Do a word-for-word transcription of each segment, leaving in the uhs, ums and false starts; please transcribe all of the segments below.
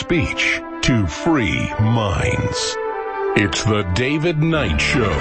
speech to free minds. It's the David Knight Show.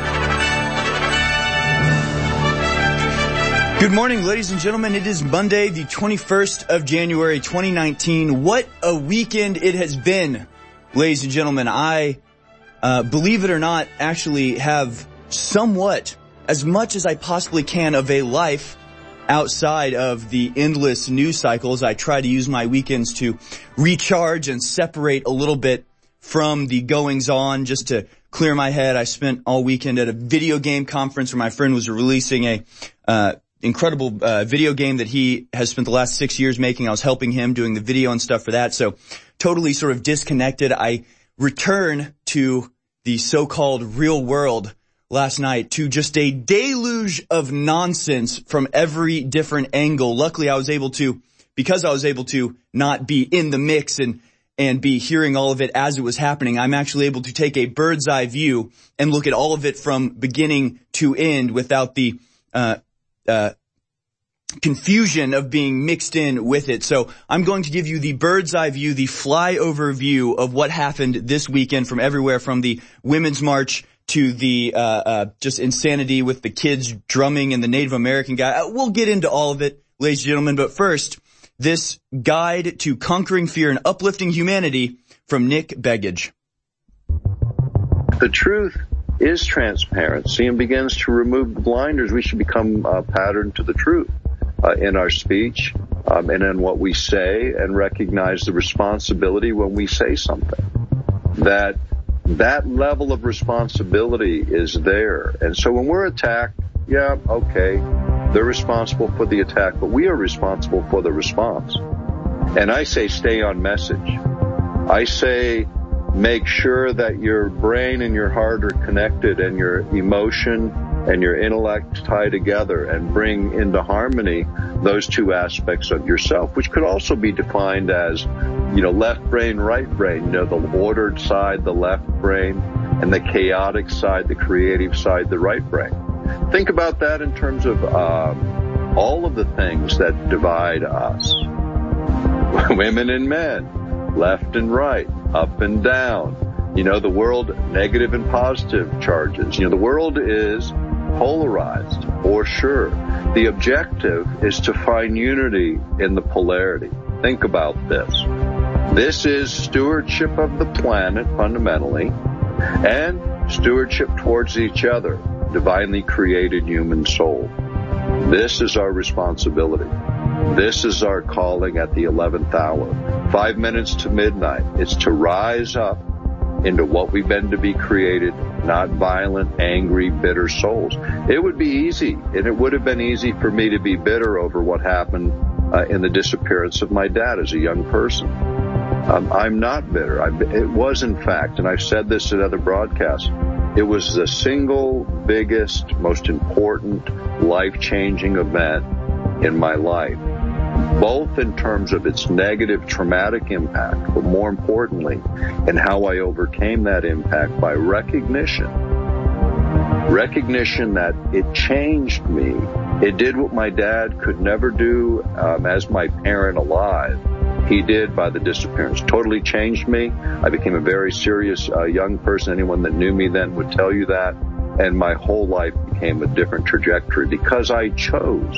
Good morning, ladies and gentlemen. It is Monday, the twenty-first of January, twenty nineteen. What a weekend it has been, ladies and gentlemen. I, uh, believe it or not, actually have somewhat, as much as I possibly can, of a life outside of the endless news cycles. I try to use my weekends to recharge and separate a little bit from the goings on, just to clear my head. I spent all weekend at a video game conference where my friend was releasing a, uh, incredible, uh, video game that he has spent the last six years making. I was helping him doing the video and stuff for that. So totally sort of disconnected. I return to the so-called real world last night to just a deluge of nonsense from every different angle. Luckily, I was able to, because I was able to not be in the mix and, and be hearing all of it as it was happening, I'm actually able to take a bird's eye view and look at all of it from beginning to end without the, uh, uh, confusion of being mixed in with it. So I'm going to give you the bird's eye view, the flyover view of what happened this weekend from everywhere, from the Women's March to the uh uh just insanity with the kids drumming and the Native American guy. We'll get into all of it, ladies and gentlemen, but first, this guide to conquering fear and uplifting humanity from Nick Begich. The truth is transparency and begins to remove the blinders. We should become uh, patterned to the truth uh, in our speech um, and in what we say, and recognize the responsibility when we say something. That That level of responsibility is there. And so when we're attacked, yeah, okay, they're responsible for the attack, but we are responsible for the response. And I say stay on message. I say make sure that your brain and your heart are connected, and your emotion and your intellect tie together, and bring into harmony those two aspects of yourself, which could also be defined as, you know, left brain, right brain, you know, the ordered side, the left brain, and the chaotic side, the creative side, the right brain. Think about that in terms of um, all of the things that divide us. Women and men, left and right, up and down. You know, the world, negative and positive charges. You know, the world is polarized, for sure. The objective is to find unity in the polarity. Think about this. This is stewardship of the planet, fundamentally, and stewardship towards each other, divinely created human soul. This is our responsibility. This is our calling at the eleventh hour. Five minutes to midnight. It's to rise up into what we've been to be created, not violent, angry, bitter souls. It would be easy, and it would have been easy for me to be bitter over what happened uh, in the disappearance of my dad as a young person. Um, I'm not bitter. I, it was, in fact, and I've said this in other broadcasts, it was the single biggest, most important, life-changing event in my life, both in terms of its negative, traumatic impact, but more importantly, in how I overcame that impact by recognition. Recognition that it changed me. It did what my dad could never do um, as my parent alive. He did by the disappearance. Totally changed me. I became a very serious uh, young person. Anyone that knew me then would tell you that. And my whole life became a different trajectory because I chose.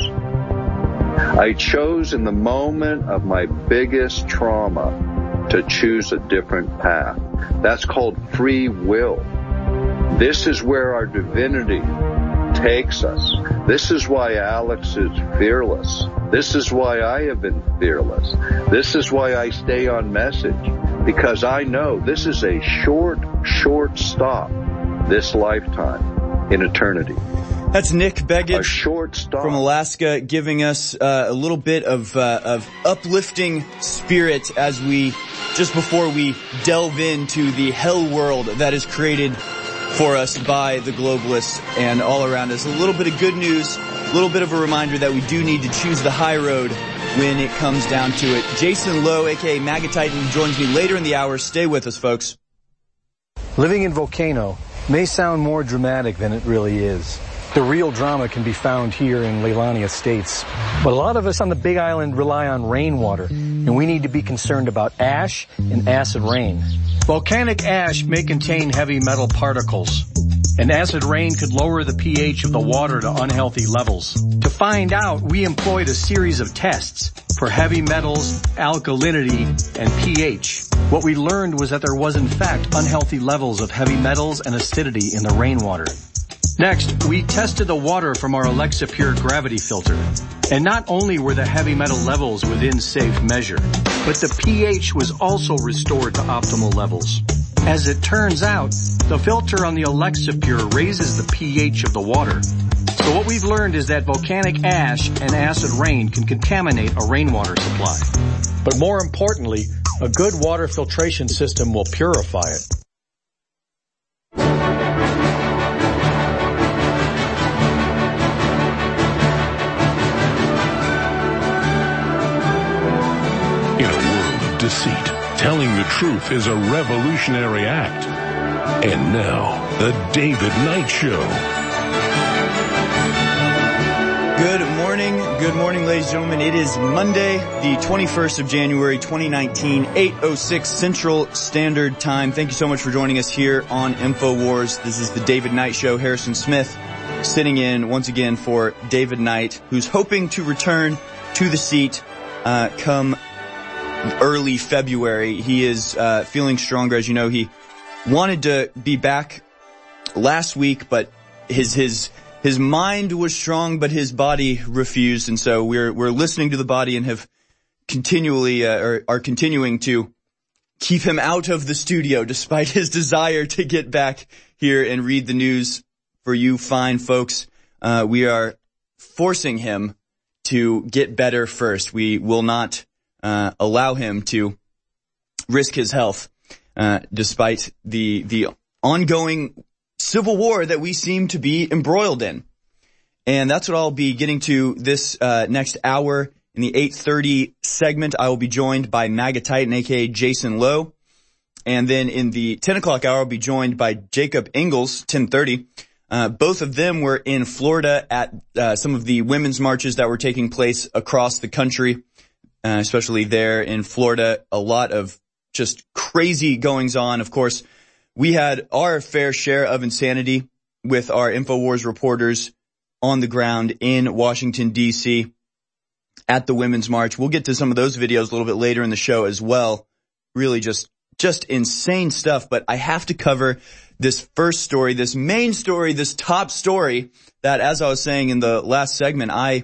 I chose in the moment of my biggest trauma to choose a different path. That's called free will. This is where our divinity takes us. This is why Alex is fearless. This is why I have been fearless. This is why I stay on message, because I know this is a short, short stop, this lifetime, in eternity. That's Nick Begich, a short stop from Alaska, giving us uh, a little bit of uh, of uplifting spirit as we, just before we delve into the hell world that is created for us by the globalists and all around us. A little bit of good news, a little bit of a reminder that we do need to choose the high road when it comes down to it. Jason Lowe, aka MAGA Titan, joins me later in the hour. Stay with us, folks. Living in Volcano may sound more dramatic than it really is. The real drama can be found here in Leilani Estates. But a lot of us on the Big Island rely on rainwater, and we need to be concerned about ash and acid rain. Volcanic ash may contain heavy metal particles, and acid rain could lower the pH of the water to unhealthy levels. To find out, we employed a series of tests for heavy metals, alkalinity, and pH. What we learned was that there was in fact unhealthy levels of heavy metals and acidity in the rainwater. Next, we tested the water from our Alexa Pure gravity filter. And not only were the heavy metal levels within safe measure, but the pH was also restored to optimal levels. As it turns out, the filter on the Alexa Pure raises the pH of the water. So what we've learned is that volcanic ash and acid rain can contaminate a rainwater supply. But more importantly, a good water filtration system will purify it. In a world of deceit, telling the truth is a revolutionary act. And now, the David Knight Show. Good morning. Good morning, ladies and gentlemen. It is Monday, the twenty-first of January, twenty nineteen, eight oh six Central Standard Time. Thank you so much for joining us here on InfoWars. This is the David Knight Show. Harrison Smith sitting in once again for David Knight, who's hoping to return to the seat uh come early February. He is uh feeling stronger. As you know, he wanted to be back last week, but his his his mind was strong, but his body refused. And so we're we're listening to the body and have continually uh, or are continuing to keep him out of the studio despite his desire to get back here and read the news for you fine folks. Uh we are forcing him to get better first. We will not Uh, allow him to risk his health, uh, despite the, the ongoing civil war that we seem to be embroiled in. And that's what I'll be getting to this, uh, next hour. In the eight thirty segment, I will be joined by MAGA Titan, aka Jason Lowe. And then in the ten o'clock hour, I'll be joined by Jacob Ingalls, ten thirty. Uh, both of them were in Florida at, uh, some of the women's marches that were taking place across the country. Uh, especially there in Florida, a lot of just crazy goings on. Of course, we had our fair share of insanity with our InfoWars reporters on the ground in Washington, D C at the Women's March. We'll get to some of those videos a little bit later in the show as well. Really just, just insane stuff. But I have to cover this first story, this main story, this top story that, as I was saying in the last segment, I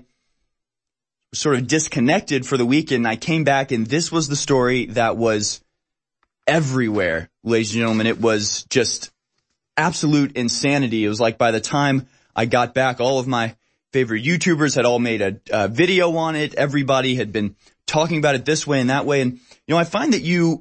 sort of disconnected for the weekend. I came back and this was the story that was everywhere, ladies and gentlemen. It was just absolute insanity. It was like by the time I got back, all of my favorite YouTubers had all made a, a video on it. Everybody had been talking about it this way and that way. And, you know, I find that you,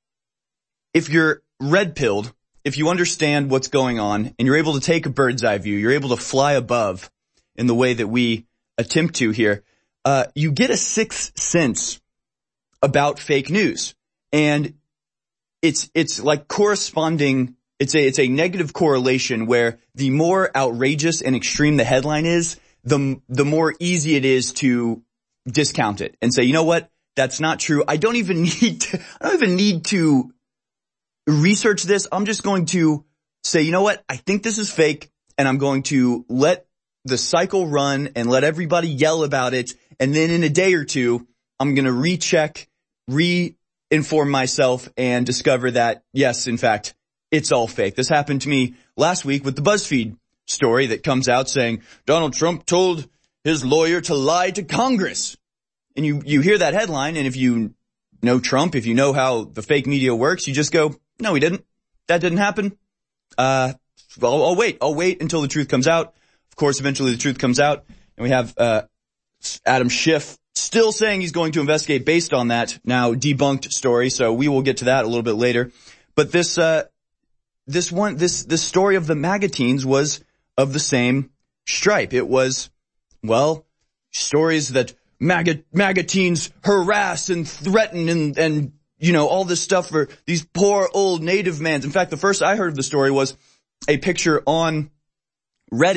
if you're red-pilled, if you understand what's going on and you're able to take a bird's eye view, you're able to fly above in the way that we attempt to here, Uh, you get a sixth sense about fake news. And it's, it's like corresponding, it's a, it's a negative correlation where the more outrageous and extreme the headline is, the, the more easy it is to discount it and say, you know what? That's not true. I don't even need to, I don't even need to research this. I'm just going to say, you know what? I think this is fake and I'm going to let the cycle run and let everybody yell about it. And then in a day or two, I'm going to recheck, re-inform myself and discover that, yes, in fact, it's all fake. This happened to me last week with the BuzzFeed story that comes out saying Donald Trump told his lawyer to lie to Congress. And you, you hear that headline. And if you know Trump, if you know how the fake media works, you just go, no, he didn't. That didn't happen. Uh, well, I'll wait. I'll wait until the truth comes out. Of course, eventually the truth comes out and we have, uh, Adam Schiff still saying he's going to investigate based on that now debunked story. So we will get to that a little bit later. But this, uh, this one, this, this story of the MAGA teens was of the same stripe. It was, well, stories that MAGA, MAGA teens harass and threaten and, and, you know, all this stuff for these poor old native mans. In fact, the first I heard of the story was a picture on Reddit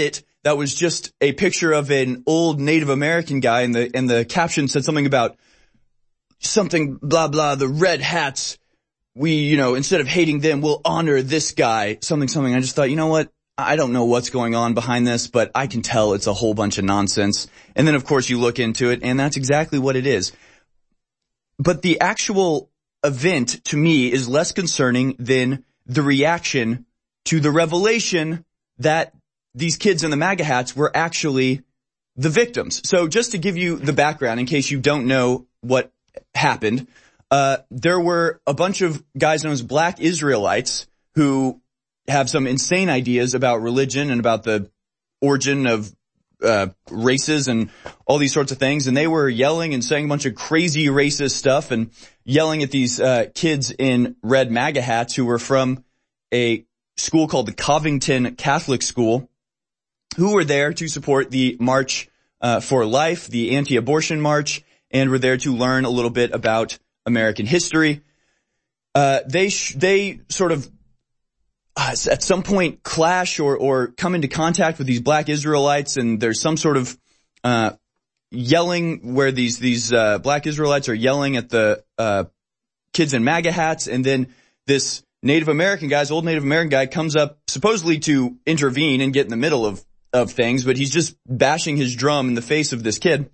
that was just a picture of an old Native American guy, and the, and the caption said something about something, blah, blah, the red hats, we, you know, instead of hating them, we'll honor this guy, something, something. I just thought, you know what? I don't know what's going on behind this, but I can tell it's a whole bunch of nonsense. And then, of course, you look into it, and that's exactly what it is. But the actual event, to me, is less concerning than the reaction to the revelation that these kids in the MAGA hats were actually the victims. So just to give you the background, in case you don't know what happened, uh, there were a bunch of guys known as Black Israelites who have some insane ideas about religion and about the origin of uh races and all these sorts of things. And they were yelling and saying a bunch of crazy racist stuff and yelling at these uh kids in red MAGA hats who were from a school called the Covington Catholic School, who were there to support the March uh for Life, the anti-abortion march, and were there to learn a little bit about American history. Uh they sh- they sort of Uh, at some point clash or, or come into contact with these Black Israelites, and there's some sort of, uh, yelling where these, these, uh, Black Israelites are yelling at the, uh, kids in MAGA hats, and then this Native American guy, this old Native American guy, comes up supposedly to intervene and get in the middle of, of things, but he's just bashing his drum in the face of this kid.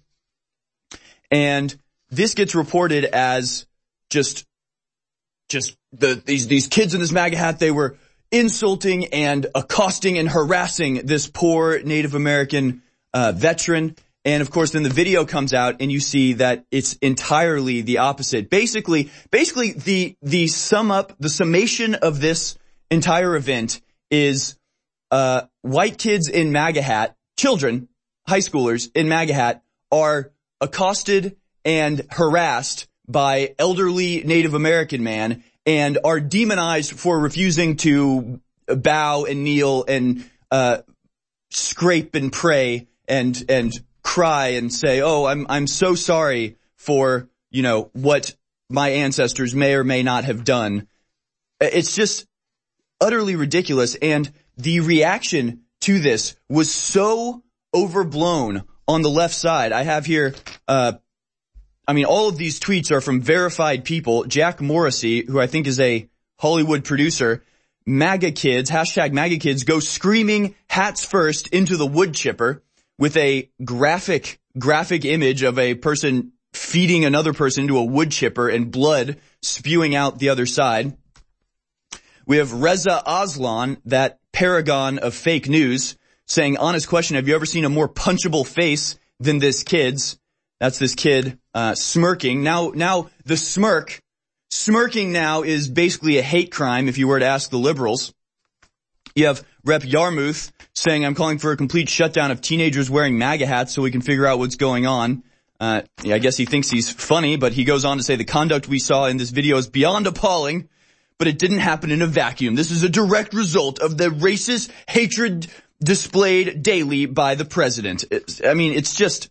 And this gets reported as just, just the, these, these kids in this MAGA hat, they were insulting and accosting and harassing this poor Native American uh veteran. And of course, then the video comes out and you see that it's entirely the opposite. Basically, basically the the sum up, the summation of this entire event is uh white kids in MAGA hat, children, high schoolers in MAGA hat, are accosted and harassed by elderly Native American man, and are demonized for refusing to bow and kneel and uh scrape and pray and and cry and say, "Oh, I'm I'm so sorry for, you know, what my ancestors may or may not have done." It's just utterly ridiculous, and the reaction to this was so overblown on the left side. I have here uh I mean, all of these tweets are from verified people. Jack Morrissey, who I think is a Hollywood producer, MAGA kids, hashtag MAGA kids, go screaming hats first into the wood chipper with a graphic, graphic image of a person feeding another person into a wood chipper and blood spewing out the other side. We have Reza Aslan, that paragon of fake news, saying, honest question, have you ever seen a more punchable face than this kid's? That's this kid, uh, smirking. Now, now the smirk, smirking now is basically a hate crime if you were to ask the liberals. You have Representative Yarmouth saying, I'm calling for a complete shutdown of teenagers wearing MAGA hats so we can figure out what's going on. Uh, yeah, I guess he thinks he's funny, but he goes on to say the conduct we saw in this video is beyond appalling, but it didn't happen in a vacuum. This is a direct result of the racist hatred displayed daily by the president. It's, I mean, it's just...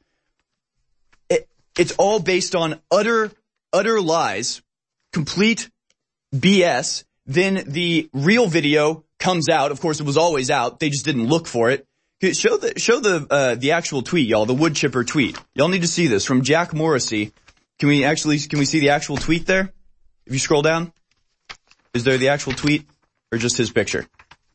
It's all based on utter, utter lies, complete B S. Then the real video comes out. Of course, it was always out. They just didn't look for it. Show the, show the, uh, the actual tweet, y'all, the wood chipper tweet. Y'all need to see this from Jack Morrissey. Can we actually, can we see the actual tweet there? If you scroll down, is there the actual tweet or just his picture?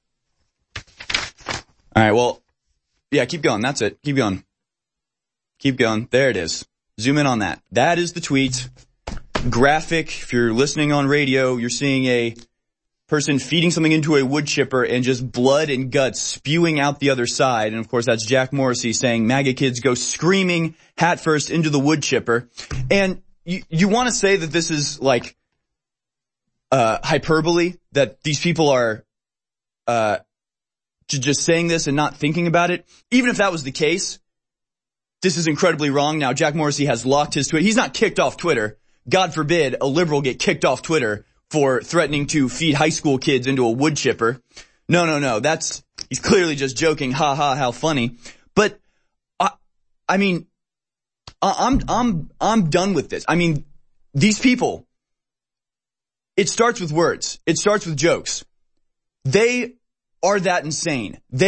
All right. Well, yeah, keep going. That's it. Keep going. Keep going. There it is. Zoom in on that. That is the tweet. Graphic. If you're listening on radio, you're seeing a person feeding something into a wood chipper and just blood and guts spewing out the other side. And of course, that's Jack Morrissey saying MAGA kids go screaming hat first into the wood chipper. And you, you want to say that this is like, uh, hyperbole, that these people are, uh, just saying this and not thinking about it. Even if that was the case, this is incredibly wrong. Now, Jack Morrissey has locked his Twitter. He's not kicked off Twitter. God forbid a liberal get kicked off Twitter for threatening to feed high school kids into a wood chipper. No, no, no. That's, he's clearly just joking. Ha ha, how funny. But, I, I mean, I'm, I'm, I'm done with this. I mean, these people, it starts with words. It starts with jokes. They are that insane. They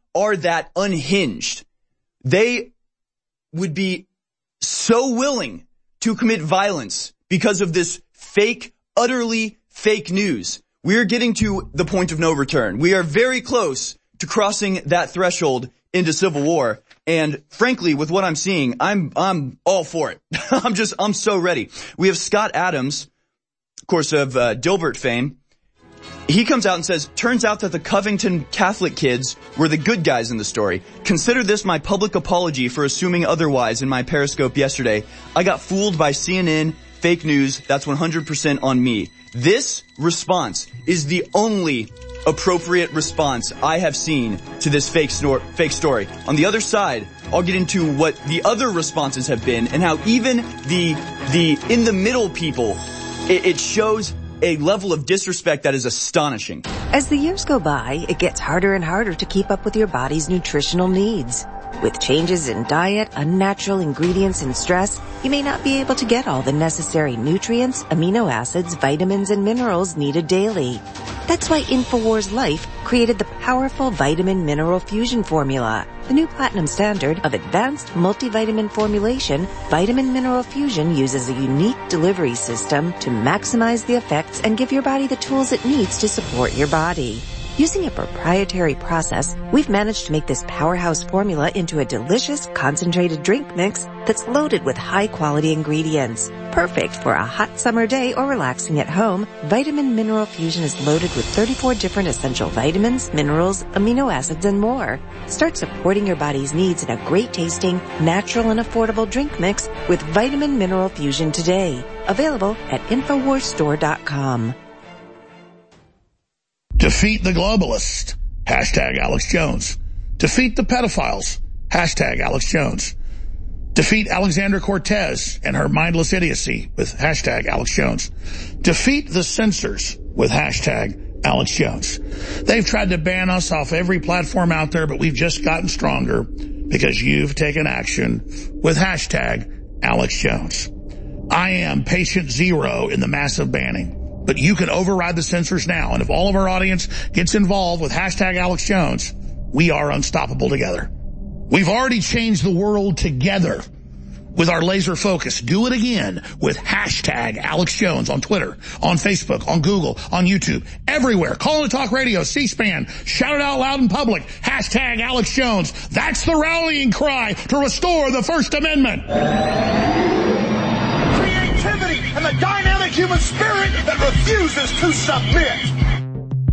are that unhinged. They would be so willing to commit violence because of this fake, utterly fake news. We're getting to the point of no return. We are very close to crossing that threshold into civil war. And frankly, with what I'm seeing, I'm, I'm all for it. I'm just, I'm so ready. We have Scott Adams, of course, of uh, Dilbert fame. He comes out and says, turns out that the Covington Catholic kids were the good guys in the story. Consider this my public apology for assuming otherwise in my Periscope yesterday. I got fooled by C N N, fake news. That's one hundred percent on me. This response is the only appropriate response I have seen to this fake, snor- fake story. On the other side, I'll get into what the other responses have been and how even the, the in the middle people, it, it shows a level of disrespect that is astonishing. As the years go by, it gets harder and harder to keep up with your body's nutritional needs. With changes in diet, unnatural ingredients, and stress, you may not be able to get all the necessary nutrients, amino acids, vitamins, and minerals needed daily. That's why InfoWars Life created the powerful Vitamin Mineral Fusion formula. The new platinum standard of advanced multivitamin formulation, Vitamin Mineral Fusion uses a unique delivery system to maximize the effects and give your body the tools it needs to support your body. Using a proprietary process, we've managed to make this powerhouse formula into a delicious, concentrated drink mix that's loaded with high-quality ingredients. Perfect for a hot summer day or relaxing at home, Vitamin Mineral Fusion is loaded with thirty-four different essential vitamins, minerals, amino acids, and more. Start supporting your body's needs in a great-tasting, natural, and affordable drink mix with Vitamin Mineral Fusion today. Available at Infowars Store dot com. Defeat the globalists. Hashtag Alex Jones. Defeat the pedophiles. Hashtag Alex Jones. Defeat Alexandra Cortez and her mindless idiocy with hashtag Alex Jones. Defeat the censors with hashtag Alex Jones. They've tried to ban us off every platform out there, but we've just gotten stronger because you've taken action with hashtag Alex Jones. I am patient zero in the massive banning. But you can override the censors now. And if all of our audience gets involved with hashtag Alex Jones, we are unstoppable together. We've already changed the world together with our laser focus. Do it again with hashtag Alex Jones on Twitter, on Facebook, on Google, on YouTube, everywhere. Call and Talk Radio, C-SPAN. Shout it out loud in public. Hashtag Alex Jones. That's the rallying cry to restore the First Amendment. Creativity and the dynamic human spirit that refuses to submit.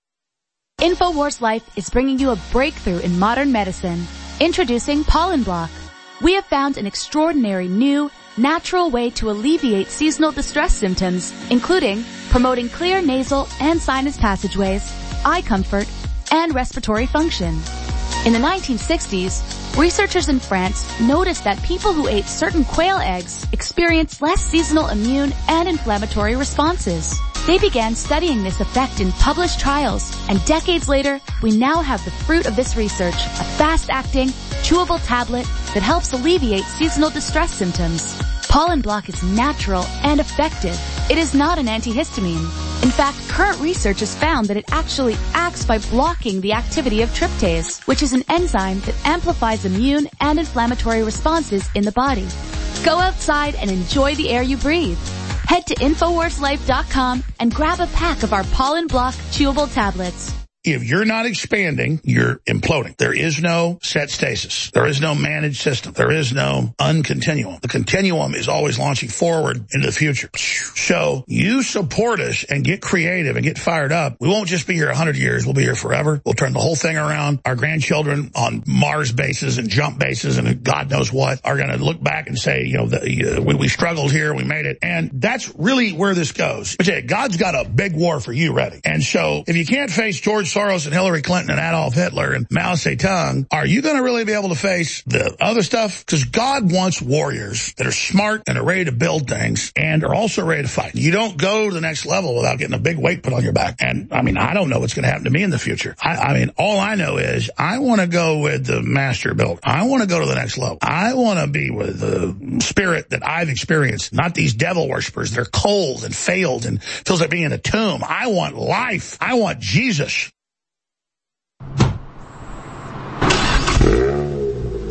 InfoWars Life is bringing you a breakthrough in modern medicine. Introducing Pollen Block. We have found an extraordinary new, natural way to alleviate seasonal distress symptoms, including promoting clear nasal and sinus passageways, eye comfort, and respiratory function. In the nineteen sixties, researchers in France noticed that people who ate certain quail eggs experienced less seasonal immune and inflammatory responses. They began studying this effect in published trials, and decades later, we now have the fruit of this research, a fast-acting, chewable tablet that helps alleviate seasonal distress symptoms. Pollen Block is natural and effective. It is not an antihistamine. In fact, current research has found that it actually acts by blocking the activity of tryptase, which is an enzyme that amplifies immune and inflammatory responses in the body. Go outside and enjoy the air you breathe. Head to Infowars Life dot com and grab a pack of our Pollen Block chewable tablets. If you're not expanding, you're imploding. There is no set stasis. There is no managed system. There is no uncontinuum. The continuum is always launching forward into the future. So you support us and get creative and get fired up. We won't just be here a hundred years. We'll be here forever. We'll turn the whole thing around. Our grandchildren on Mars bases and jump bases and God knows what are going to look back and say, you know, the, uh, we, we struggled here. We made it. And that's really where this goes. But yeah, God's got a big war for you ready. And so if you can't face George Soros and Hillary Clinton and Adolf Hitler and Mao Zedong, are you going to really be able to face the other stuff? Because God wants warriors that are smart and are ready to build things and are also ready to fight. You don't go to the next level without getting a big weight put on your back. And I mean, I don't know what's going to happen to me in the future. I, I mean, all I know is I want to go with the master builder. I want to go to the next level. I want to be with the spirit that I've experienced, not these devil worshipers. They're cold and failed and feels like being in a tomb. I want life. I want Jesus.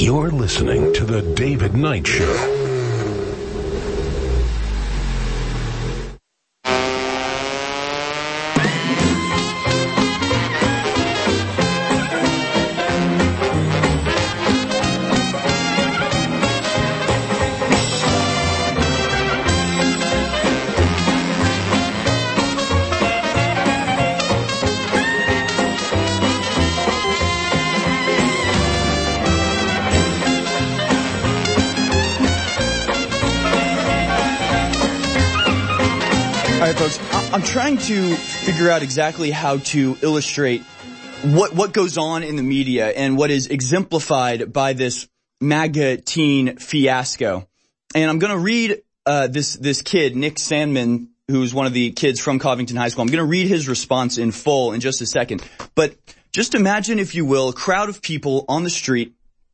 You're listening to The David Knight Show. All right, folks, I'm trying to figure out exactly how to illustrate what what goes on in the media and what is exemplified by this MAGA teen fiasco. And I'm going to read uh this this kid, Nick Sandman, who's one of the kids from Covington High School. I'm going to read his response in full in just a second. But just imagine, if you will, a crowd of people on the street,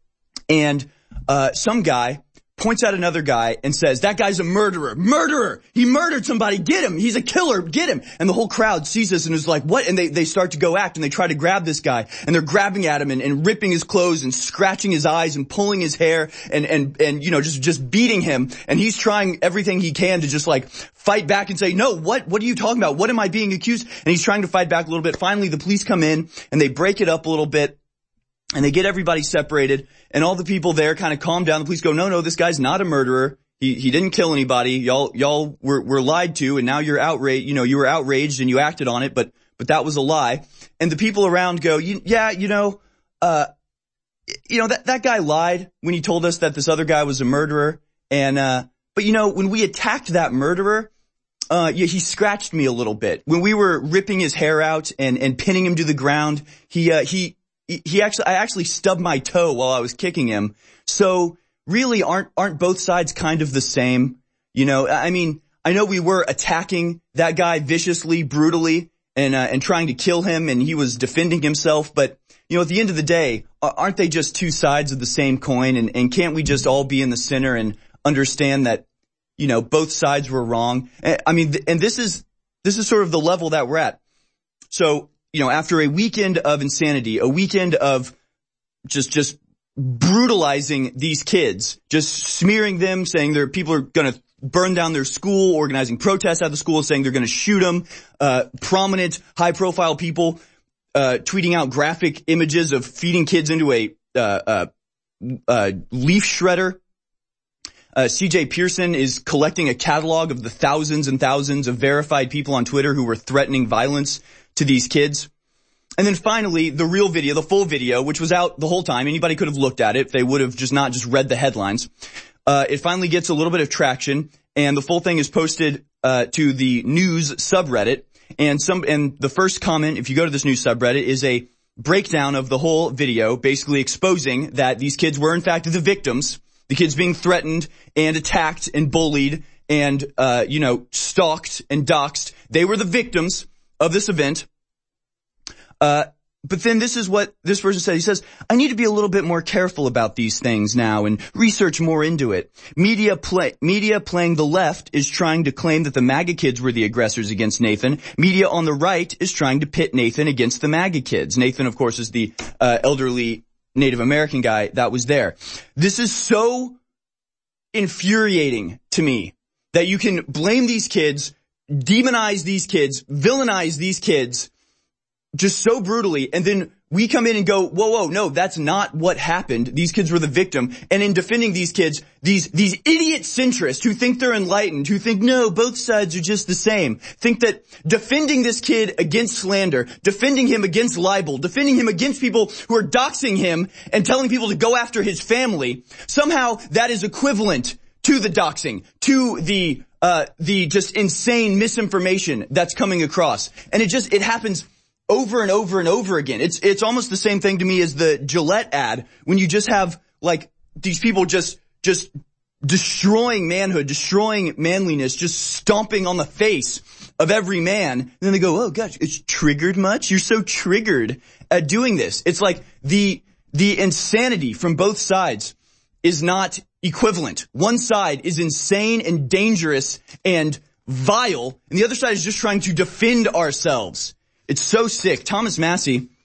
and uh some guy points out another guy and says, that guy's a murderer. Murderer! He murdered somebody. Get him! He's a killer. Get him! And the whole crowd sees this and is like, what? And they, they start to go act, and they try to grab this guy, and they're grabbing at him and, and ripping his clothes and scratching his eyes and pulling his hair and, and, and, you know, just, just beating him. And he's trying everything he can to just like fight back and say, no, what, what are you talking about? What am I being accused? And he's trying to fight back a little bit. Finally, the police come in and they break it up a little bit. And they get everybody separated, and all the people there kind of calm down. The police go, no, no, this guy's not a murderer. He, he didn't kill anybody. Y'all, y'all were, were lied to, and now you're outraged. You know, you were outraged and you acted on it, but, but that was a lie. And the people around go, yeah, you know, uh, you know, that, that guy lied when he told us that this other guy was a murderer. And, uh, but you know, when we attacked that murderer, uh, yeah, he scratched me a little bit. When we were ripping his hair out and, and pinning him to the ground, he, uh, he, He actually, I actually stubbed my toe while I was kicking him. So really, aren't, aren't both sides kind of the same? You know, I mean, I know we were attacking that guy viciously, brutally, and, uh, and trying to kill him, and he was defending himself. But, you know, at the end of the day, aren't they just two sides of the same coin? And, and can't we just all be in the center and understand that, you know, both sides were wrong? I mean, and this is, this is sort of the level that we're at. So, you know, after a weekend of insanity, a weekend of just, just brutalizing these kids, just smearing them, saying their people are going to burn down their school, organizing protests at the school, saying they're going to shoot them, uh, prominent, high profile people, uh, tweeting out graphic images of feeding kids into a, uh, uh, uh, leaf shredder. Uh, C J Pearson is collecting a catalog of the thousands and thousands of verified people on Twitter who were threatening violence to these kids. And then finally, the real video, the full video, which was out the whole time. Anybody could have looked at it if they would have just not just read the headlines. Uh, it finally gets a little bit of traction, and the full thing is posted, uh, to the news subreddit. And some, and the first comment, if you go to this news subreddit, is a breakdown of the whole video, basically exposing that these kids were in fact the victims, the kids being threatened and attacked and bullied and, uh, you know, stalked and doxxed. They were the victims of this event. Uh, but then this is what this person said. He says, I need to be a little bit more careful about these things now and research more into it. Media play, media playing the left is trying to claim that the MAGA kids were the aggressors against Nathan. Media on the right is trying to pit Nathan against the MAGA kids. Nathan, of course, is the, uh, elderly Native American guy that was there. This is so infuriating to me that you can blame these kids, demonize these kids, villainize these kids just so brutally, and then we come in and go, whoa, whoa, no, that's not what happened. These kids were the victim. And in defending these kids, these, these idiot centrists who think they're enlightened, who think, no, both sides are just the same, think that defending this kid against slander, defending him against libel, defending him against people who are doxing him and telling people to go after his family, somehow that is equivalent to the doxing, to the, uh, the just insane misinformation that's coming across. And it just, it happens over and over and over again. It's, it's almost the same thing to me as the Gillette ad, when you just have, like, these people just, just destroying manhood, destroying manliness, just stomping on the face of every man. And then they go, oh gosh, it's triggered much? You're so triggered at doing this. It's like the, the insanity from both sides is not equivalent. One side is insane and dangerous and vile, and the other side is just trying to defend ourselves. It's so sick. Thomas Massey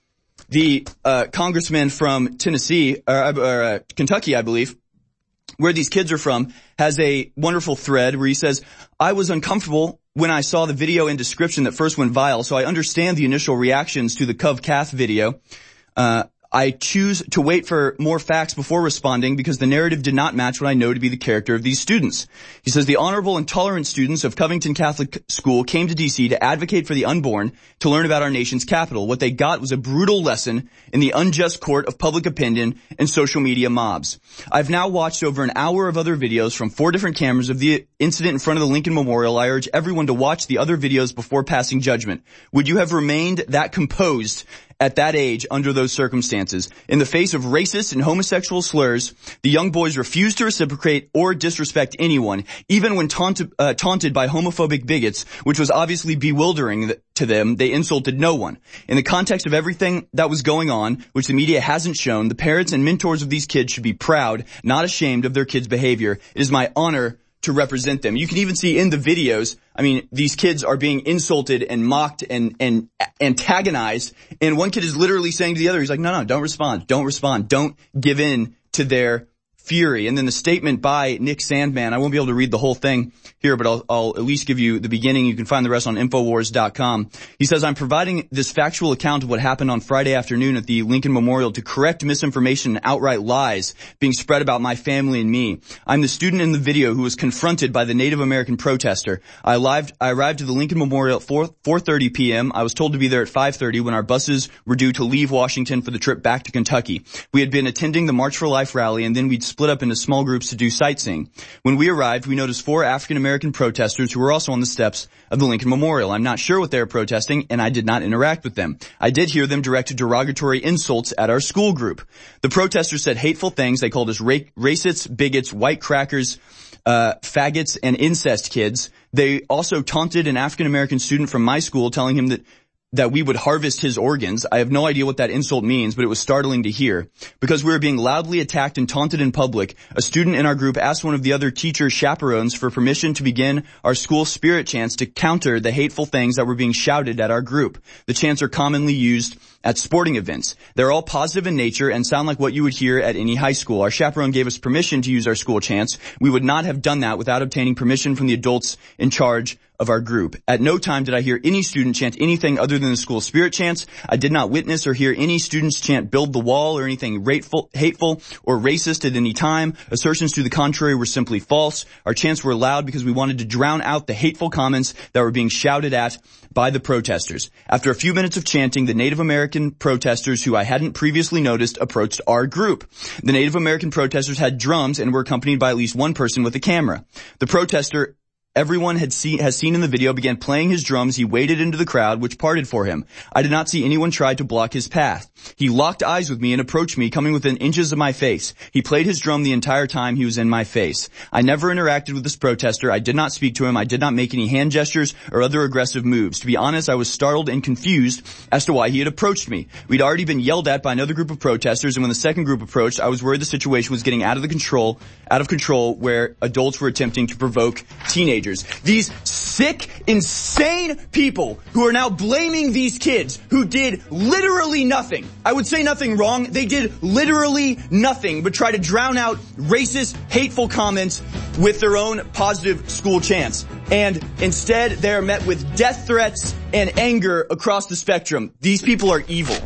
the uh, congressman from Tennessee, or, or uh, Kentucky, I believe, where these kids are from, has a wonderful thread where he says, I was uncomfortable when I saw the video and description that first went viral, so I understand the initial reactions to the Cov Cath video. Uh, I choose to wait for more facts before responding because the narrative did not match what I know to be the character of these students. He says the honorable and tolerant students of Covington Catholic School came to D C to advocate for the unborn, to learn about our nation's capital. What they got was a brutal lesson in the unjust court of public opinion and social media mobs. I've now watched over an hour of other videos from four different cameras of the incident in front of the Lincoln Memorial. I urge everyone to watch the other videos before passing judgment. Would you have remained that composed at that age under those circumstances? In the face of racist and homosexual slurs, the young boys refused to reciprocate or disrespect anyone, even when taunted, uh, taunted by homophobic bigots, which was obviously bewildering to them. They insulted no one. In the context of everything that was going on, which the media hasn't shown, the parents and mentors of these kids should be proud, not ashamed of their kids' behavior. It is my honor to represent them. You can even see in the videos, I mean, these kids are being insulted and mocked and, and antagonized. And one kid is literally saying to the other, he's like, no, no, don't respond. Don't respond. Don't give in to their fury. And then the statement by Nick Sandmann, I won't be able to read the whole thing here, but I'll, I'll at least give you the beginning. You can find the rest on Infowars dot com. He says, I'm providing this factual account of what happened on Friday afternoon at the Lincoln Memorial to correct misinformation and outright lies being spread about my family and me. I'm the student in the video who was confronted by the Native American protester. I arrived, I arrived to the Lincoln Memorial at four thirty p.m. I was told to be there at five thirty when our buses were due to leave Washington for the trip back to Kentucky. We had been attending the March for Life rally, and then we'd split up into small groups to do sightseeing. When we arrived, we noticed four African-American protesters who were also on the steps of the Lincoln Memorial. I'm not sure what they were protesting, and I did not interact with them. I did hear them direct derogatory insults at our school group. The protesters said hateful things. They called us ra- racists, bigots, white crackers, uh, faggots, and incest kids. They also taunted an African-American student from my school, telling him that that we would harvest his organs. I have no idea what that insult means, but it was startling to hear. Because we were being loudly attacked and taunted in public, a student in our group asked one of the other teacher chaperones for permission to begin our school spirit chants to counter the hateful things that were being shouted at our group. The chants are commonly used at sporting events. They're all positive in nature and sound like what you would hear at any high school. Our chaperone gave us permission to use our school chants. We would not have done that without obtaining permission from the adults in charge of our group. At no time did I hear any student chant anything other than the school spirit chants. I did not witness or hear any students chant build the wall or anything hateful, hateful or racist at any time. Assertions to the contrary were simply false. Our chants were loud because we wanted to drown out the hateful comments that were being shouted at by the protesters. After a few minutes of chanting, the Native American protesters, who I hadn't previously noticed, approached our group. The Native American protesters had drums and were accompanied by at least one person with a camera. The protester everyone had seen, has seen in the video began playing his drums. He waded into the crowd, which parted for him. I did not see anyone try to block his path. He locked eyes with me and approached me, coming within inches of my face. He played his drum the entire time he was in my face. I never interacted with this protester. I did not speak to him. I did not make any hand gestures or other aggressive moves. To be honest, I was startled and confused as to why he had approached me. We'd already been yelled at by another group of protesters, and when the second group approached, I was worried the situation was getting out of the control, out of control, where adults were attempting to provoke teenagers. These sick, insane people who are now blaming these kids who did literally nothing. I would say nothing wrong. They did literally nothing but try to drown out racist, hateful comments with their own positive school chants. And instead, they are met with death threats and anger across the spectrum. These people are evil.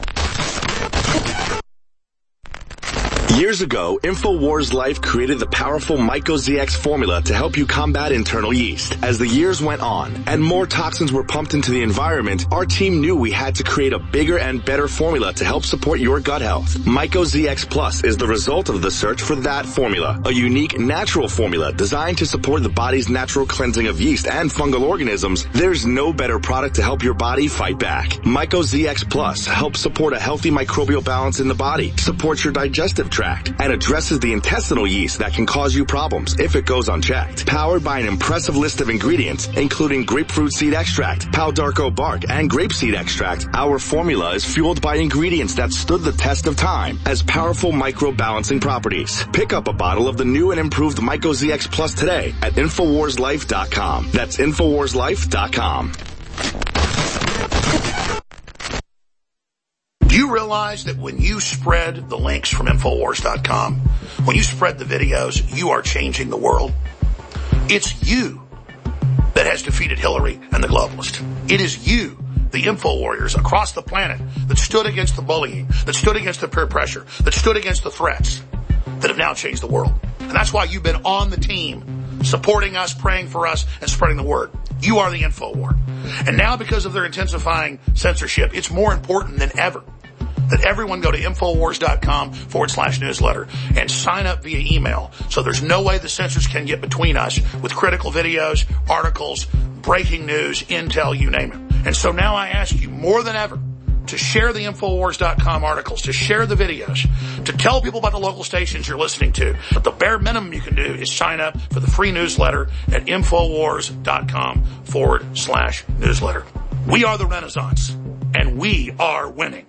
Years ago, InfoWars Life created the powerful MycoZX formula to help you combat internal yeast. As the years went on and more toxins were pumped into the environment, our team knew we had to create a bigger and better formula to help support your gut health. MycoZX Plus is the result of the search for that formula, a unique natural formula designed to support the body's natural cleansing of yeast and fungal organisms. There's no better product to help your body fight back. MycoZX Plus helps support a healthy microbial balance in the body, supports your digestive tract, and addresses the intestinal yeast that can cause you problems if it goes unchecked. Powered by an impressive list of ingredients, including grapefruit seed extract, Palo d'Arco bark, and grapeseed extract, our formula is fueled by ingredients that stood the test of time as powerful micro-balancing properties. Pick up a bottle of the new and improved MycoZX Plus today at Infowars Life dot com. That's Infowars Life dot com. Do you you realize that when you spread the links from Infowars dot com, when you spread the videos, you are changing the world? It's you that has defeated Hillary and the globalists. It is you, the info warriors across the planet, that stood against the bullying, that stood against the peer pressure, that stood against the threats, that have now changed the world. And that's why you've been on the team, supporting us, praying for us, and spreading the word. You are the info war. And now, because of their intensifying censorship, it's more important than ever that everyone go to Infowars dot com forward slash newsletter and sign up via email. So there's no way the censors can get between us with critical videos, articles, breaking news, intel, you name it. And so now I ask you more than ever to share the Infowars dot com articles, to share the videos, to tell people about the local stations you're listening to. But the bare minimum you can do is sign up for the free newsletter at Infowars dot com forward slash newsletter. We are the Renaissance, and we are winning.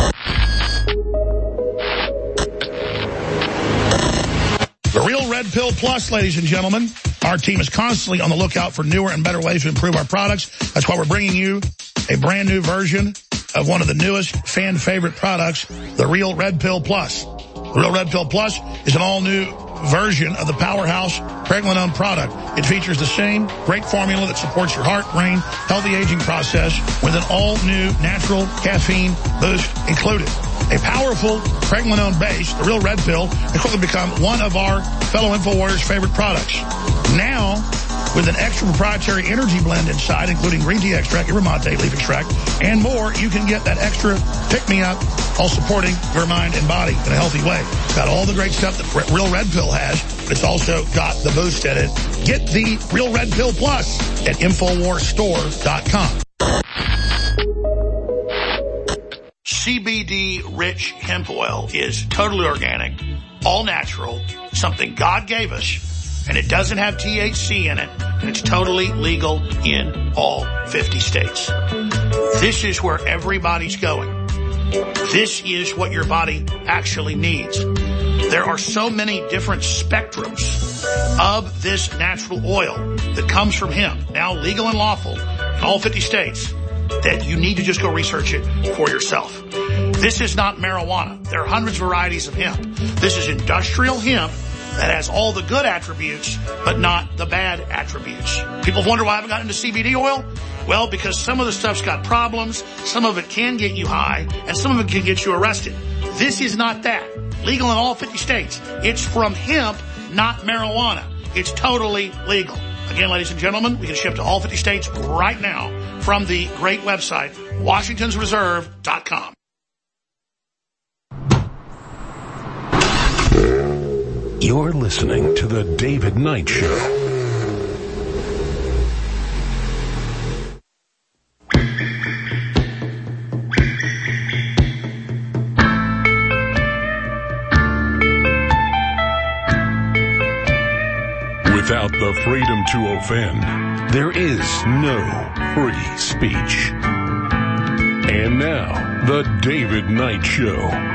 The Real Red Pill Plus, ladies and gentlemen. Our team is constantly on the lookout for newer and better ways to improve our products. That's why we're bringing you a brand new version of one of the newest fan favorite products, the Real Red Pill Plus. The Real Red Pill Plus is an all-new version of the powerhouse Pregnenolone product. It features the same great formula that supports your heart, brain, healthy aging process with an all-new natural caffeine boost included. A powerful Pregnenolone base, the Real Red Pill, has quickly become one of our fellow InfoWarriors' favorite products. Now, with an extra proprietary energy blend inside, including green tea extract, yerba mate, leaf extract, and more, you can get that extra pick-me-up, all supporting your mind and body in a healthy way. It's got all the great stuff that Real Red Pill has, but it's also got the boost in it. Get the Real Red Pill Plus at Infowars Store dot com. C B D-rich hemp oil is totally organic, all natural, something God gave us, and it doesn't have T H C in it, and it's totally legal in all fifty states. This is where everybody's going. This is what your body actually needs. There are so many different spectrums of this natural oil that comes from hemp, now legal and lawful in all fifty states, that you need to just go research it for yourself. This is not marijuana. There are hundreds of varieties of hemp. This is industrial hemp that has all the good attributes, but not the bad attributes. People wonder why I haven't gotten into C B D oil. Well, because some of the stuff's got problems, some of it can get you high, and some of it can get you arrested. This is not that. Legal in all fifty states. It's from hemp, not marijuana. It's totally legal. Again, ladies and gentlemen, we can ship to all fifty states right now from the great website, Washingtons Reserve dot com. You're listening to The David Knight Show. Without the freedom to offend, there is no free speech. And now, The David Knight Show.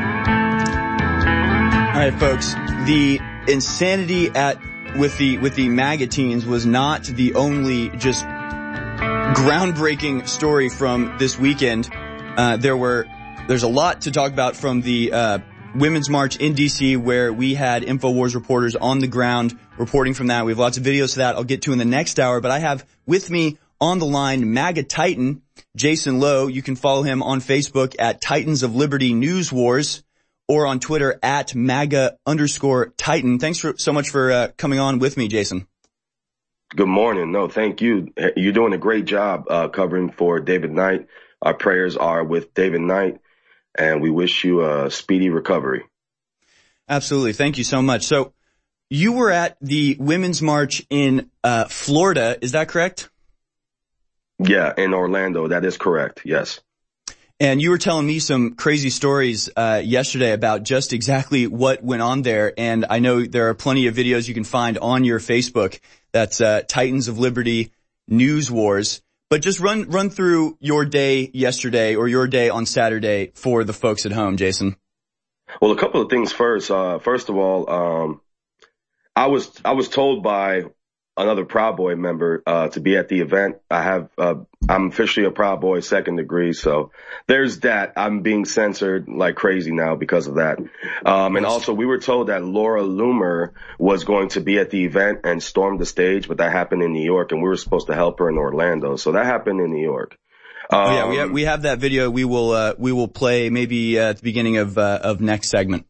All right, folks, the insanity at with the with the MAGA teens was not the only just groundbreaking story from this weekend. Uh, there were there's a lot to talk about from the uh, Women's March in D C, where we had InfoWars reporters on the ground reporting from that. We have lots of videos to that I'll get to in the next hour, but I have with me on the line MAGA Titan Jason Lowe. You can follow him on Facebook at Titans of Liberty News Wars, or on Twitter at MAGA underscore Titan. Thanks for so much for uh, coming on with me, Jason. Good morning. No, thank you. You're doing a great job uh, covering for David Knight. Our prayers are with David Knight, and we wish you a speedy recovery. Absolutely. Thank you so much. So you were at the Women's March in uh, Florida. Is that correct? Yeah, in Orlando. That is correct. Yes. And you were telling me some crazy stories uh yesterday about just exactly what went on there. And I know there are plenty of videos you can find on your Facebook. That's uh Titans of Liberty News Wars. But just run run through your day yesterday or your day on Saturday for the folks at home, Jason. Well, a couple of things first. Uh First of all, um I was I was told by another Proud Boy member uh, to be at the event. I have, uh, I'm officially a Proud Boy second degree, so there's that. I'm being censored like crazy now because of that. Um, and also, we were told that Laura Loomer was going to be at the event and storm the stage, but that happened in New York, and we were supposed to help her in Orlando. So that happened in New York. Um, oh, yeah, we have, we have that video. We will uh, we will play maybe uh, at the beginning of uh, of next segment.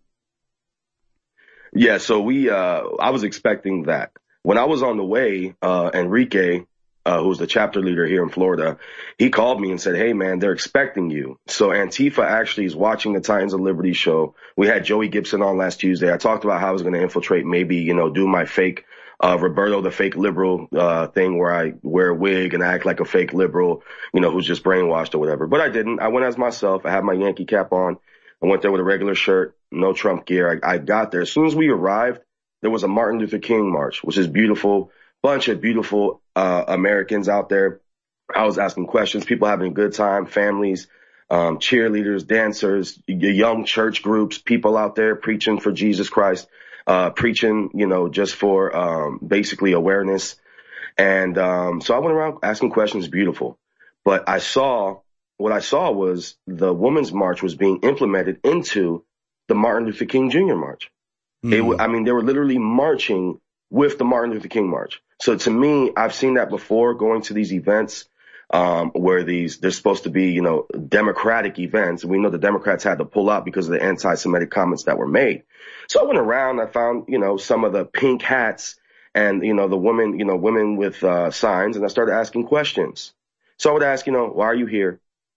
Yeah, so we uh, I was expecting that. When I was on the way, uh, Enrique, uh, who's the chapter leader here in Florida, he called me and said, hey, man, they're expecting you. So Antifa actually is watching the Titans of Liberty show. We had Joey Gibson on last Tuesday. I talked about how I was going to infiltrate, maybe, you know, do my fake uh, Roberto, the fake liberal uh, thing where I wear a wig and act like a fake liberal, you know, who's just brainwashed or whatever. But I didn't. I went as myself. I had my Yankee cap on. I went there with a regular shirt, no Trump gear. I, I got there. As soon as we arrived, there was a Martin Luther King march, which is beautiful. Bunch of beautiful uh Americans out there. I was asking questions, people having a good time, families, um, cheerleaders, dancers, young church groups, people out there preaching for Jesus Christ, uh, preaching, you know, just for um basically awareness. And um so I went around asking questions, beautiful. But I saw, what I saw was the Women's March was being implemented into the Martin Luther King Junior March. It, I mean, they were literally marching with the Martin Luther King March. So to me, I've seen that before, going to these events um, where these they're supposed to be, you know, democratic events. And we know the Democrats had to pull out because of the anti-Semitic comments that were made. So I went around, I found, you know, some of the pink hats and, you know, the women, you know, women with uh, signs, and I started asking questions. So I would ask, you know, why are you here?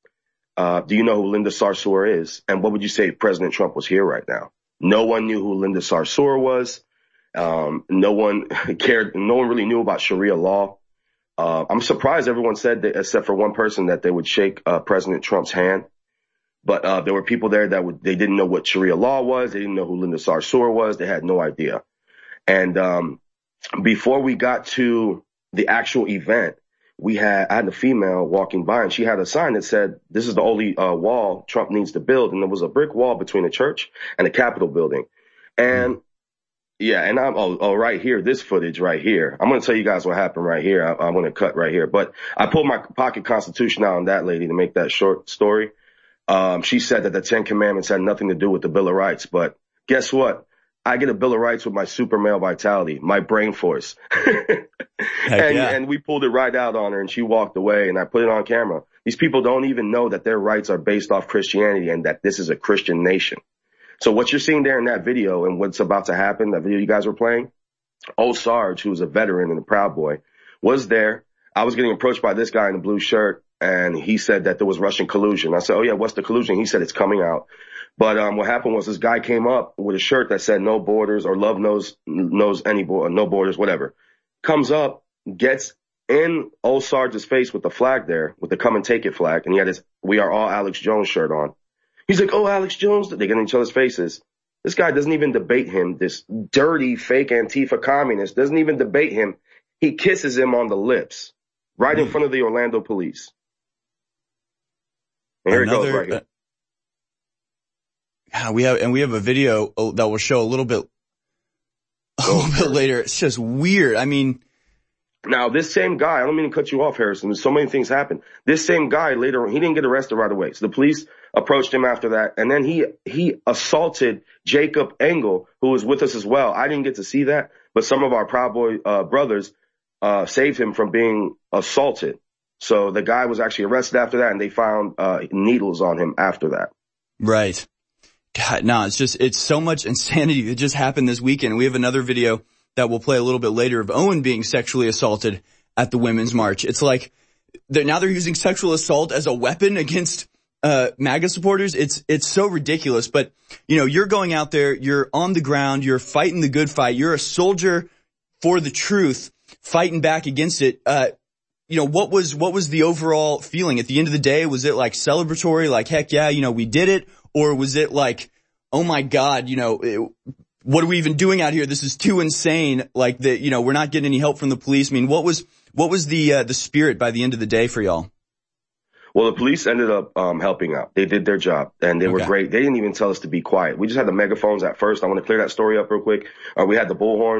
Uh, do you know who Linda Sarsour is? And what would you say if President Trump was here right now? No one knew who Linda Sarsour was. Um, no one cared. No one really knew about Sharia law. Uh, I'm surprised everyone said that, except for one person, that they would shake uh, President Trump's hand. But uh, there were people there that would, they didn't know what Sharia law was. They didn't know who Linda Sarsour was. They had no idea. And um, before we got to the actual event, we had, I had a female walking by, and she had a sign that said, this is the only uh, wall Trump needs to build. And there was a brick wall between the church and the Capitol building. And yeah, and I'm, oh, oh, right here, this footage right here. I'm going to tell you guys what happened right here. I, I'm going to cut right here. But I pulled my pocket constitution out on that lady to make that short story. Um, she said that the Ten Commandments had nothing to do with the Bill of Rights. But guess what? I get a Bill of Rights with my super male vitality, my brain force. and, yeah. and we pulled it right out on her, and she walked away, and I put it on camera. These people don't even know that their rights are based off Christianity and that this is a Christian nation. So what you're seeing there in that video and what's about to happen, that video you guys were playing, old Sarge, who's a veteran and a Proud Boy, was there. I was getting approached by this guy in the blue shirt, and he said that there was Russian collusion. I said, oh, yeah, what's the collusion? He said it's coming out. But um, what happened was this guy came up with a shirt that said no borders or love knows knows any bo- no borders, whatever. Comes up, gets in old Sarge's face with the flag there, with the come and take it flag, and he had his We Are All Alex Jones shirt on. He's like, oh, Alex Jones. They get in each other's faces. This guy doesn't even debate him. This dirty, fake Antifa communist doesn't even debate him. He kisses him on the lips right in front of the Orlando police. And here Another, it goes right here. Uh, we have, and we have a video that will show a little bit, a little bit later. It's just weird. I mean, now this same guy, I don't mean to cut you off, Harrison. There's so many things happen. This same guy later, he didn't get arrested right away. So the police approached him after that. And then he, he assaulted Jacob Engel, who was with us as well. I didn't get to see that, but some of our Proud Boy, uh, brothers, uh, saved him from being assaulted. So the guy was actually arrested after that, and they found, uh, needles on him after that. Right. God, no, it's just, it's so much insanity that just happened this weekend. We have another video that we'll play a little bit later of Owen being sexually assaulted at the Women's March. It's like, they're, now they're using sexual assault as a weapon against, uh, MAGA supporters. It's, it's so ridiculous. But, you know, you're going out there, you're on the ground, you're fighting the good fight, you're a soldier for the truth, fighting back against it. Uh, you know, what was, what was the overall feeling at the end of the day? Was it like celebratory, like, heck yeah, you know, we did it? Or was it like, oh my God, you know, it, what are we even doing out here? This is too insane. Like the, you know, we're not getting any help from the police. I mean, what was, what was the, uh, the spirit by the end of the day for y'all? Well, the police ended up, um, helping out. They did their job, and they were Okay. great. They didn't even tell us to be quiet. We just had the megaphones at first. I want to clear that story up real quick. Uh, we had the bullhorns.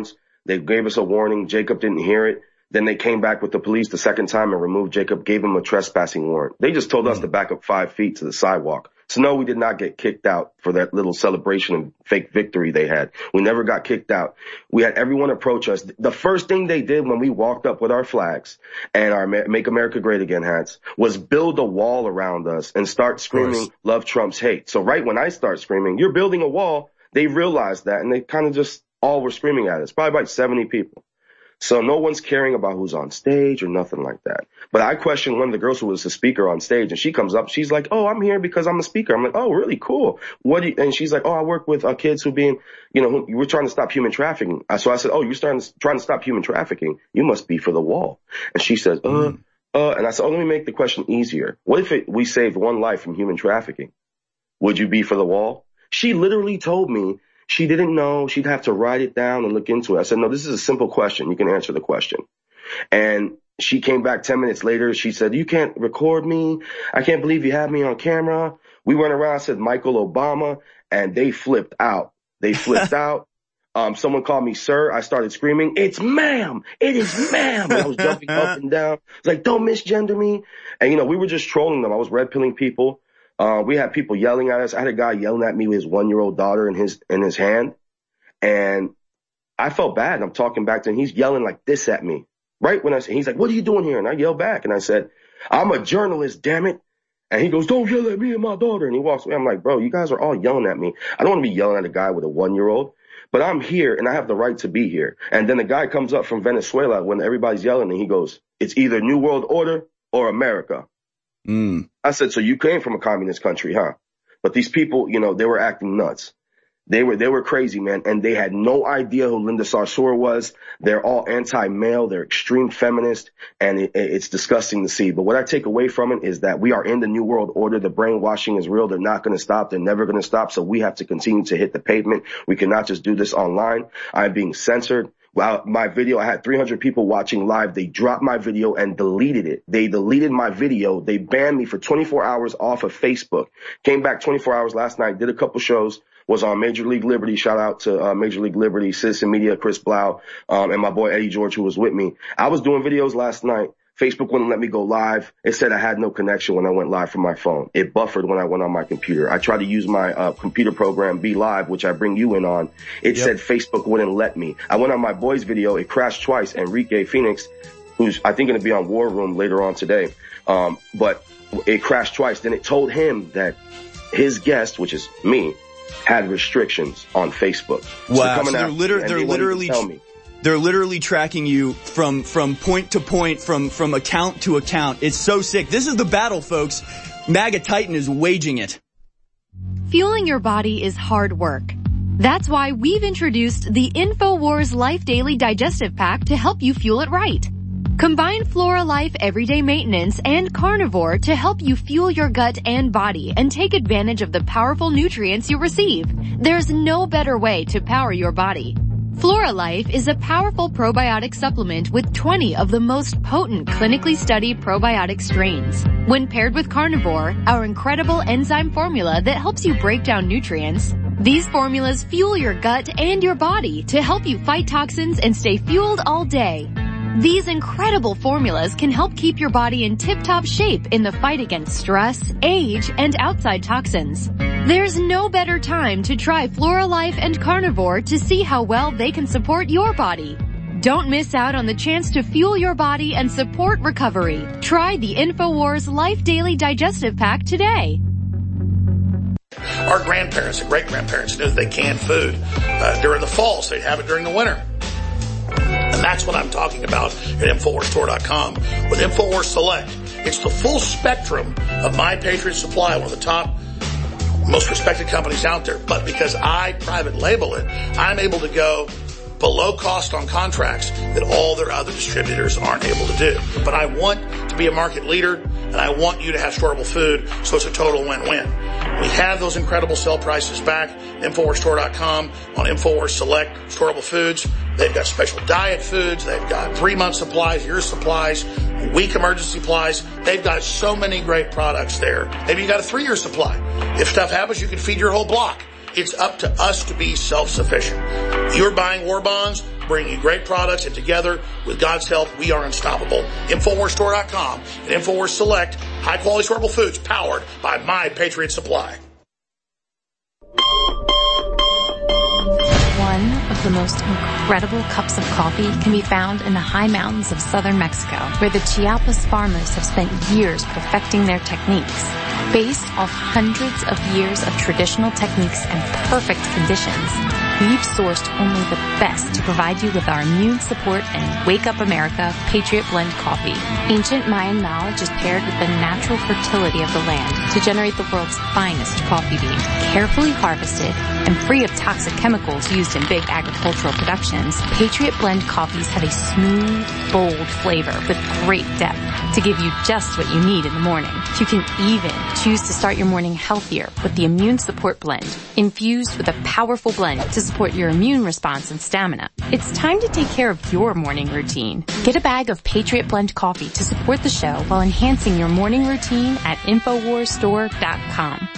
They gave us a warning. Jacob didn't hear it. Then they came back with the police the second time and removed Jacob, gave him a trespassing warrant. They just told us to back up five feet to the sidewalk. So no, we did not get kicked out for that little celebration and fake victory they had. We never got kicked out. We had everyone approach us. The first thing they did when we walked up with our flags and our Make America Great Again hats was build a wall around us and start screaming, love Trump's hate. So right when I start screaming, you're building a wall, they realized that and they kind of just all were screaming at us, probably about seventy people. So no one's caring about who's on stage or nothing like that. But I questioned one of the girls who was the speaker on stage, and she comes up, she's like, oh, I'm here because I'm a speaker. I'm like, oh, really cool. What do you, and she's like, oh, I work with uh, kids who being, you know, who, we're trying to stop human trafficking. So I said, oh, you're starting to, trying to stop human trafficking. You must be for the wall. And she says, uh, mm. uh, and I said, oh, let me make the question easier. What if it, we saved one life from human trafficking? Would you be for the wall? She literally told me she didn't know. She'd have to write it down and look into it. I said, no, this is a simple question. You can answer the question. And she came back ten minutes later. She said, you can't record me. I can't believe you have me on camera. We went around, I said, Michael Obama, and they flipped out. They flipped out. Um, someone called me sir. I started screaming, it's ma'am. It is ma'am. And I was jumping up and down. It's like, don't misgender me. And, you know, we were just trolling them. I was red pilling people. Uh, we had people yelling at us. I had a guy yelling at me with his one-year-old daughter in his, in his hand. And I felt bad. I'm talking back to him. He's yelling like this at me. Right when I said, he's like, what are you doing here? And I yelled back and I said, I'm a journalist, damn it. And he goes, don't yell at me and my daughter. And he walks away. I'm like, bro, you guys are all yelling at me. I don't want to be yelling at a guy with a one-year-old, but I'm here and I have the right to be here. And then the guy comes up from Venezuela when everybody's yelling and he goes, it's either New World Order or America. Mm. I said, so you came from a communist country, huh? But these people, you know, they were acting nuts. They were, they were crazy, man. And they had no idea who Linda Sarsour was. They're all anti-male. They're extreme feminist. And it, it's disgusting to see. But what I take away from it is that we are in the New World Order. The brainwashing is real. They're not going to stop. They're never going to stop. So we have to continue to hit the pavement. We cannot just do this online. I'm being censored. Well, my video, I had three hundred people watching live. They dropped my video and deleted it. They deleted my video. They banned me for twenty-four hours off of Facebook. Came back twenty-four hours last night, did a couple shows, was on Major League Liberty. Shout out to uh, Major League Liberty, Citizen Media, Chris Blau, um, and my boy Eddie George, who was with me. I was doing videos last night. Facebook wouldn't let me go live. It said I had no connection when I went live from my phone. It buffered when I went on my computer. I tried to use my uh, computer program, Be Live, which I bring you in on. It yep. said Facebook wouldn't let me. I went on my boy's video. It crashed twice. Enrique Phoenix, who's I think going to be on War Room later on today, um, but it crashed twice. Then it told him that his guest, which is me, had restrictions on Facebook. Wow, so, so they're, liter- they're literally tell me. They're literally tracking you from, from point to point, from, from account to account. It's so sick. This is the battle, folks. MAGA Titan is waging it. Fueling your body is hard work. That's why we've introduced the InfoWars Life Daily Digestive Pack to help you fuel it right. Combine Flora Life Everyday Maintenance and Carnivore to help you fuel your gut and body and take advantage of the powerful nutrients you receive. There's no better way to power your body. Flora Life is a powerful probiotic supplement with twenty of the most potent clinically studied probiotic strains. When paired with Carnivore, our incredible enzyme formula that helps you break down nutrients, these formulas fuel your gut and your body to help you fight toxins and stay fueled all day. These incredible formulas can help keep your body in tip-top shape in the fight against stress, age, and outside toxins. There's no better time to try Flora Life and Carnivore to see how well they can support your body. Don't miss out on the chance to fuel your body and support recovery. Try the InfoWars Life Daily Digestive Pack today. Our grandparents and great-grandparents knew that they canned food uh, during the fall, so they'd have it during the winter. And that's what I'm talking about at Infowars Store dot com. With Infowars Select, it's the full spectrum of My Patriot Supply, one of the top, most respected companies out there. But because I private label it, I'm able to go below cost on contracts that all their other distributors aren't able to do. But I want to be a market leader, and I want you to have storable food, so it's a total win-win. We have those incredible sale prices back. Infowars Store dot com on Infowars Select Storable Foods. They've got special diet foods. They've got three-month supplies, year supplies, week emergency supplies. They've got so many great products there. Maybe you got a three-year supply. If stuff happens, you can feed your whole block. It's up to us to be self-sufficient. You're buying war bonds. bringing you great products, and together, with God's help, we are unstoppable. Infowars Store dot com and Infowars Select, high-quality storable foods powered by My Patriot Supply. One of the most incredible cups of coffee can be found in the high mountains of southern Mexico, where the Chiapas farmers have spent years perfecting their techniques. Based off hundreds of years of traditional techniques and perfect conditions, we've sourced only the best to provide you with our immune support and Wake Up America Patriot Blend coffee. Ancient Mayan knowledge is paired with the natural fertility of the land to generate the world's finest coffee bean. Carefully harvested and free of toxic chemicals used in big agricultural productions, Patriot Blend coffees have a smooth, bold flavor with great depth to give you just what you need in the morning. You can even choose to start your morning healthier with the Immune Support Blend, infused with a powerful blend to support your immune response and stamina. It's time to take care of your morning routine. Get a bag of Patriot Blend coffee to support the show while enhancing your morning routine at Infowars Store dot com.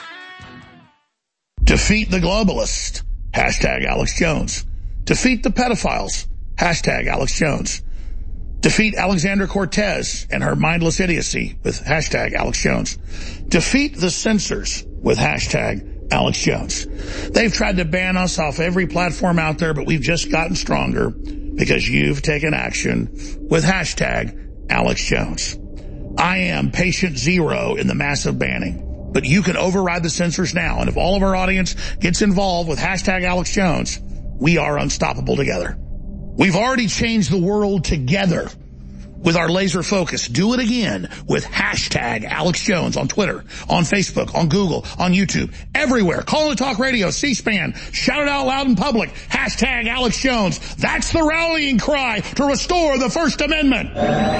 Defeat the globalist. Hashtag Alex Jones. Defeat the pedophiles. Hashtag Alex Jones. Defeat Alexandra Cortez and her mindless idiocy with hashtag Alex Jones. Defeat the censors with hashtag Alex Jones. They've tried to ban us off every platform out there, but we've just gotten stronger because you've taken action with hashtag Alex Jones. I am patient zero in the massive banning, but you can override the censors now. And if all of our audience gets involved with hashtag Alex Jones, we are unstoppable together. We've already changed the world together with our laser focus. Do it again with hashtag Alex Jones on Twitter, on Facebook, on Google, on YouTube, everywhere. Call it Talk Radio, C-SPAN. Shout it out loud in public. Hashtag Alex Jones. That's the rallying cry to restore the First Amendment.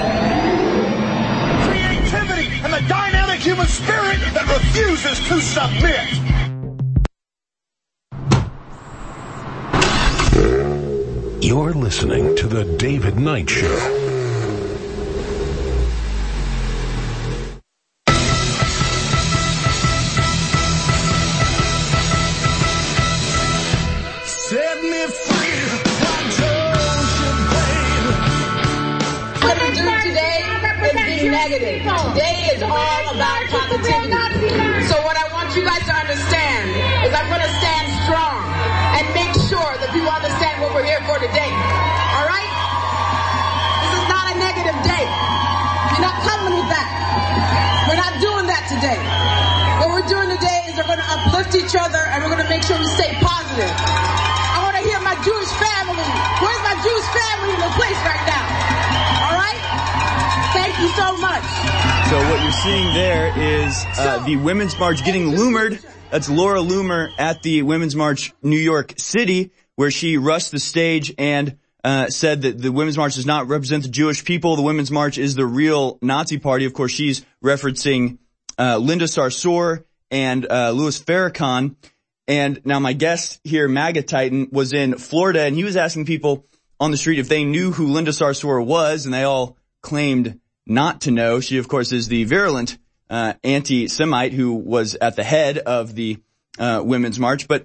Creativity and the dynamic human spirit that refuses to submit. You're listening to The David Knight Show. Set me free, what we do today is be negative. Today is all about positivity. So what I want you guys to understand is I'm going to stand strong and make sure that people understand what we're here for today. All right? This is not a negative day. You're not coming with that. We're not doing that today. What we're doing today is we're going to uplift each other and we're going to make sure we stay positive. I want to hear my Jewish family. Where's my Jewish family in the place right now? All right? Thank you so much. So what you're seeing there is uh, the Women's March getting Loomered. That's Laura Loomer at the Women's March New York City, where she rushed the stage and uh said that the Women's March does not represent the Jewish people. The Women's March is the real Nazi party. Of course, she's referencing uh Linda Sarsour and uh Louis Farrakhan. And now my guest here, MAGA Titan, was in Florida, and he was asking people on the street if they knew who Linda Sarsour was, and they all claimed not to know. She, of course, is the virulent Uh, anti-Semite who was at the head of the uh, Women's March. But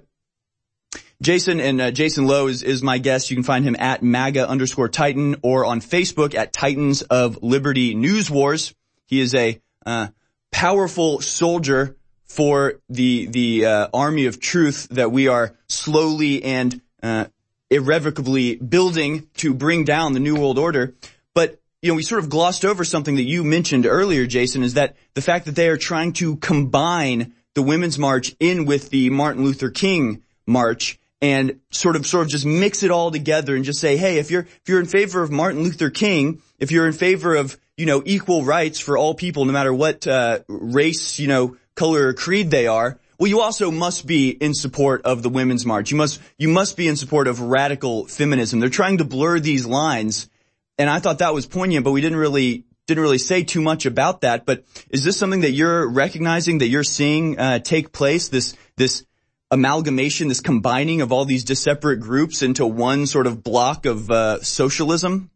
Jason and uh, Jason Lowe is, is my guest. You can find him at MAGA underscore Titan or on Facebook at Titans of Liberty News Wars. He is a uh, powerful soldier for the the uh, army of truth that we are slowly and uh, irrevocably building to bring down the New World Order. But you know, we sort of glossed over something that you mentioned earlier, Jason, is that the fact that they are trying to combine the Women's March in with the Martin Luther King March and sort of, sort of just mix it all together and just say, hey, if you're, if you're in favor of Martin Luther King, if you're in favor of, you know, equal rights for all people, no matter what, uh, race, you know, color or creed they are, well, you also must be in support of the Women's March. You must, you must be in support of radical feminism. They're trying to blur these lines. And I thought that was poignant, but we didn't really didn't really say too much about that. But is this something that you're recognizing, that you're seeing uh, take place? This this amalgamation, this combining of all these disparate groups into one sort of block of uh, socialism?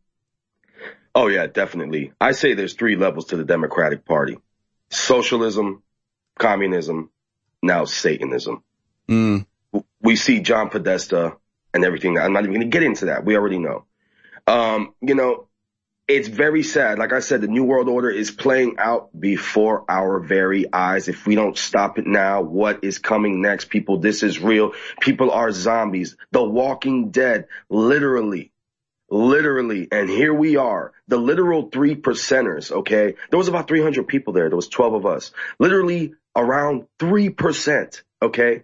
Oh yeah, definitely. I say there's three levels to the Democratic Party: socialism, communism, now Satanism. Mm. We see John Podesta and everything. I'm not even going to get into that. We already know. Um, you know, it's very sad. Like I said, the New World Order is playing out before our very eyes. If we don't stop it now, what is coming next? People, this is real. People are zombies. The Walking Dead, literally, literally. And here we are, the literal three percenters, okay? There was about three hundred people there. There was twelve of us. Literally around three percent, okay?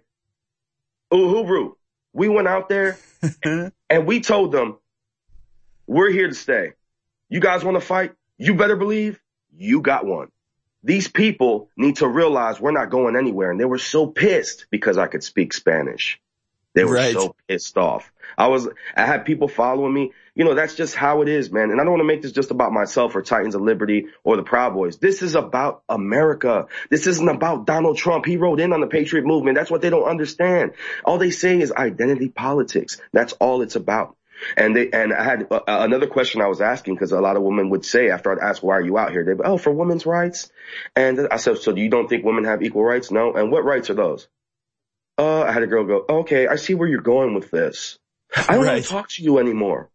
Uhuru. We went out there and we told them, we're here to stay. You guys want to fight? You better believe you got one. These people need to realize we're not going anywhere. And they were so pissed because I could speak Spanish. They were right. so pissed off. I was, I had people following me. You know, that's just how it is, man. And I don't want to make this just about myself or Titans of Liberty or the Proud Boys. This is about America. This isn't about Donald Trump. He rode in on the Patriot movement. That's what they don't understand. All they say is identity politics. That's all it's about. And they, and I had uh, another question I was asking, because a lot of women would say after I'd ask, why are you out here? They'd be, oh, for women's rights. And I said, so you don't think women have equal rights? No. And what rights are those? Uh, I had a girl go, okay, I see where you're going with this. I don't right. want to talk to you anymore.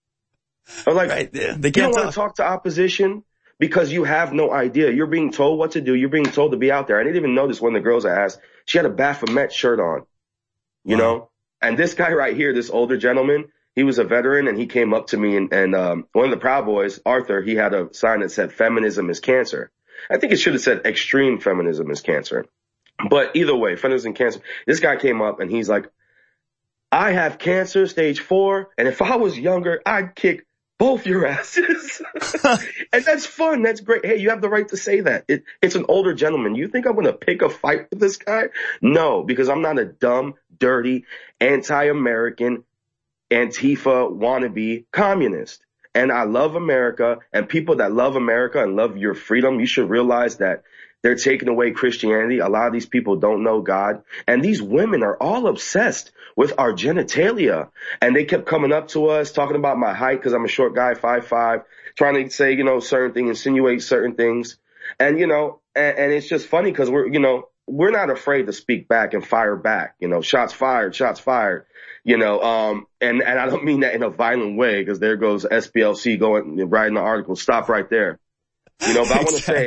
Or like, right. yeah. they can't you don't talk. want to talk to opposition because you have no idea. You're being told what to do. You're being told to be out there. I didn't even notice one of the girls I asked, she had a Baphomet shirt on, you wow. know? And this guy right here, this older gentleman, he was a veteran, and he came up to me, and, and um, one of the Proud Boys, Arthur, he had a sign that said feminism is cancer. I think it should have said extreme feminism is cancer. But either way, feminism cancer. This guy came up and he's like, I have cancer stage four, and if I was younger, I'd kick both your asses. And that's fun. That's great. Hey, you have the right to say that. It, it's an older gentleman. You think I'm going to pick a fight with this guy? No, because I'm not a dumb, dirty, anti-American, Antifa wannabe communist. And I love America, and people that love America and love your freedom, you should realize that they're taking away Christianity. A lot of these people don't know God. And these women are all obsessed with our genitalia. And they kept coming up to us, talking about my height, because I'm a short guy, five five, trying to say, you know, certain things, insinuate certain things. And, you know, and, and it's just funny because we're, you know, we're not afraid to speak back and fire back. You know, shots fired, shots fired. You know, um, and, and I don't mean that in a violent way, because there goes S P L C going, writing the article. Stop right there. You know, but I want to say,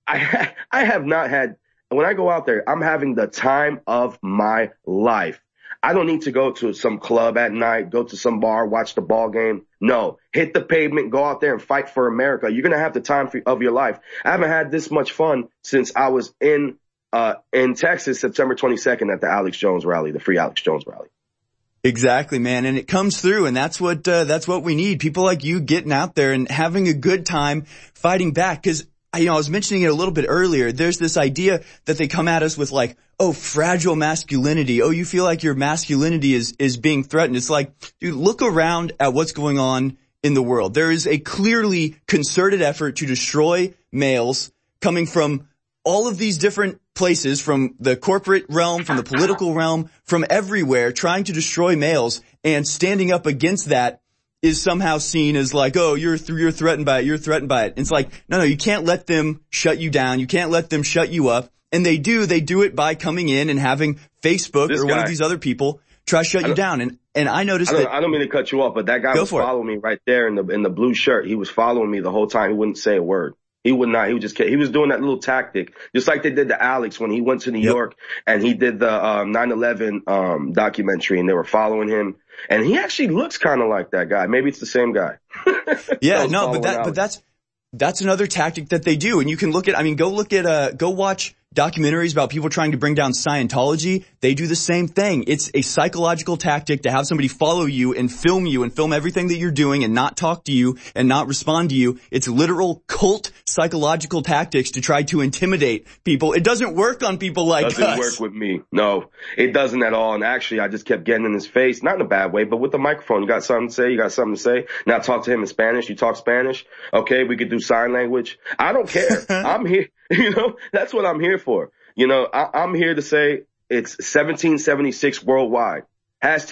I, I have not had, when I go out there, I'm having the time of my life. I don't need to go to some club at night, go to some bar, watch the ball game. No, hit the pavement, go out there and fight for America. You're going to have the time for, of your life. I haven't had this much fun since I was in, uh, in Texas, September twenty-second at the Alex Jones rally, the Free Alex Jones rally. Exactly, man. And it comes through, and that's what, uh, that's what we need. People like you getting out there and having a good time fighting back. Cause, you know, I was mentioning it a little bit earlier. There's this idea that they come at us with like, oh, fragile masculinity. Oh, you feel like your masculinity is, is being threatened. It's like, dude, look around at what's going on in the world. There is a clearly concerted effort to destroy males coming from all of these different places, from the corporate realm, from the political realm, from everywhere, trying to destroy males, and standing up against that is somehow seen as like, oh, you're th- you're threatened by it, you're threatened by it. It's like, no, no, you can't let them shut you down. You can't let them shut you up. And they do. They do it by coming in and having Facebook this or guy, one of these other people try to shut you down. And and I noticed I that. I don't mean to cut you off, but that guy was following it. me right there in the in the blue shirt. He was following me the whole time. He wouldn't say a word. He would not. He would just, he was doing that little tactic, just like they did to Alex when he went to New yep. York and he did the um, nine eleven um, documentary, and they were following him. And he actually looks kind of like that guy. Maybe it's the same guy. Yeah, no, but that, Alex. but that's, that's another tactic that they do. And you can look at, I mean, go look at, uh, go watch documentaries about people trying to bring down Scientology. They do the same thing. It's a psychological tactic to have somebody follow you and film you and film everything that you're doing and not talk to you and not respond to you. It's literal cult psychological tactics to try to intimidate people. It doesn't work on people like us. It doesn't work with me. No, it doesn't at all. And actually, I just kept getting in his face, not in a bad way, but with the microphone. You got something to say? You got something to say? Now talk to him in Spanish. You talk Spanish? Okay, we could do sign language. I don't care. I'm here. You know, that's what I'm here for. You know, I, I'm here to say it's seventeen seventy-six worldwide. Hashtag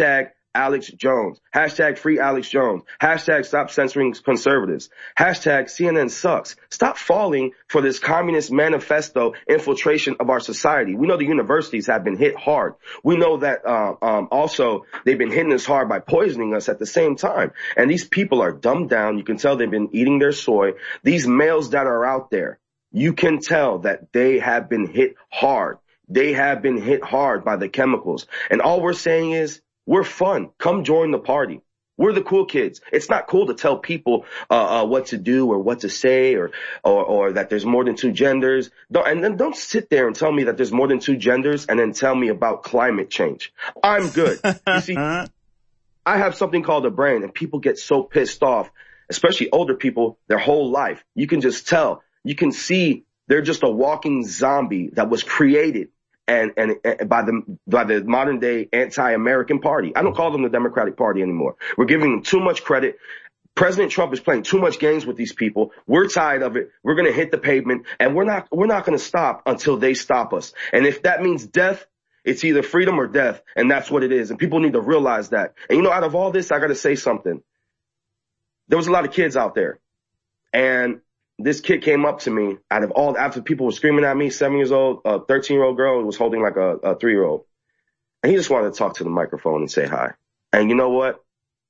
Alex Jones. Hashtag free Alex Jones. Hashtag stop censoring conservatives. Hashtag C N N sucks. Stop falling for this communist manifesto infiltration of our society. We know the universities have been hit hard. We know that uh, um, also they've been hitting us hard by poisoning us at the same time. And these people are dumbed down. You can tell they've been eating their soy. These males that are out there, you can tell that they have been hit hard. They have been hit hard by the chemicals. And all we're saying is, we're fun. Come join the party. We're the cool kids. It's not cool to tell people uh, uh what to do or what to say or or, or that there's more than two genders. Don't, and then don't sit there and tell me that there's more than two genders and then tell me about climate change. I'm good. You see, I have something called a brain, and people get so pissed off, especially older people, their whole life. You can just tell. You can see they're just a walking zombie that was created And, and, and by the, by the modern day anti-American party. I don't call them the Democratic Party anymore. We're giving them too much credit. President Trump is playing too much games with these people. We're tired of it. We're going to hit the pavement, and we're not, we're not going to stop until they stop us. And if that means death, it's either freedom or death. And that's what it is. And people need to realize that. And you know, out of all this, I got to say something. There was a lot of kids out there, and this kid came up to me out of all, after people were screaming at me, seven years old, a thirteen year old girl was holding like a, a three year old. And he just wanted to talk to the microphone and say hi. And you know what?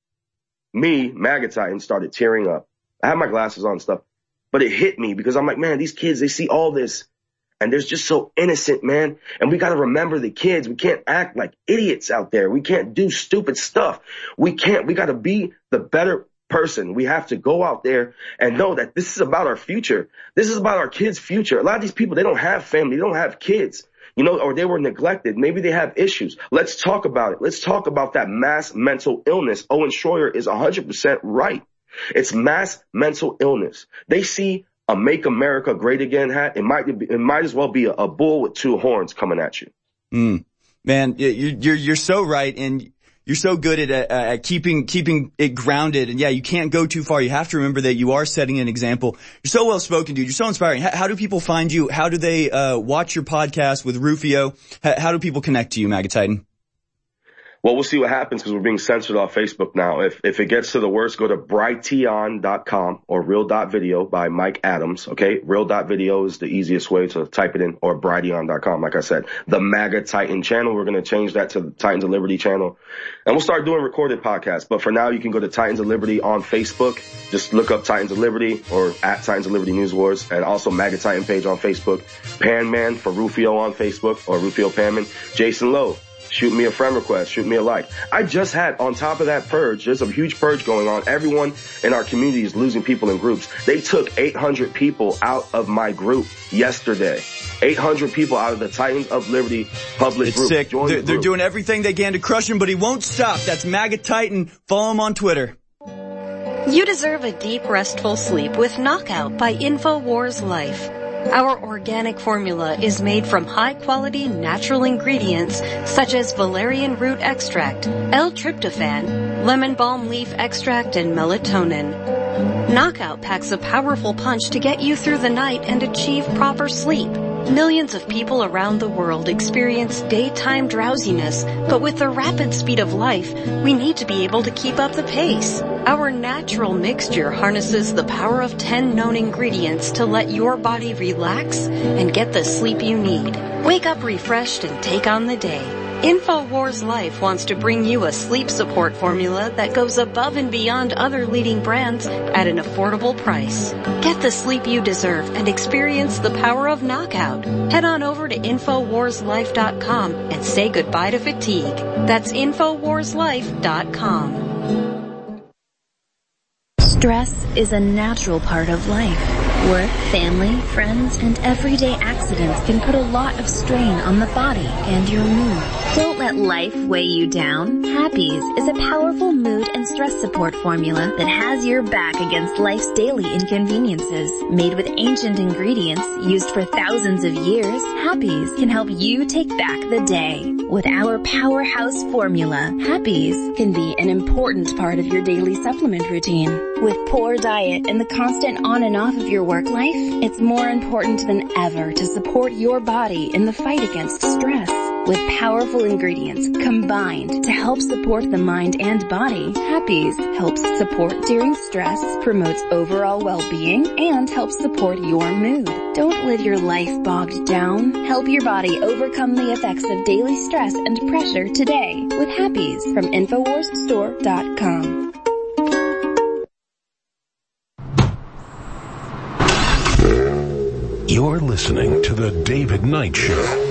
Me, MAGA Titan, started tearing up. I had my glasses on and stuff, but it hit me because I'm like, man, these kids, they see all this and they're just so innocent, man. And we got to remember the kids. We can't act like idiots out there. We can't do stupid stuff. We can't, we got to be the better person. We have to go out there and know that this is about our future. This is about our kids' future. A lot of these people, they don't have family. They don't have kids, you know, or they were neglected. Maybe they have issues. Let's talk about it. Let's talk about that mass mental illness. Owen Schroyer is one hundred percent right. It's mass mental illness. They see a Make America Great Again hat. It might be, it might as well be a, a bull with two horns coming at you. Mm. Man, you're, you're, you're so right. And you're so good at, uh, at keeping, keeping it grounded. And yeah, you can't go too far. You have to remember that you are setting an example. You're so well spoken, dude. You're so inspiring. How, how do people find you? How do they, uh, watch your podcast with Rufio? How, how do people connect to you, MAGA Titan? Well, we'll see what happens because we're being censored off Facebook now. If if it gets to the worst, go to brighteon dot com or real dot video by Mike Adams. Okay, real dot video is the easiest way to type it in, or brighteon dot com. Like I said, the MAGA Titan channel, we're going to change that to the Titans of Liberty channel. And we'll start doing recorded podcasts. But for now, you can go to Titans of Liberty on Facebook. Just look up Titans of Liberty or at Titans of Liberty News Wars, and also MAGA Titan page on Facebook. Panman for Rufio on Facebook, or Rufio Panman. Jason Lowe. Shoot me a friend request. Shoot me a like. I just had, on top of that purge, there's a huge purge going on. Everyone in our community is losing people in groups. They took eight hundred people out of my group yesterday. eight hundred people out of the Titans of Liberty public it's group. Sick. Join they're, the they're group. doing everything they can to crush him, but he won't stop. That's MAGA Titan. Follow him on Twitter. You deserve a deep, restful sleep with Knockout by InfoWars Life. Our organic formula is made from high-quality natural ingredients such as valerian root extract, L-tryptophan, lemon balm leaf extract, and melatonin. Knockout packs a powerful punch to get you through the night and achieve proper sleep. Millions of people around the world experience daytime drowsiness, but with the rapid speed of life, we need to be able to keep up the pace. Our natural mixture harnesses the power of ten known ingredients to let your body relax and get the sleep you need. Wake up refreshed and take on the day. InfoWars Life wants to bring you a sleep support formula that goes above and beyond other leading brands at an affordable price. Get the sleep you deserve and experience the power of Knockout. Head on over to infowars life dot com and say goodbye to fatigue. That's infowars life dot com. Stress is a natural part of life. Work, family, friends, and everyday accidents can put a lot of strain on the body and your mood. Don't let life weigh you down. Happies is a powerful mood and stress support formula that has your back against life's daily inconveniences. Made with ancient ingredients used for thousands of years, Happies can help you take back the day. With our powerhouse formula, Happies can be an important part of your daily supplement routine. With poor diet and the constant on and off of your work life, it's more important than ever to support your body in the fight against stress. With powerful ingredients combined to help support the mind and body, Happy's helps support during stress, promotes overall well-being, and helps support your mood. Don't live your life bogged down. Help your body overcome the effects of daily stress and pressure today with Happy's from Infowars Store dot com. You're listening to The David Knight Show.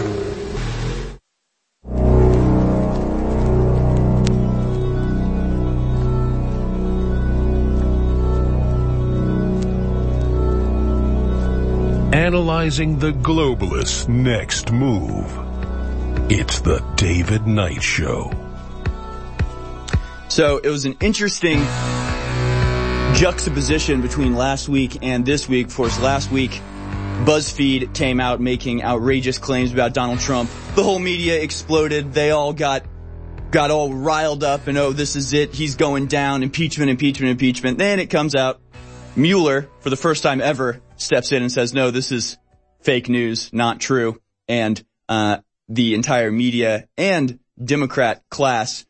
Analyzing the globalists' next move. It's The David Knight Show. So it was an interesting juxtaposition between last week and this week. Of course, last week, BuzzFeed came out making outrageous claims about Donald Trump. The whole media exploded. They all got got all riled up and, oh, this is it. He's going down. Impeachment, impeachment, impeachment. Then it comes out. Mueller, for the first time ever, steps in and says, no, this is fake news, not true. And uh the entire media and Democrat class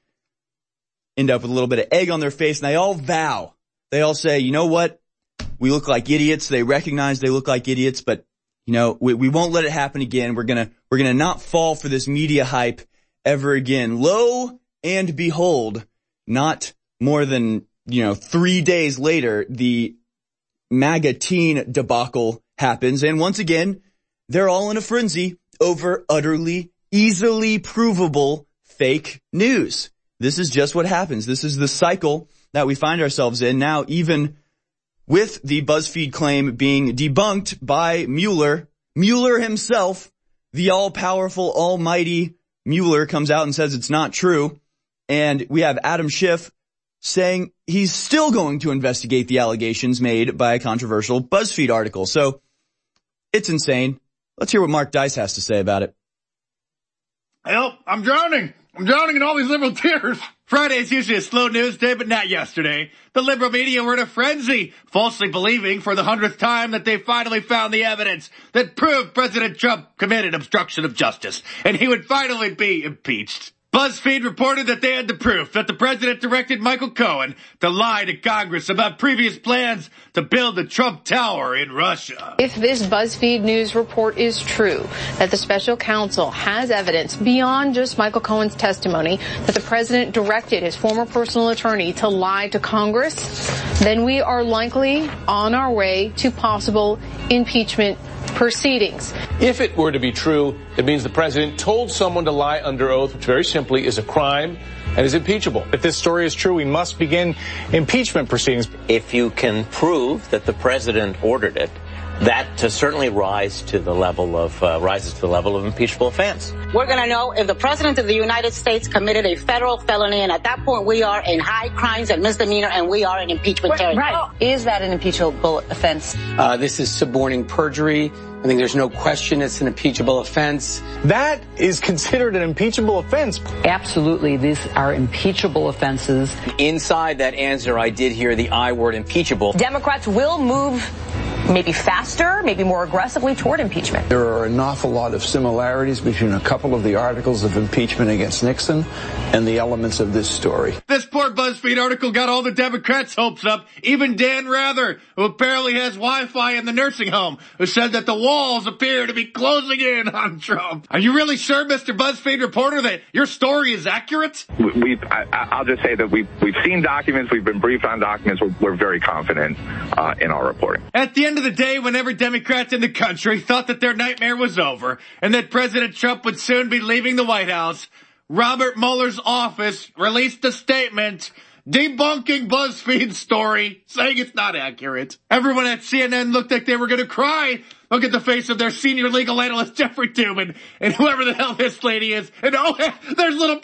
end up with a little bit of egg on their face, and they all vow. They all say, you know what? We look like idiots. They recognize they look like idiots, but, you know, we, we won't let it happen again. We're gonna, we're gonna not fall for this media hype ever again. Lo and behold, not more than, you know, three days later, the MAGA teen debacle happens, and once again, they're all in a frenzy over utterly, easily provable fake news. This is just what happens. This is the cycle that we find ourselves in now, even with the BuzzFeed claim being debunked by Mueller. Mueller himself, the all-powerful, almighty Mueller, comes out and says it's not true, and we have Adam Schiff saying he's still going to investigate the allegations made by a controversial BuzzFeed article. So it's insane. Let's hear what Mark Dice has to say about it. Help, I'm drowning. I'm drowning in all these liberal tears. Friday is usually a slow news day, but not yesterday. The liberal media were in a frenzy, falsely believing for the hundredth time that they finally found the evidence that proved President Trump committed obstruction of justice, and he would finally be impeached. BuzzFeed reported that they had the proof that the president directed Michael Cohen to lie to Congress about previous plans to build the Trump Tower in Russia. If this BuzzFeed News report is true, that the special counsel has evidence beyond just Michael Cohen's testimony that the president directed his former personal attorney to lie to Congress, then we are likely on our way to possible impeachment proceedings. If it were to be true, it means the president told someone to lie under oath, which very simply is a crime and is impeachable. If this story is true, we must begin impeachment proceedings. If you can prove that the president ordered it, that to certainly rise to the level of uh, rises to the level of impeachable offense. We're going to know if the president of the United States committed a federal felony, and at that point we are in high crimes and misdemeanor, and we are in impeachment territory. Right. Is that an impeachable offense? Uh, this is suborning perjury. I think there's no question it's an impeachable offense. That is considered an impeachable offense. Absolutely, these are impeachable offenses. Inside that answer, I did hear the I word, impeachable. Democrats will move maybe faster, maybe more aggressively toward impeachment. There are an awful lot of similarities between a couple of the articles of impeachment against Nixon and the elements of this story. This poor BuzzFeed article got all the Democrats' hopes up, even Dan Rather, who apparently has Wi-Fi in the nursing home, who said that the walls appear to be closing in on Trump. Are you really sure, Mister BuzzFeed reporter, that your story is accurate? We've, I, I'll just say that we've, we've seen documents, we've been briefed on documents, we're, we're very confident uh, in our reporting. At the end of the day, whenever Democrats in the country thought that their nightmare was over and that President Trump would soon be leaving the White House, Robert Mueller's office released a statement debunking BuzzFeed's story, saying it's not accurate. Everyone at C N N looked like they were going to cry. Look at the face of their senior legal analyst, Jeffrey Tubin, and whoever the hell this lady is. And oh, there's little Bryce Dalton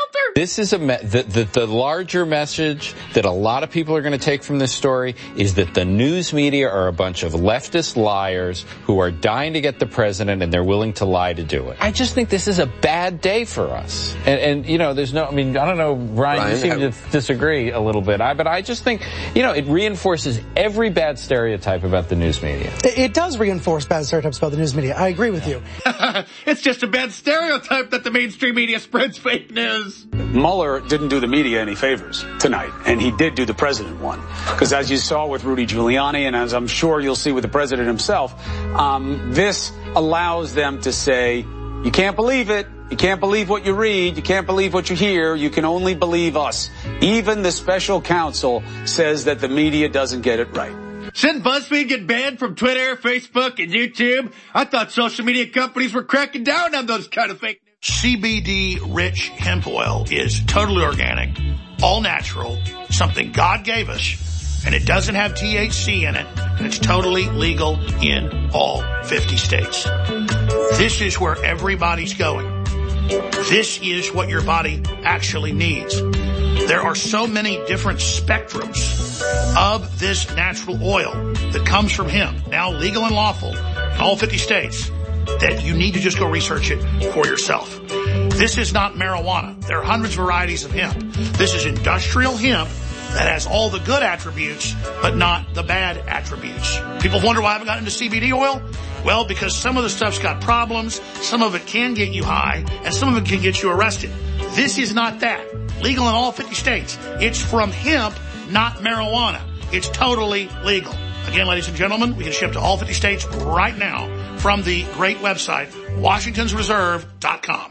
filter. This is a me- the, the the larger message that a lot of people are going to take from this story is that the news media are a bunch of leftist liars who are dying to get the president, and they're willing to lie to do it. I just think this is a bad day for us. And, and you know, there's no, I mean, I don't know, Ryan, Ryan you seem I, to disagree a little bit, I, but I just think, you know, it reinforces every bad stereotype about the news media. It, it does reinforce bad stereotypes about the news media. I agree with you. It's just a bad stereotype that the mainstream media spreads fake news. Mueller didn't do the media any favors tonight, and he did do the president one. Because as you saw with Rudy Giuliani, and as I'm sure you'll see with the president himself, um, this allows them to say, you can't believe it. You can't believe what you read. You can't believe what you hear. You can only believe us. Even the special counsel says that the media doesn't get it right. Shouldn't BuzzFeed get banned from Twitter, Facebook, and YouTube? I thought social media companies were cracking down on those kind of fake news. C B D-rich hemp oil is totally organic, all natural, something God gave us, and it doesn't have T H C in it, and it's totally legal in all fifty states. This is where everybody's going. This is what your body actually needs. There are so many different spectrums of this natural oil that comes from hemp, now legal and lawful in all fifty states, that you need to just go research it for yourself. This is not marijuana. There are hundreds of varieties of hemp. This is industrial hemp that has all the good attributes, but not the bad attributes. People wonder why I haven't gotten into C B D oil. Well, because some of the stuff's got problems, some of it can get you high, and some of it can get you arrested. This is not that. Legal in all fifty states. It's from hemp, not marijuana. It's totally legal. Again, ladies and gentlemen, we can ship to all fifty states right now from the great website, washingtons reserve dot com.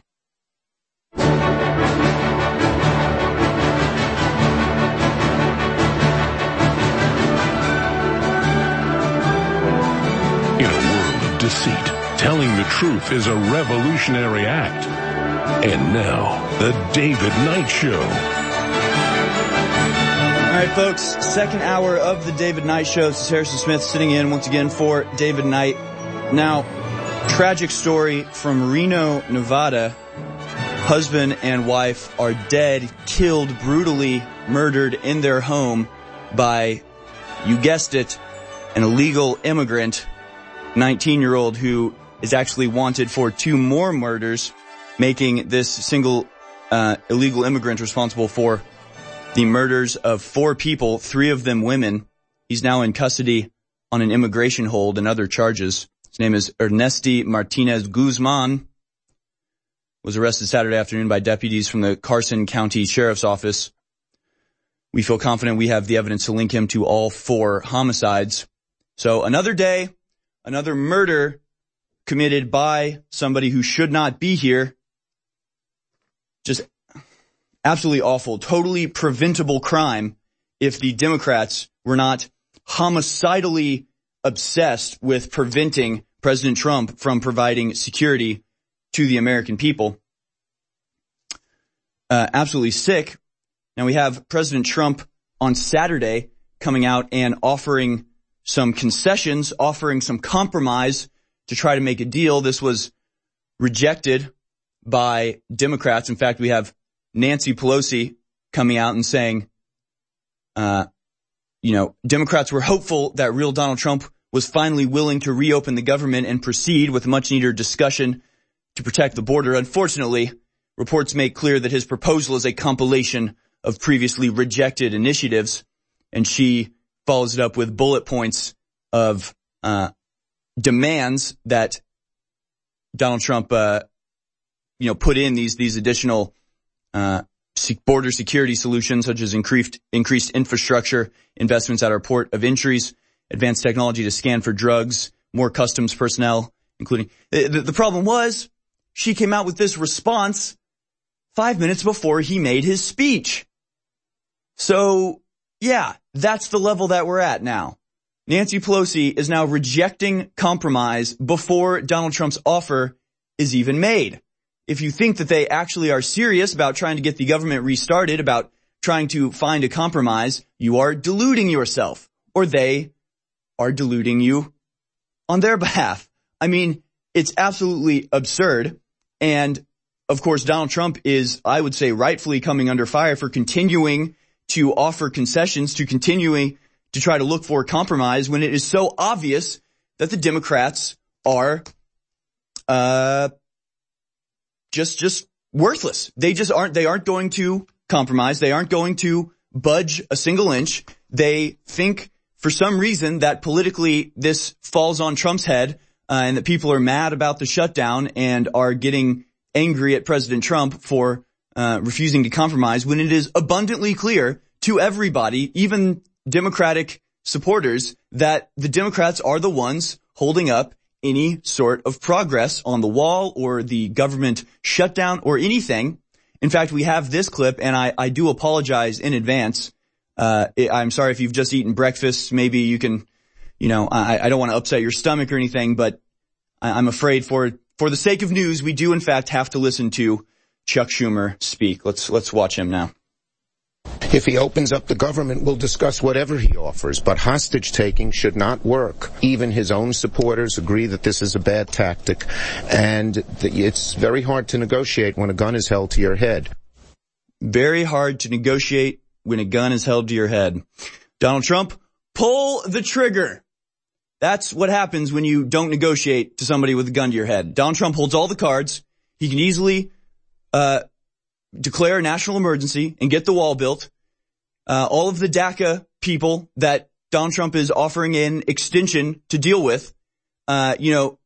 In a world of deceit, telling the truth is a revolutionary act. And now, the David Knight Show. All right, folks, second hour of the David Knight Show. This is Harrison Smith sitting in once again for David Knight. Now, tragic story from Reno, Nevada. Husband and wife are dead, killed, brutally murdered in their home by, you guessed it, an illegal immigrant, nineteen-year-old who is actually wanted for two more murders, making this single uh, illegal immigrant responsible for the murders of four people, three of them women. He's now in custody on an immigration hold and other charges. His name is Ernesti Martinez Guzman. Was arrested Saturday afternoon by deputies from the Carson County Sheriff's Office. We feel confident we have the evidence to link him to all four homicides. So another day, another murder committed by somebody who should not be here. Just absolutely awful, totally preventable crime if the Democrats were not homicidally obsessed with preventing President Trump from providing security to the American people. Uh, absolutely sick. Now we have President Trump on Saturday coming out and offering some concessions, offering some compromise to try to make a deal. This was rejected by Democrats. In fact, we have Nancy Pelosi coming out and saying, uh, you know, Democrats were hopeful that real Donald Trump was finally willing to reopen the government and proceed with much needed discussion to protect the border. Unfortunately, reports make clear that his proposal is a compilation of previously rejected initiatives, and she follows it up with bullet points of uh demands that Donald Trump, uh you know, put in these these additional uh border security solutions, such as increased increased infrastructure investments at our port of entries, advanced technology to scan for drugs, more customs personnel, including the, the problem was she came out with this response five minutes before he made his speech. So, yeah, that's the level that we're at now. Nancy Pelosi is now rejecting compromise before Donald Trump's offer is even made. If you think that they actually are serious about trying to get the government restarted, about trying to find a compromise, you are deluding yourself, or they are deluding you on their behalf. I mean, it's absolutely absurd. And of course, Donald Trump is, I would say, rightfully coming under fire for continuing to offer concessions, to continuing to try to look for compromise when it is so obvious that the Democrats are uh just just worthless. They just aren't they aren't going to compromise. They aren't going to budge a single inch. They think for some reason that politically this falls on Trump's head, uh, and that people are mad about the shutdown and are getting angry at President Trump for uh refusing to compromise, when it is abundantly clear to everybody, even Democratic supporters, that the Democrats are the ones holding up any sort of progress on the wall or the government shutdown or anything. In fact, we have this clip, and I, I do apologize in advance. Uh, I'm sorry if you've just eaten breakfast. Maybe you can, you know, I, I don't want to upset your stomach or anything, but I, I'm afraid for, for the sake of news, we do in fact have to listen to Chuck Schumer speak. Let's, let's watch him now. If he opens up the government, we'll discuss whatever he offers, but hostage-taking should not work. Even his own supporters agree that this is a bad tactic, and it's very hard to negotiate when a gun is held to your head. Very hard to negotiate when a gun is held to your head. Donald Trump, pull the trigger. That's what happens when you don't negotiate to somebody with a gun to your head. Donald Trump holds all the cards. He can easily uh declare a national emergency and get the wall built. Uh, all of the DACA people that Donald Trump is offering an extension to deal with, uh, you know,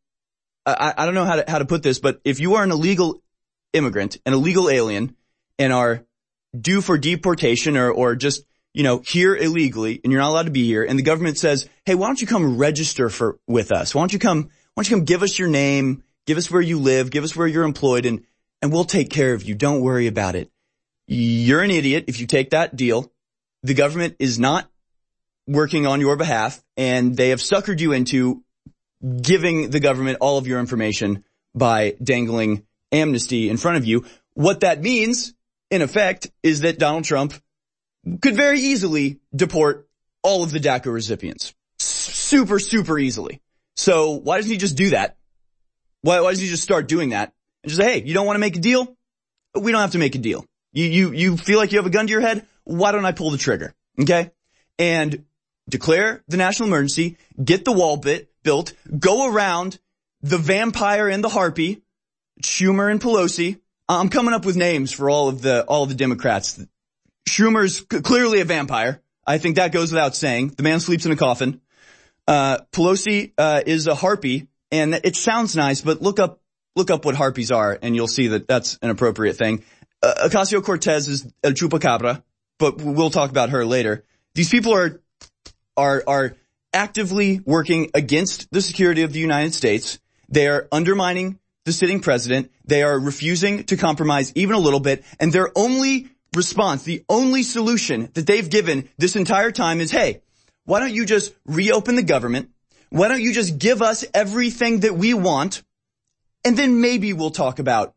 I, I don't know how to, how to put this, but if you are an illegal immigrant, an illegal alien, and are due for deportation or, or just, you know, here illegally, and you're not allowed to be here, and the government says, hey, why don't you come register for, with us? Why don't you come, why don't you come give us your name, give us where you live, give us where you're employed, and, and we'll take care of you. Don't worry about it. You're an idiot if you take that deal. The government is not working on your behalf, and they have suckered you into giving the government all of your information by dangling amnesty in front of you. What that means, in effect, is that Donald Trump could very easily deport all of the DACA recipients. Super, super easily. So why doesn't he just do that? Why, why doesn't he just start doing that? And just say, hey, you don't want to make a deal? We don't have to make a deal. You, you, you feel like you have a gun to your head? Why don't I pull the trigger? Okay? And declare the national emergency, get the wall bit built, go around the vampire and the harpy, Schumer and Pelosi. I'm coming up with names for all of the, all of the Democrats. Schumer's clearly a vampire. I think that goes without saying. The man sleeps in a coffin. Uh, Pelosi, uh, is a harpy, and it sounds nice, but look up, look up what harpies are, and you'll see that that's an appropriate thing. Uh, Ocasio-Cortez is El Chupacabra, but we'll talk about her later. These people are, are, are actively working against the security of the United States. They are undermining the sitting president. They are refusing to compromise even a little bit. And their only response, the only solution that they've given this entire time is, hey, why don't you just reopen the government? Why don't you just give us everything that we want? And then maybe we'll talk about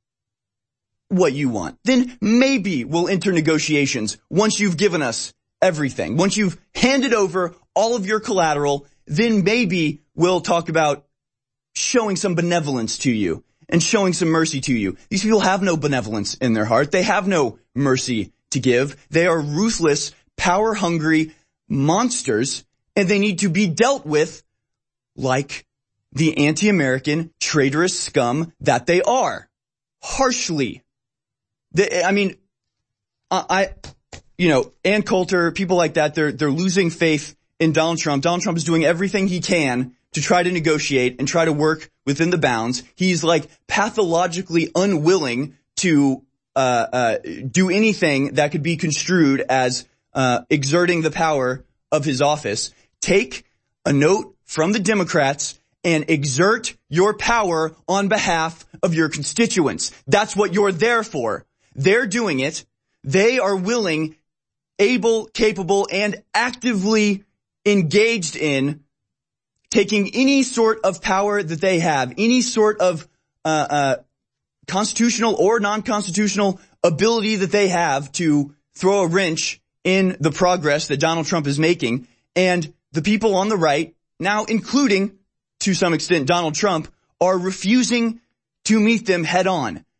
what you want. Then maybe we'll enter negotiations once you've given us everything. Once you've handed over all of your collateral, then maybe we'll talk about showing some benevolence to you and showing some mercy to you. These people have no benevolence in their heart. They have no mercy to give. They are ruthless, power-hungry monsters, and they need to be dealt with like the anti-American, traitorous scum that they are. Harshly. They, I mean, I, I, you know, Ann Coulter, people like that, they're, they're losing faith in Donald Trump. Donald Trump is doing everything he can to try to negotiate and try to work within the bounds. He's like pathologically unwilling to, uh, uh, do anything that could be construed as, uh, exerting the power of his office. Take a note from the Democrats and exert your power on behalf of your constituents. That's what you're there for. They're doing it. They are willing, able, capable, and actively engaged in taking any sort of power that they have, any sort of uh, uh constitutional or non-constitutional ability that they have to throw a wrench in the progress that Donald Trump is making. And the people on the right, now including, to some extent, Donald Trump, are refusing to meet them head on.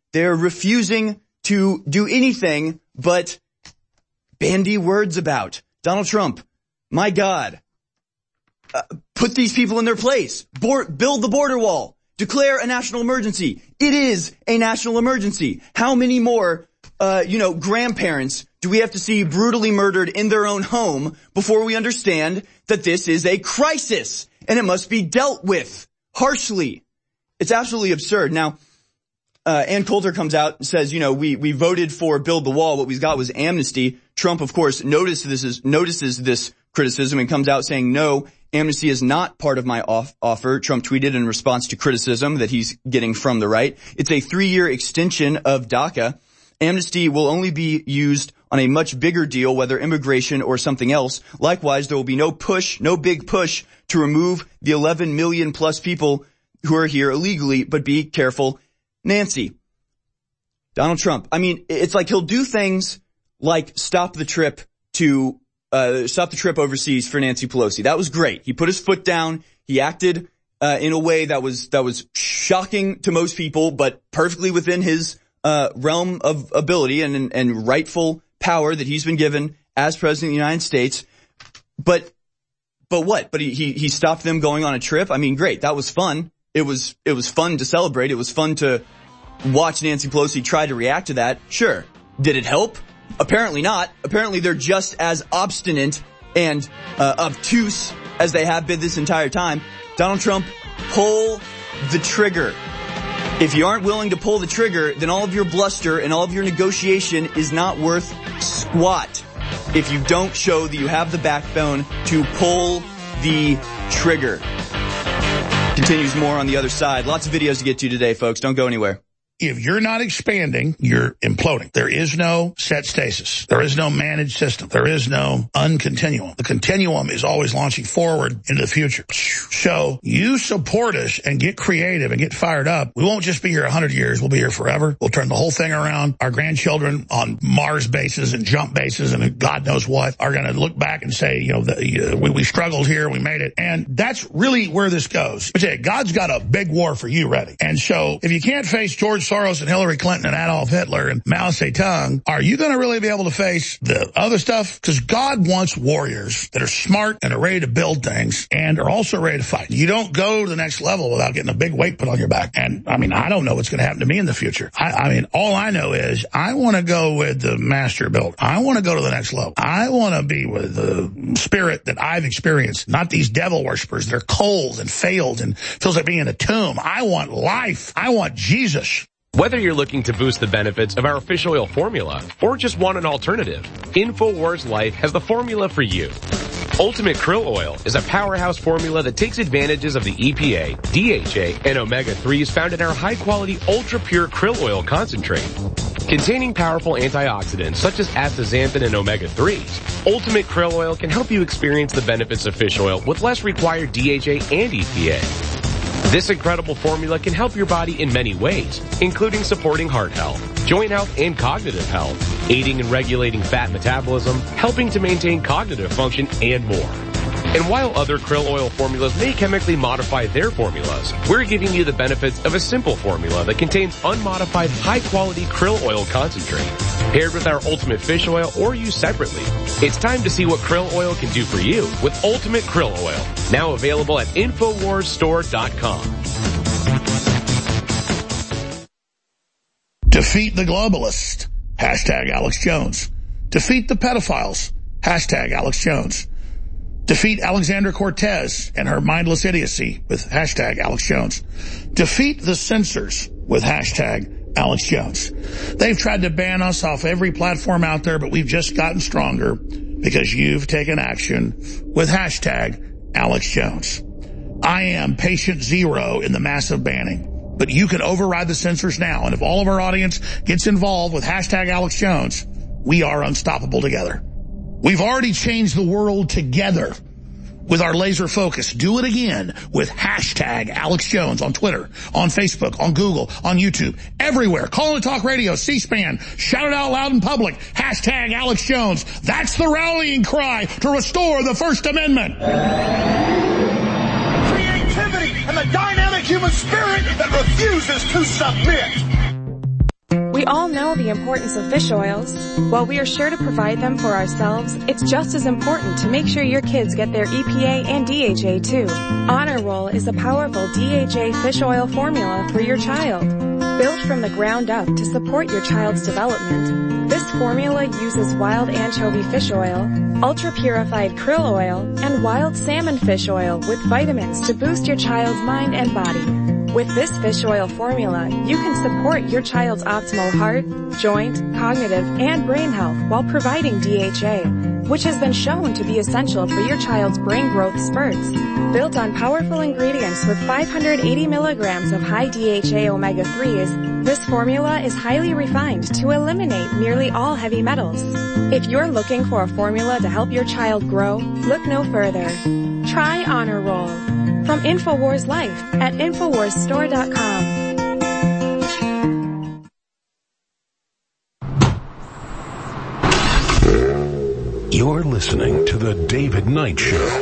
they're refusing to do anything but bandy words about. Donald Trump, my God, uh, put these people in their place. Board, build the border wall. Declare a national emergency. It is a national emergency. How many more, uh, you know, grandparents do we have to see brutally murdered in their own home before we understand that this is a crisis and it must be dealt with harshly? It's absolutely absurd. Now, uh, Ann Coulter comes out and says, you know, we, we voted for build the wall. What we got was amnesty. Trump, of course, notices this, is, notices this criticism and comes out saying, no, amnesty is not part of my off- offer. Trump tweeted in response to criticism that he's getting from the right. It's a three-year extension of DACA. Amnesty will only be used on a much bigger deal, whether immigration or something else. Likewise, there will be no push, no big push to remove the eleven million plus people who are here illegally, but be careful. Nancy, Donald Trump, I mean, it's like he'll do things like stop the trip to, uh, stop the trip overseas for Nancy Pelosi. That was great. He put his foot down. He acted, uh, in a way that was, that was shocking to most people, but perfectly within his, uh, realm of ability and, and rightful power that he's been given as president of the United States. But, but what? But he, he, he stopped them going on a trip. I mean, great. That was fun. It was, it was fun to celebrate. It was fun to watch Nancy Pelosi try to react to that. Sure. Did it help? Apparently not. Apparently they're just as obstinate and, uh, obtuse as they have been this entire time. Donald Trump, pull the trigger. If you aren't willing to pull the trigger, then all of your bluster and all of your negotiation is not worth squat. If you don't show that you have the backbone to pull the trigger. Continues more on the other side. Lots of videos to get to today, folks. Don't go anywhere. If you're not expanding, you're imploding. There is no set stasis. There is no managed system. There is no uncontinuum. The continuum is always launching forward into the future. So you support us and get creative and get fired up. We won't just be here a hundred years. We'll be here forever. We'll turn the whole thing around. Our grandchildren on Mars bases and jump bases and God knows what are going to look back and say, you know, the, uh, we, we struggled here. We made it. And that's really where this goes. But yeah, God's got a big war for you ready. And so if you can't face George Soros and Hillary Clinton and Adolf Hitler and Mao Zedong, are you going to really be able to face the other stuff? Because God wants warriors that are smart and are ready to build things and are also ready to fight. You don't go to the next level without getting a big weight put on your back. And I mean, I don't know what's going to happen to me in the future. I, I mean, all I know is I want to go with the master builder. I want to go to the next level. I want to be with the spirit that I've experienced, not these devil worshipers. They're cold and failed and feels like being in a tomb. I want life. I want Jesus. Whether you're looking to boost the benefits of our fish oil formula or just want an alternative, InfoWars Life has the formula for you. Ultimate Krill Oil is a powerhouse formula that takes advantages of the E P A, D H A, and omega threes found in our high-quality, ultra-pure krill oil concentrate. Containing powerful antioxidants such as astaxanthin and omega threes, Ultimate Krill Oil can help you experience the benefits of fish oil with less required D H A and E P A. This incredible formula can help your body in many ways, including supporting heart health, joint health, and cognitive health, aiding and regulating fat metabolism, helping to maintain cognitive function, and more. And while other krill oil formulas may chemically modify their formulas, we're giving you the benefits of a simple formula that contains unmodified high-quality krill oil concentrate, paired with our Ultimate Fish Oil or used separately. It's time to see what krill oil can do for you with Ultimate Krill Oil, now available at Infowars Store dot com. Defeat the globalist. Hashtag Alex Jones. Defeat the pedophiles. Hashtag Alex Jones. Defeat Alexandra Cortez and her mindless idiocy with hashtag Alex Jones. Defeat the censors with hashtag Alex Jones. They've tried to ban us off every platform out there, but we've just gotten stronger because you've taken action with hashtag Alex Jones. I am patient zero in the massive banning, but you can override the censors now. And if all of our audience gets involved with hashtag Alex Jones, we are unstoppable together. We've already changed the world together with our laser focus. Do it again with hashtag Alex Jones on Twitter, on Facebook, on Google, on YouTube, everywhere. Call and Talk Radio, C-SPAN. Shout it out loud in public. Hashtag Alex Jones. That's the rallying cry to restore the First Amendment. Creativity and the dynamic human spirit that refuses to submit. We all know the importance of fish oils. While we are sure to provide them for ourselves, it's just as important to make sure your kids get their E P A and D H A too. Honor Roll is a powerful D H A fish oil formula for your child. Built from the ground up to support your child's development, this formula uses wild anchovy fish oil, ultra-purified krill oil, and wild salmon fish oil with vitamins to boost your child's mind and body. With this fish oil formula, you can support your child's optimal heart, joint, cognitive, and brain health while providing D H A, which has been shown to be essential for your child's brain growth spurts. Built on powerful ingredients with five hundred eighty milligrams of high D H A omega threes, this formula is highly refined to eliminate nearly all heavy metals. If you're looking for a formula to help your child grow, look no further. Try Honor Roll. From InfoWars Life at Infowars Store dot com. You're listening to The David Knight Show.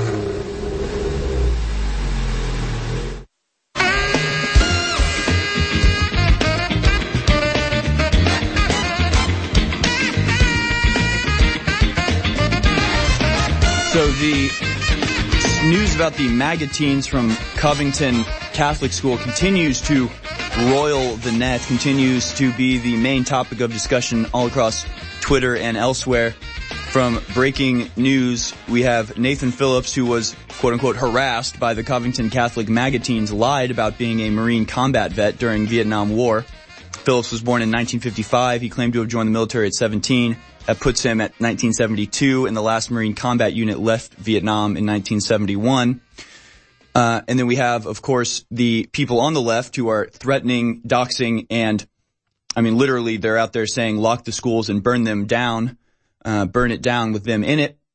So the news about the MAGA teens from Covington Catholic School continues to roil the net, continues to be the main topic of discussion all across Twitter and elsewhere. From breaking news, we have Nathan Phillips, who was quote-unquote harassed by the Covington Catholic MAGA teens, lied about being a Marine combat vet during Vietnam War. Phillips was born in nineteen fifty-five. He claimed to have joined the military at seventeen. That puts him at nineteen seventy-two, and the last Marine combat unit left Vietnam in nineteen seventy-one. Uh, and then we have, of course, the people on the left who are threatening, doxing, and, I mean, literally they're out there saying lock the schools and burn them down, uh, burn it down with them in it.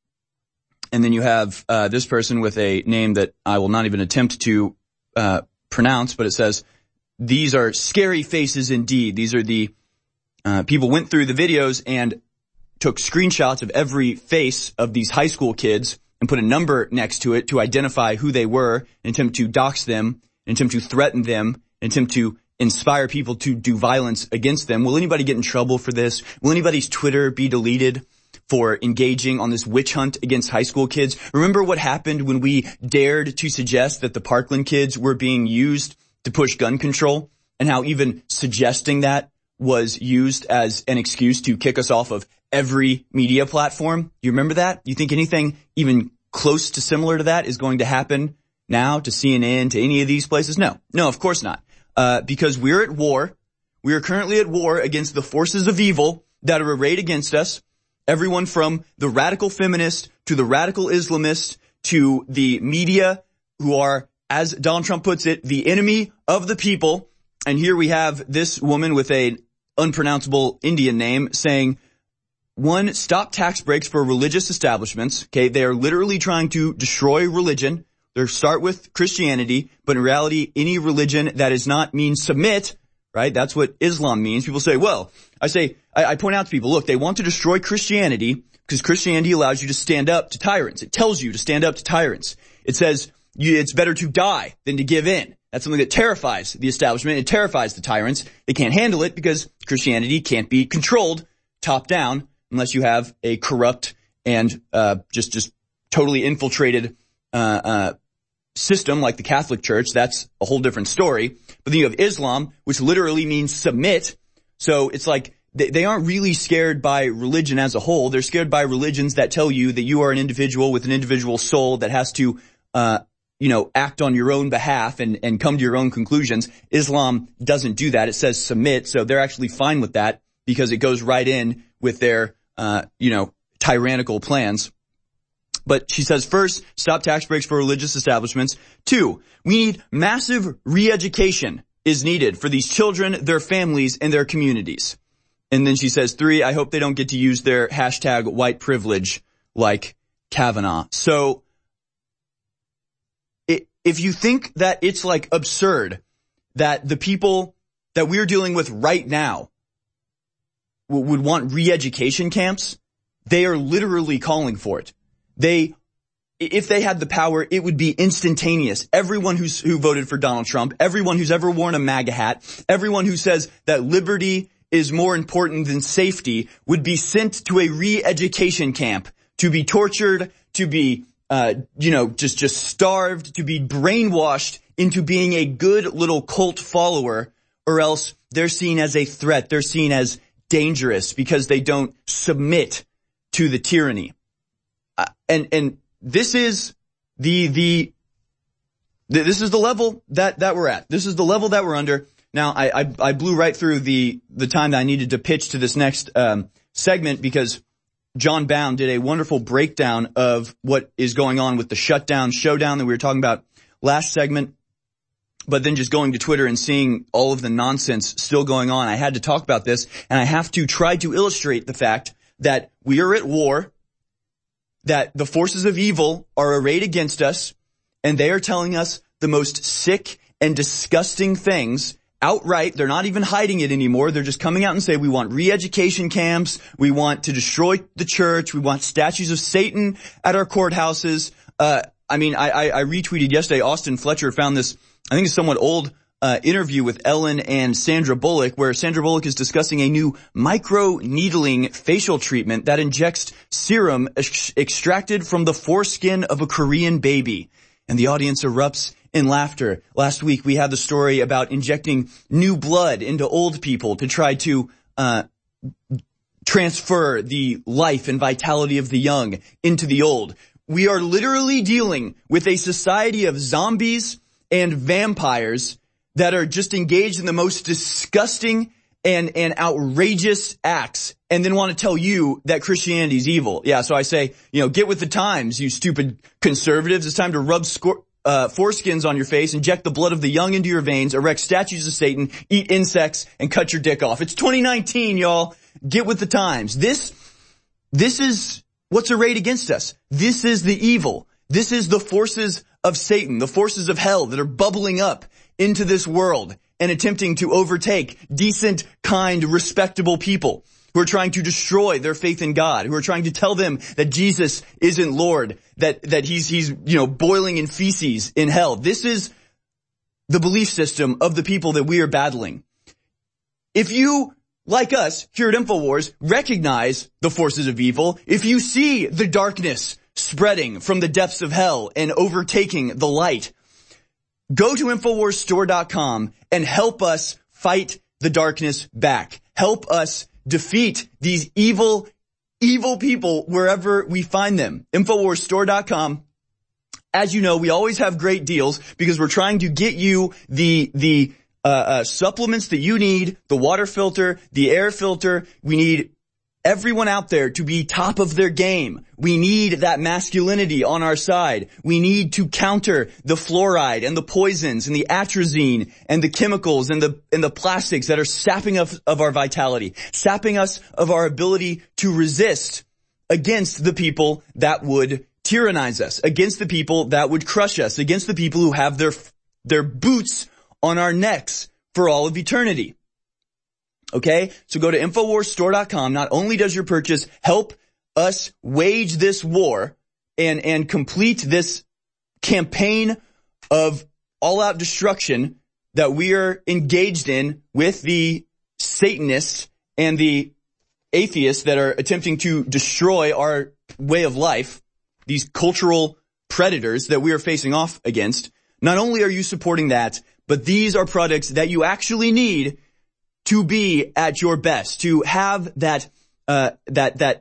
And then you have uh this person with a name that I will not even attempt to uh pronounce, but it says, these are scary faces indeed. These are the uh people went through the videos and took screenshots of every face of these high school kids and put a number next to it to identify who they were, and attempt to dox them, and attempt to threaten them, and attempt to inspire people to do violence against them. Will anybody get in trouble for this? Will anybody's Twitter be deleted for engaging on this witch hunt against high school kids? Remember what happened when we dared to suggest that the Parkland kids were being used to push gun control, and how even suggesting that was used as an excuse to kick us off of every media platform? You remember that? You think anything even close to similar to that is going to happen now to C N N, to any of these places? No. No, of course not. Uh, because we're at war. We are currently at war against the forces of evil that are arrayed against us. Everyone from the radical feminist to the radical Islamist to the media, who are, as Donald Trump puts it, the enemy of the people. And here we have this woman with a unpronounceable Indian name saying, one, stop tax breaks for religious establishments. Okay, they are literally trying to destroy religion. They start with Christianity, but in reality, any religion that is not means submit, right? That's what Islam means. People say, well, I say, I, I point out to people, look, they want to destroy Christianity because Christianity allows you to stand up to tyrants. It tells you to stand up to tyrants. It says you, it's better to die than to give in. That's something that terrifies the establishment. It terrifies the tyrants. They can't handle it because Christianity can't be controlled top down unless you have a corrupt and uh just just totally infiltrated uh uh system like the Catholic Church. That's a whole different story. But then you have Islam, which literally means submit. So it's like they, they aren't really scared by religion as a whole. They're scared by religions that tell you that you are an individual with an individual soul that has to uh you know, act on your own behalf and, and come to your own conclusions. Islam doesn't do that. It says submit. So they're actually fine with that because it goes right in with their, uh, you know, tyrannical plans. But she says, first, stop tax breaks for religious establishments. Two, we need massive re-education is needed for these children, their families, and their communities. And then she says, three, I hope they don't get to use their hashtag white privilege like Kavanaugh. So, if you think that it's like absurd that the people that we're dealing with right now w- would want re-education camps, they are literally calling for it. They, if they had the power, it would be instantaneous. Everyone who's, who voted for Donald Trump, everyone who's ever worn a MAGA hat, everyone who says that liberty is more important than safety would be sent to a re-education camp to be tortured, to be, uh, you know, just, just starved, to be brainwashed into being a good little cult follower, or else they're seen as a threat. They're seen as dangerous because they don't submit to the tyranny. Uh, and, and this is the, the, the, this is the level that, that we're at. This is the level that we're under. Now, I, I, I blew right through the, the time that I needed to pitch to this next, um, segment because John Bound did a wonderful breakdown of what is going on with the shutdown showdown that we were talking about last segment. But then just going to Twitter and seeing all of the nonsense still going on, I had to talk about this, and I have to try to illustrate the fact that we are at war, that the forces of evil are arrayed against us, and they are telling us the most sick and disgusting things outright. They're not even hiding it anymore. They're just coming out and say, we want re-education camps, we want to destroy the church, we want statues of Satan at our courthouses. Uh, I mean, I, I, I retweeted yesterday, Austin Fletcher found this, I think it's somewhat old, uh, interview with Ellen and Sandra Bullock, where Sandra Bullock is discussing a new micro-needling facial treatment that injects serum ex- extracted from the foreskin of a Korean baby. And the audience erupts in laughter. Last week we had the story about injecting new blood into old people to try to, uh, transfer the life and vitality of the young into the old. We are literally dealing with a society of zombies and vampires that are just engaged in the most disgusting and, and outrageous acts and then want to tell you that Christianity is evil. Yeah, so I say, you know, get with the times, you stupid conservatives. It's time to rub scor- uh, foreskins on your face, inject the blood of the young into your veins, erect statues of Satan, eat insects, and cut your dick off. It's twenty nineteen, y'all. Get with the times. This, this is what's arrayed against us. This is the evil. This is the forces of Satan, the forces of hell that are bubbling up into this world and attempting to overtake decent, kind, respectable people who are trying to destroy their faith in God, who are trying to tell them that Jesus isn't Lord, that, that he's, he's, you know, boiling in feces in hell. This is the belief system of the people that we are battling. If you, like us here at InfoWars, recognize the forces of evil, if you see the darkness spreading from the depths of hell and overtaking the light, go to InfoWars Store dot com and help us fight the darkness back. Help us defeat these evil, evil people wherever we find them. InfoWars Store dot com. As you know, we always have great deals because we're trying to get you the, the, uh, uh, supplements that you need, the water filter, the air filter. We need everyone out there to be top of their game. We need that masculinity on our side. We need to counter the fluoride and the poisons and the atrazine and the chemicals and the and the plastics that are sapping us of our vitality, sapping us of our ability to resist against the people that would tyrannize us, against the people that would crush us, against the people who have their their boots on our necks for all of eternity. Okay, so go to InfoWars Store dot com. Not only does your purchase help us wage this war and, and complete this campaign of all-out destruction that we are engaged in with the Satanists and the atheists that are attempting to destroy our way of life, these cultural predators that we are facing off against. Not only are you supporting that, but these are products that you actually need to be at your best, to have that, uh, that, that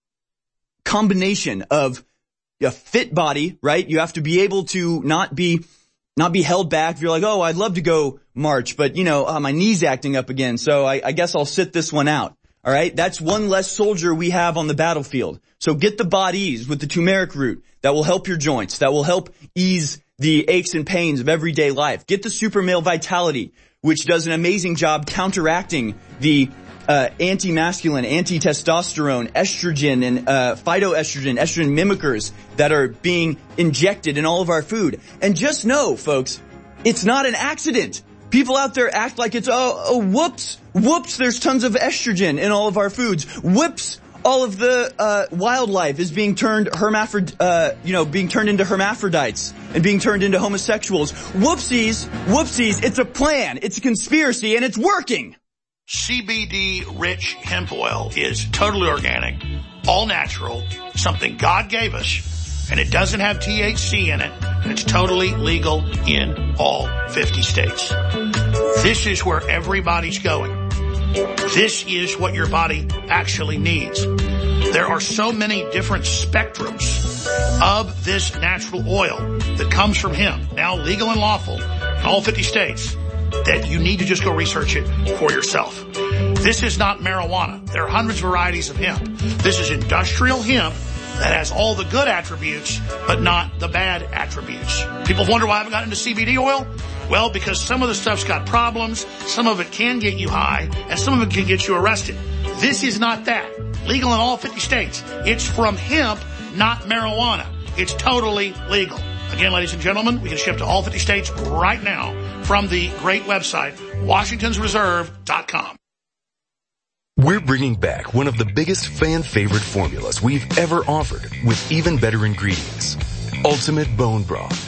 combination of a fit body, right? You have to be able to not be, not be held back. If you're like, oh, I'd love to go march, but you know, uh, my knee's acting up again, so I, I guess I'll sit this one out. All right. That's one less soldier we have on the battlefield. So get the bodies with the turmeric root that will help your joints, that will help ease the aches and pains of everyday life. Get the Super Male Vitality, which does an amazing job counteracting the uh anti-masculine, anti-testosterone, estrogen, and uh phytoestrogen, estrogen mimickers that are being injected in all of our food. And just know, folks, it's not an accident. People out there act like it's, oh, oh whoops, whoops, there's tons of estrogen in all of our foods. Whoops, all of the uh wildlife is being turned hermaphrodite, uh you know, being turned into hermaphrodites and being turned into homosexuals. Whoopsies, whoopsies, it's a plan, it's a conspiracy, and it's working. C B D-rich hemp oil is totally organic, all natural, something God gave us, and it doesn't have T H C in it, and it's totally legal in all fifty states. This is where everybody's going. This is what your body actually needs. There are so many different spectrums of this natural oil that comes from hemp, now legal and lawful in all fifty states, that you need to just go research it for yourself. This is not marijuana. There are hundreds of varieties of hemp. This is industrial hemp that has all the good attributes, but not the bad attributes. People wonder why I haven't gotten into C B D oil. Well, because some of the stuff's got problems, some of it can get you high, and some of it can get you arrested. This is not that. Legal in all fifty states. It's from hemp, not marijuana. It's totally legal. Again, ladies and gentlemen, we can ship to all fifty states right now from the great website, Washingtons Reserve dot com. We're bringing back one of the biggest fan-favorite formulas we've ever offered with even better ingredients. Ultimate Bone Broth.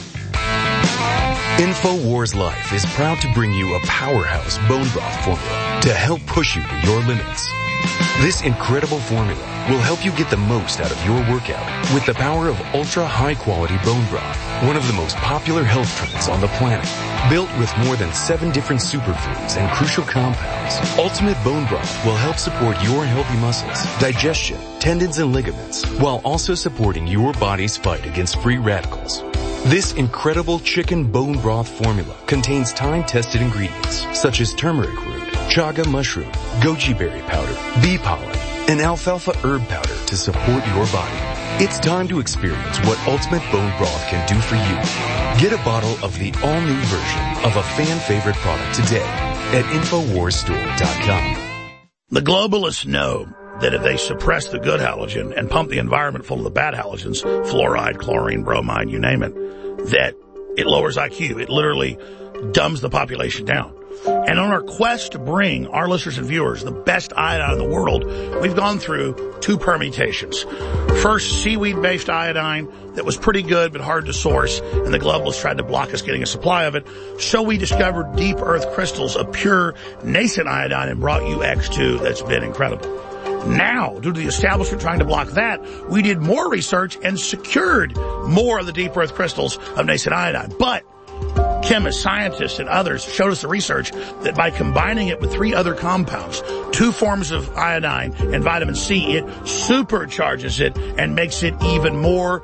InfoWars Life is proud to bring you a powerhouse bone broth formula to help push you to your limits. This incredible formula will help you get the most out of your workout with the power of ultra high quality bone broth, one of the most popular health trends on the planet. Built with more than seven different superfoods and crucial compounds, Ultimate Bone Broth will help support your healthy muscles, digestion, tendons, and ligaments, while also supporting your body's fight against free radicals. This incredible chicken bone broth formula contains time-tested ingredients such as turmeric root, chaga mushroom, goji berry powder, bee pollen, and alfalfa herb powder to support your body. It's time to experience what Ultimate Bone Broth can do for you. Get a bottle of the all-new version of a fan-favorite product today at Infowars Store dot com. The globalists know that if they suppress the good halogen and pump the environment full of the bad halogens, fluoride, chlorine, bromide, you name it, that it lowers I Q. It literally dumbs the population down. And on our quest to bring our listeners and viewers the best iodine in the world, we've gone through two permutations. First, seaweed-based iodine that was pretty good but hard to source, and the globalists tried to block us getting a supply of it. So we discovered deep earth crystals of pure nascent iodine and brought you X two that's been incredible. Now, due to the establishment trying to block that, we did more research and secured more of the deep earth crystals of nascent iodine. But chemists, scientists, and others showed us the research that by combining it with three other compounds, two forms of iodine and vitamin C, it supercharges it and makes it even more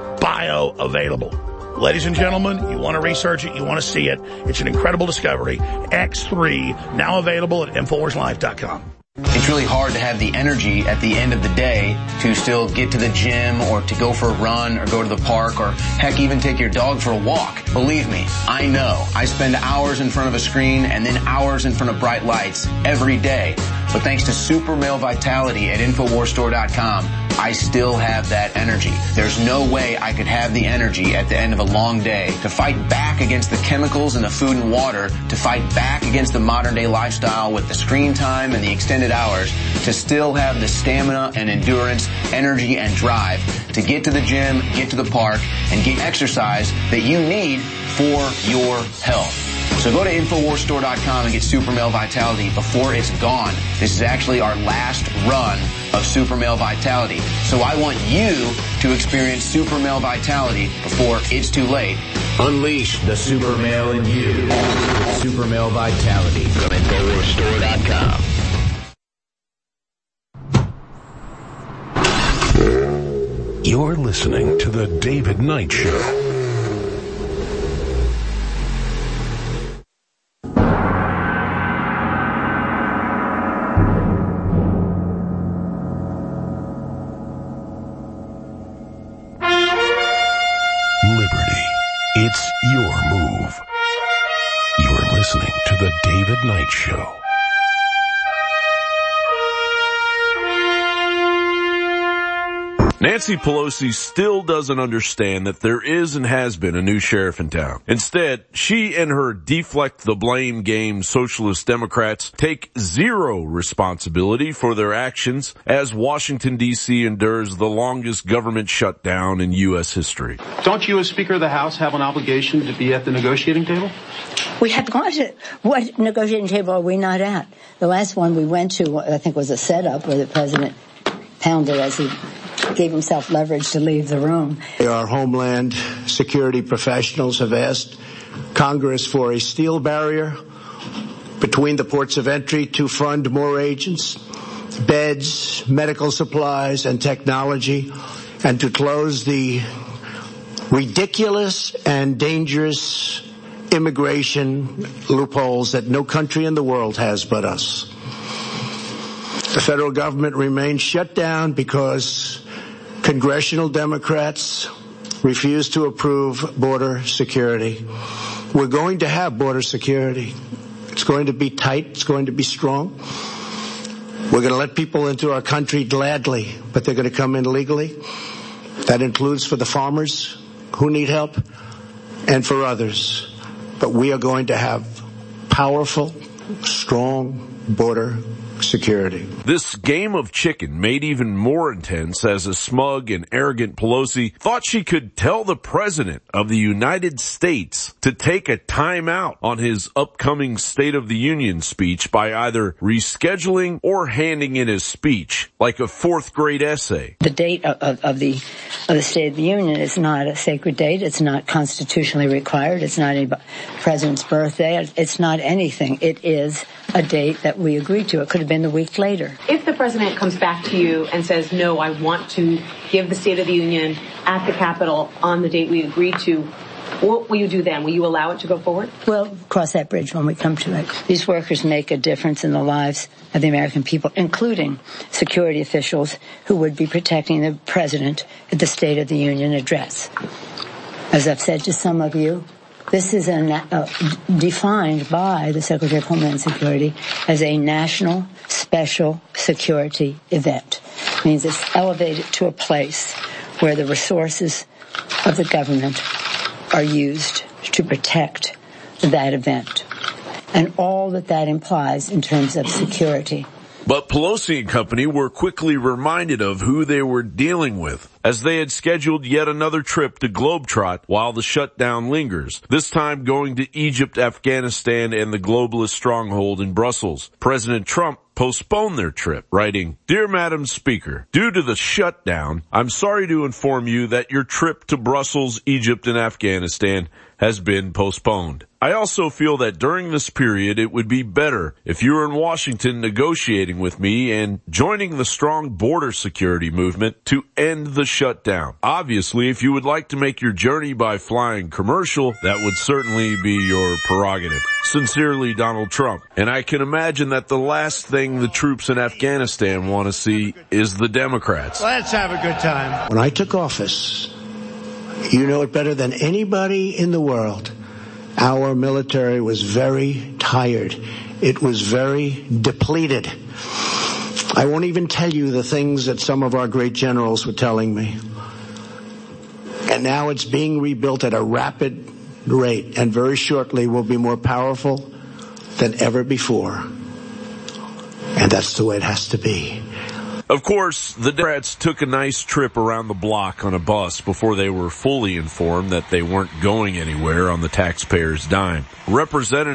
bioavailable. Ladies and gentlemen, you want to research it, you want to see it. It's an incredible discovery. X three, now available at Infowars Life dot com. It's really hard to have the energy at the end of the day to still get to the gym or to go for a run or go to the park or heck even take your dog for a walk. Believe me, I know. I spend hours in front of a screen and then hours in front of bright lights every day. But thanks to Super Male Vitality at Infowars Store dot com, I still have that energy. There's no way I could have the energy at the end of a long day to fight back against the chemicals in the food and water, to fight back against the modern day lifestyle with the screen time and the extended hours, to still have the stamina and endurance, energy and drive to get to the gym, get to the park, and get exercise that you need for your health. So go to Infowars Store dot com and get Super Male Vitality before it's gone. This is actually our last run of Super Male Vitality. So I want you to experience Super Male Vitality before it's too late. Unleash the Super Male in you with Super Male Vitality from Infowars Store dot com. You're listening to The David Knight Show. It's your move. You're listening to The David Knight Show. Nancy Pelosi still doesn't understand that there is and has been a new sheriff in town. Instead, she and her deflect the blame game socialist Democrats take zero responsibility for their actions as Washington, D C endures the longest government shutdown in U S history. Don't you, as Speaker of the House, have an obligation to be at the negotiating table? We have gone to, what negotiating table are we not at? The last one we went to, I think, was a setup where the president pounded as he gave himself leverage to leave the room. Our Homeland Security professionals have asked Congress for a steel barrier between the ports of entry to fund more agents, beds, medical supplies, and technology, and to close the ridiculous and dangerous immigration loopholes that no country in the world has but us. The federal government remains shut down because congressional Democrats refuse to approve border security. We're going to have border security. It's going to be tight. It's going to be strong. We're going to let people into our country gladly, but they're going to come in legally. That includes for the farmers who need help and for others. But we are going to have powerful, strong border security. This game of chicken made even more intense as a smug and arrogant Pelosi thought she could tell the President of the United States to take a time out on his upcoming State of the Union speech by either rescheduling or handing in his speech like a fourth grade essay. The date of, of, of the of the State of the Union is not a sacred date. It's not constitutionally required. It's not any president's birthday. It's not anything. It is a date that we agreed to. It could have been a week later. If the president comes back to you and says, no, I want to give the State of the Union at the Capitol on the date we agreed to, what will you do then? Will you allow it to go forward? We'll cross that bridge when we come to it. These workers make a difference in the lives of the American people, including security officials who would be protecting the president at the State of the Union address. As I've said to some of you, this is a, uh, defined by the Secretary of Homeland Security as a national special security event. It means it's elevated to a place where the resources of the government are used to protect that event and all that that implies in terms of security. But Pelosi and company were quickly reminded of who they were dealing with, as they had scheduled yet another trip to globetrot while the shutdown lingers, this time going to Egypt, Afghanistan, and the globalist stronghold in Brussels. President Trump postponed their trip, writing, "Dear Madam Speaker, due to the shutdown, I'm sorry to inform you that your trip to Brussels, Egypt, and Afghanistan has been postponed. I also feel that during this period it would be better if you were in Washington negotiating with me and joining the strong border security movement to end the shutdown. Obviously, if you would like to make your journey by flying commercial, that would certainly be your prerogative. Sincerely, Donald Trump." And I can imagine that the last thing the troops in Afghanistan want to see is the Democrats. Let's have a good time. When I took office, you know it better than anybody in the world, our military was very tired. It was very depleted. I won't even tell you the things that some of our great generals were telling me. And now it's being rebuilt at a rapid rate, and very shortly will be more powerful than ever before. And that's the way it has to be. Of course, the Democrats took a nice trip around the block on a bus before they were fully informed that they weren't going anywhere on the taxpayers' dime. Representative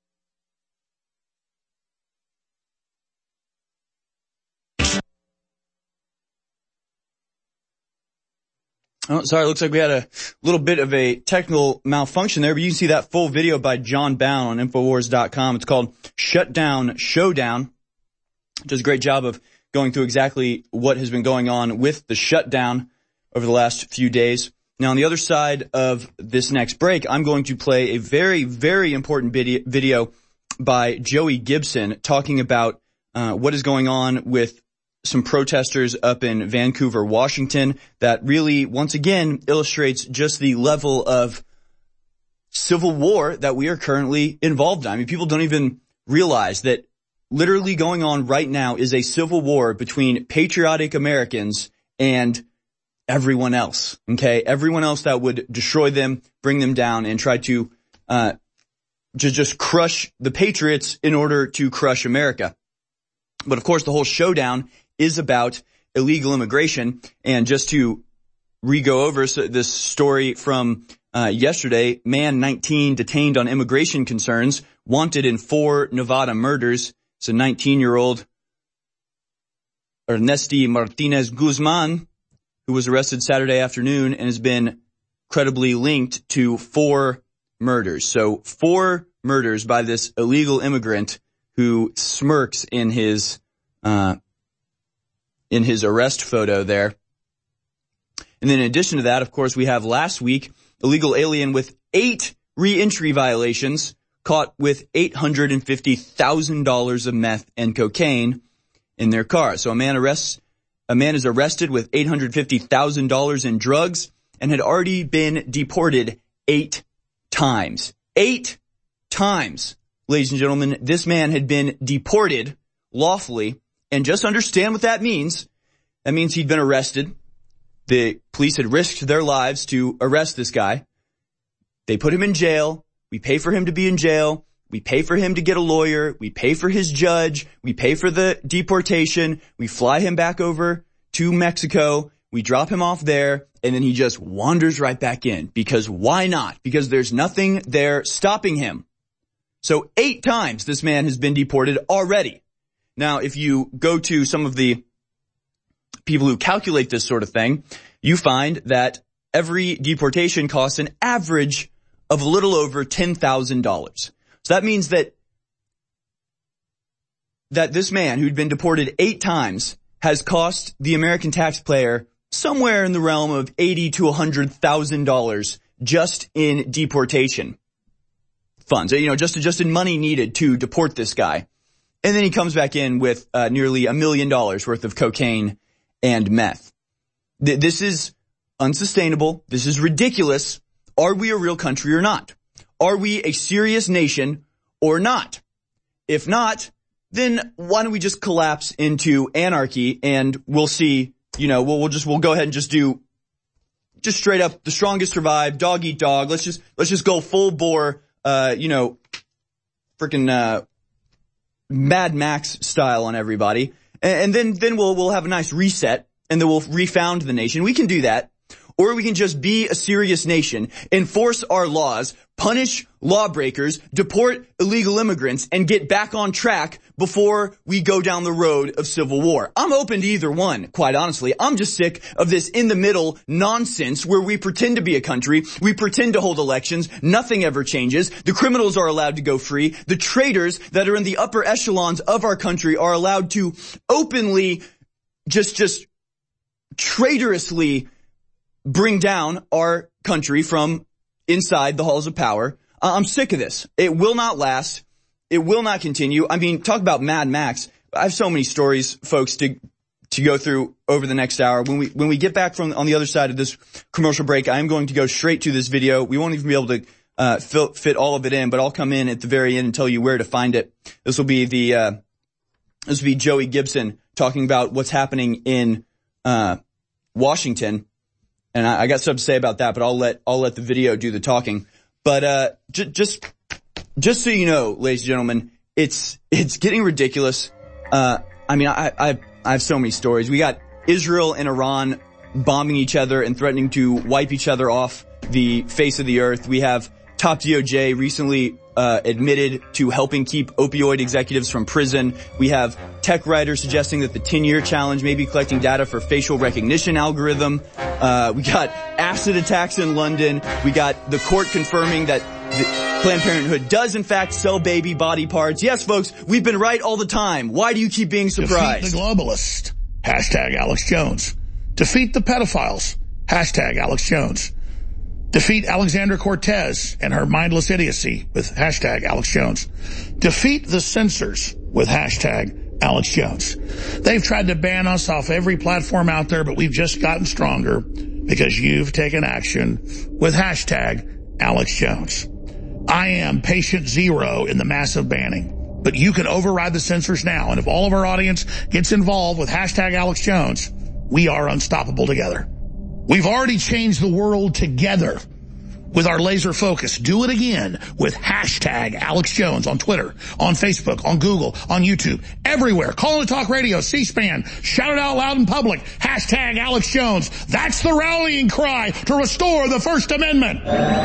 Oh, sorry, looks like we had a little bit of a technical malfunction there, but you can see that full video by John Bound on Infowars dot com. It's called Shutdown Showdown. Does a great job of going through exactly what has been going on with the shutdown over the last few days. Now, on the other side of this next break, I'm going to play a very, very important video by Joey Gibson talking about uh, what is going on with some protesters up in Vancouver, Washington, that really, once again, illustrates just the level of civil war that we are currently involved in. I mean, people don't even realize that literally going on right now is a civil war between patriotic Americans and everyone else, okay? Everyone else that would destroy them, bring them down, and try to uh just, just crush the patriots in order to crush America. But of course, the whole showdown is about illegal immigration. And just to re-go over this story from uh yesterday, man nineteen detained on immigration concerns, wanted in four Nevada murders. It's a nineteen-year-old Ernesty Martinez Guzman, who was arrested Saturday afternoon and has been credibly linked to four murders. So four murders by this illegal immigrant who smirks in his uh in his arrest photo there. And then in addition to that, of course, we have last week, illegal alien with eight re-entry violations caught with eight hundred fifty thousand dollars of meth and cocaine in their car. So a man arrests, a man is arrested with eight hundred fifty thousand dollars in drugs and had already been deported eight times. Eight times, ladies and gentlemen. This man had been deported lawfully, and just understand what that means. That means he'd been arrested. The police had risked their lives to arrest this guy. They put him in jail. We pay for him to be in jail. We pay for him to get a lawyer. We pay for his judge. We pay for the deportation. We fly him back over to Mexico. We drop him off there, and then he just wanders right back in. Because why not? Because there's nothing there stopping him. So eight times this man has been deported already. Now, if you go to some of the people who calculate this sort of thing, you find that every deportation costs an average of a little over ten thousand dollars. So that means that that this man who'd been deported eight times has cost the American taxpayer somewhere in the realm of eighty to one hundred thousand dollars just in deportation funds. You know, just just in money needed to deport this guy. And then he comes back in with uh, nearly a million dollars worth of cocaine and meth. Th- this is unsustainable. This is ridiculous. Are we a real country or not? Are we a serious nation or not? If not, then why don't we just collapse into anarchy, and we'll see, you know, we'll, we'll just, we'll go ahead and just do, just straight up, the strongest survive, dog eat dog. Let's just, let's just go full bore, uh, you know, freaking, uh, Mad Max style on everybody. And, and then, then we'll, we'll have a nice reset, and then we'll refound the nation. We can do that. Or we can just be a serious nation, enforce our laws, punish lawbreakers, deport illegal immigrants, and get back on track before we go down the road of civil war. I'm open to either one, quite honestly. I'm just sick of this in-the-middle nonsense where we pretend to be a country, we pretend to hold elections, nothing ever changes, the criminals are allowed to go free, the traitors that are in the upper echelons of our country are allowed to openly, just, just traitorously bring down our country from inside the halls of power. Uh, I'm sick of this. It will not last. It will not continue. I mean, talk about Mad Max. I have so many stories, folks, to to go through over the next hour. When we when we get back from on the other side of this commercial break, I am going to go straight to this video. We won't even be able to uh fit, fit all of it in, but I'll come in at the very end and tell you where to find it. This will be the uh this will be Joey Gibson talking about what's happening in uh Washington. And I, I got stuff to say about that, but I'll let, I'll let the video do the talking. But, uh, j- just, just so you know, ladies and gentlemen, it's, it's getting ridiculous. Uh, I mean, I, I, I have so many stories. We got Israel and Iran bombing each other and threatening to wipe each other off the face of the earth. We have top D O J recently, uh, admitted to helping keep opioid executives from prison. We have tech writers suggesting that the ten-year challenge may be collecting data for facial recognition algorithm. Uh, we got acid attacks in London. We got the court confirming that the Planned Parenthood does in fact sell baby body parts. Yes, folks, we've been right all the time. Why do you keep being surprised? Defeat the globalist. Hashtag Alex Jones. Defeat the pedophiles. Hashtag Alex Jones. Defeat Alexandra Cortez and her mindless idiocy with hashtag Alex Jones. Defeat the censors with hashtag Alex Jones. They've tried to ban us off every platform out there, but we've just gotten stronger because you've taken action with hashtag Alex Jones. I am patient zero in the massive banning, but you can override the censors now. And if all of our audience gets involved with hashtag Alex Jones, we are unstoppable together. We've already changed the world together with our laser focus. Do it again with hashtag Alex Jones on Twitter, on Facebook, on Google, on YouTube, everywhere. Call to Talk Radio, C-SPAN. Shout it out loud in public. Hashtag Alex Jones. That's the rallying cry to restore the First Amendment.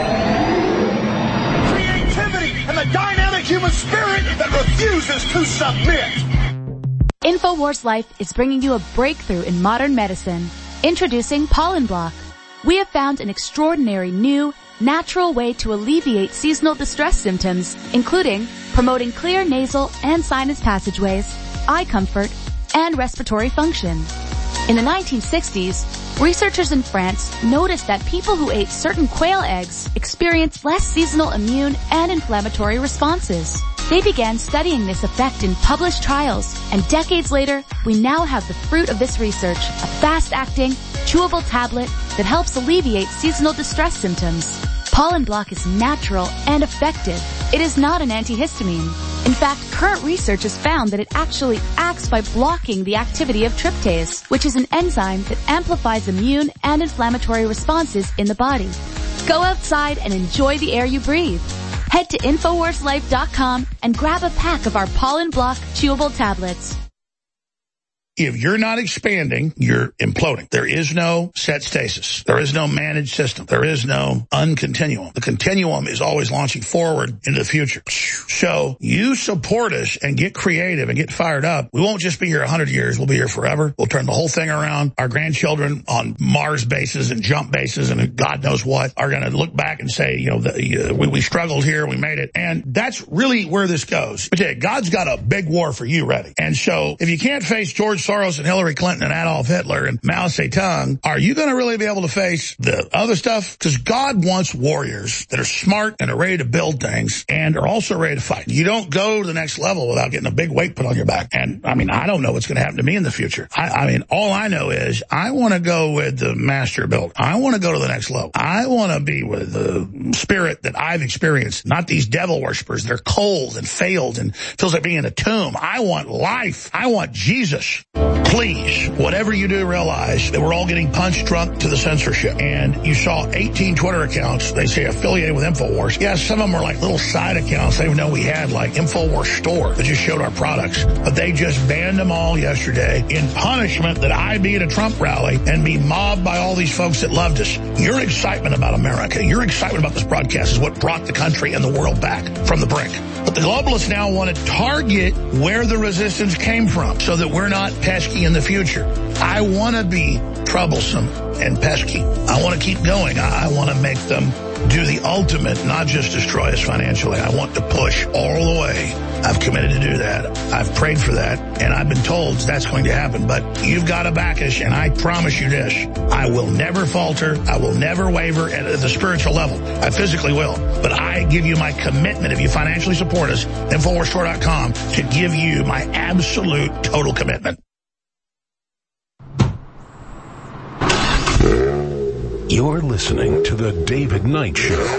Creativity and the dynamic human spirit that refuses to submit. InfoWars Life is bringing you a breakthrough in modern medicine. Introducing Pollen Block. We have found an extraordinary new, natural way to alleviate seasonal distress symptoms, including promoting clear nasal and sinus passageways, eye comfort, and respiratory function. In the nineteen sixties, researchers in France noticed that people who ate certain quail eggs experienced less seasonal immune and inflammatory responses. They began studying this effect in published trials, and decades later, we now have the fruit of this research, a fast-acting, chewable tablet that helps alleviate seasonal distress symptoms. Pollen Block is natural and effective. It is not an antihistamine. In fact, current research has found that it actually acts by blocking the activity of tryptase, which is an enzyme that amplifies immune and inflammatory responses in the body. Go outside and enjoy the air you breathe. Head to Infowars Life dot com and grab a pack of our Pollen Block chewable tablets. If you're not expanding, you're imploding. There is no set stasis. There is no managed system. There is no uncontinuum. The continuum is always launching forward into the future. So you support us and get creative and get fired up. We won't just be here a hundred years. We'll be here forever. We'll turn the whole thing around. Our grandchildren on Mars bases and jump bases and God knows what are going to look back and say, you know, the, uh, we, we struggled here. We made it. And that's really where this goes. But yeah, God's got a big war for you ready. And so if you can't face George Soros and Hillary Clinton and Adolf Hitler and Mao Zedong, are you going to really be able to face the other stuff? Because God wants warriors that are smart and are ready to build things and are also ready to fight. You don't go to the next level without getting a big weight put on your back. And I mean, I don't know what's going to happen to me in the future. I, I mean, all I know is I want to go with the master build. I want to go to the next level. I want to be with the spirit that I've experienced, not these devil worshipers. They're cold and failed and feels like being in a tomb. I want life. I want Jesus. Please, whatever you do, realize that we're all getting punched drunk to the censorship. And you saw eighteen Twitter accounts, they say affiliated with InfoWars. Yeah, some of them were like little side accounts. They didn't even know we had, like InfoWars Store that just showed our products. But they just banned them all yesterday in punishment that I be at a Trump rally and be mobbed by all these folks that loved us. Your excitement about America, your excitement about this broadcast is what brought the country and the world back from the brink. But the globalists now want to target where the resistance came from so that we're not pesky in the future. I want to be troublesome and pesky. I want to keep going. I want to make them do the ultimate, not just destroy us financially. I want to push all the way. I've committed to do that. I've prayed for that, and I've been told that's going to happen. But you've got to back us, and I promise you this. I will never falter. I will never waver at the spiritual level. I physically will. But I give you my commitment, if you financially support us, Infowars Store dot com, to give you my absolute total commitment. You're listening to The David Knight Show.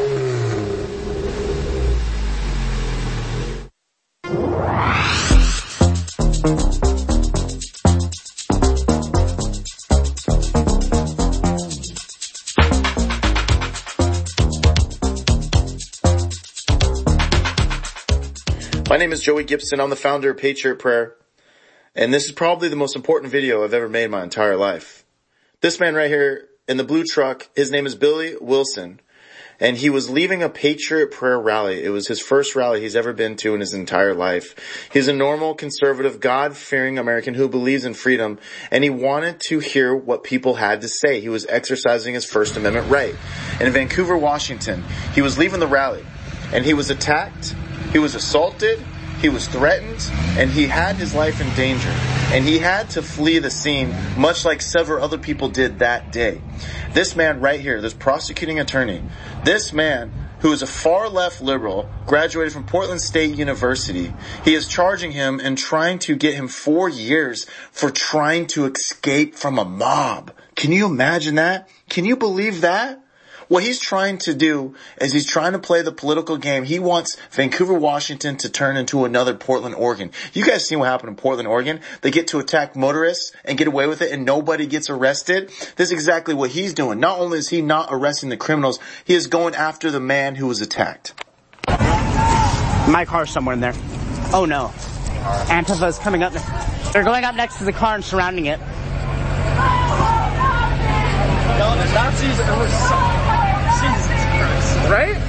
My name is Joey Gibson. I'm the founder of Patriot Prayer, and this is probably the most important video I've ever made in my entire life. This man right here in the blue truck, his name is Billy Wilson, and he was leaving a Patriot Prayer rally. It was his first rally he's ever been to in his entire life. He's a normal, conservative, God-fearing American who believes in freedom, and he wanted to hear what people had to say. He was exercising his First Amendment right. In Vancouver, Washington, he was leaving the rally, and he was attacked, he was assaulted, he was threatened, and he had his life in danger. And he had to flee the scene, much like several other people did that day. This man right here, this prosecuting attorney, this man who is a far-left liberal, graduated from Portland State University, he is charging him and trying to get him four years for trying to escape from a mob. Can you imagine that? Can you believe that? What he's trying to do is he's trying to play the political game. He wants Vancouver, Washington to turn into another Portland, Oregon. You guys see what happened in Portland, Oregon? They get to attack motorists and get away with it and nobody gets arrested. This is exactly what he's doing. Not only is he not arresting the criminals, he is going after the man who was attacked. My car's somewhere in there. Oh no. Antifa's coming up. They're going up next to the car and surrounding it. Nazis are so... Jesus Christ. Right?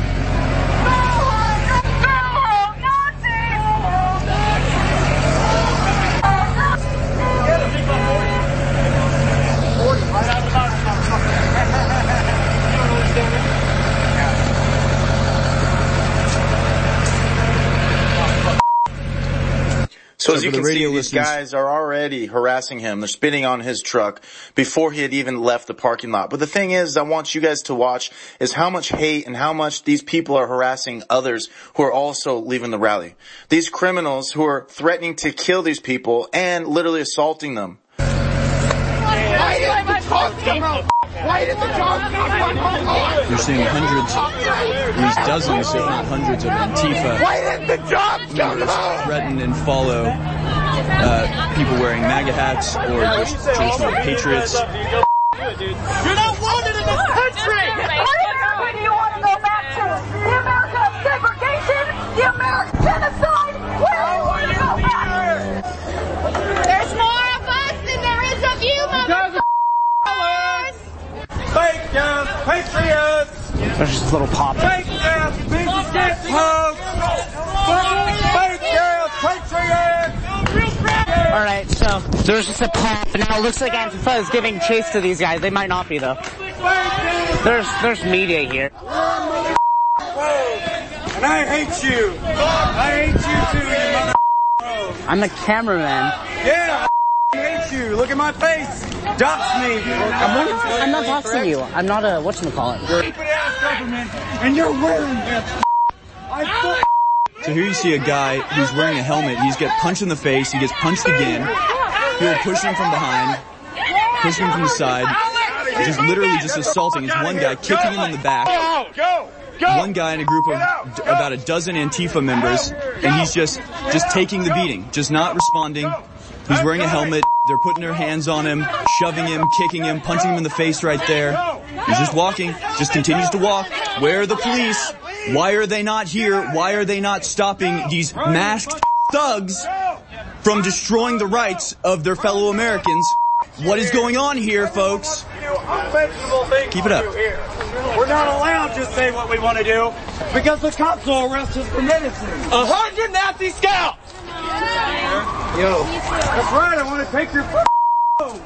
So as you can see, these guys are already harassing him. They're spitting on his truck before he had even left the parking lot. But the thing is, I want you guys to watch is how much hate and how much these people are harassing others who are also leaving the rally. These criminals who are threatening to kill these people and literally assaulting them. Why didn't the dog come out? Why didn't the dog come out? You're seeing hundreds, at least dozens, if not hundreds of Antifa Why didn't the dog come members out? threaten and follow uh, people wearing MAGA hats or just traditional patriots. You're not wanted in this country! What America do you want to go back to? The America of segregation? The American genocide? Where do you want to go back? There's more of us than there is of you, motherfuckers! Fake death, patriots! There's just a little pop. Fake death, business folks! Fake death, patriots! Alright, so there's just a pop, and now it looks like Antifa is giving chase to these guys. They might not be, though. There's there's media here. And I hate you! I hate you too, you mother... I'm the cameraman. Yeah, I hate you! Look at my face! Dox me! I'm, I'm not doxing you. I'm not a whatchamacallit. Stupid ass government, and you're wearing that. I So here you see a guy who's wearing a helmet. He's get punched in the face. He gets punched again. People push him from behind, push him from the side, just literally just assaulting. It's one guy kicking him in the back. One guy in a group of d- about a dozen Antifa members, and he's just just taking the beating, just not responding. He's wearing a helmet. They're putting their hands on him, shoving him, kicking him, punching him in the face right there. He's just walking, just continues to walk. Where are the police? Why are they not here? Why are they not stopping these masked thugs from destroying the rights of their fellow Americans? What is going on here, folks? Keep it up. We're not allowed to say what we want to do because the cops will arrest us for medicine. A hundred Nazi scouts! Yo. That's right, I want to take your phone.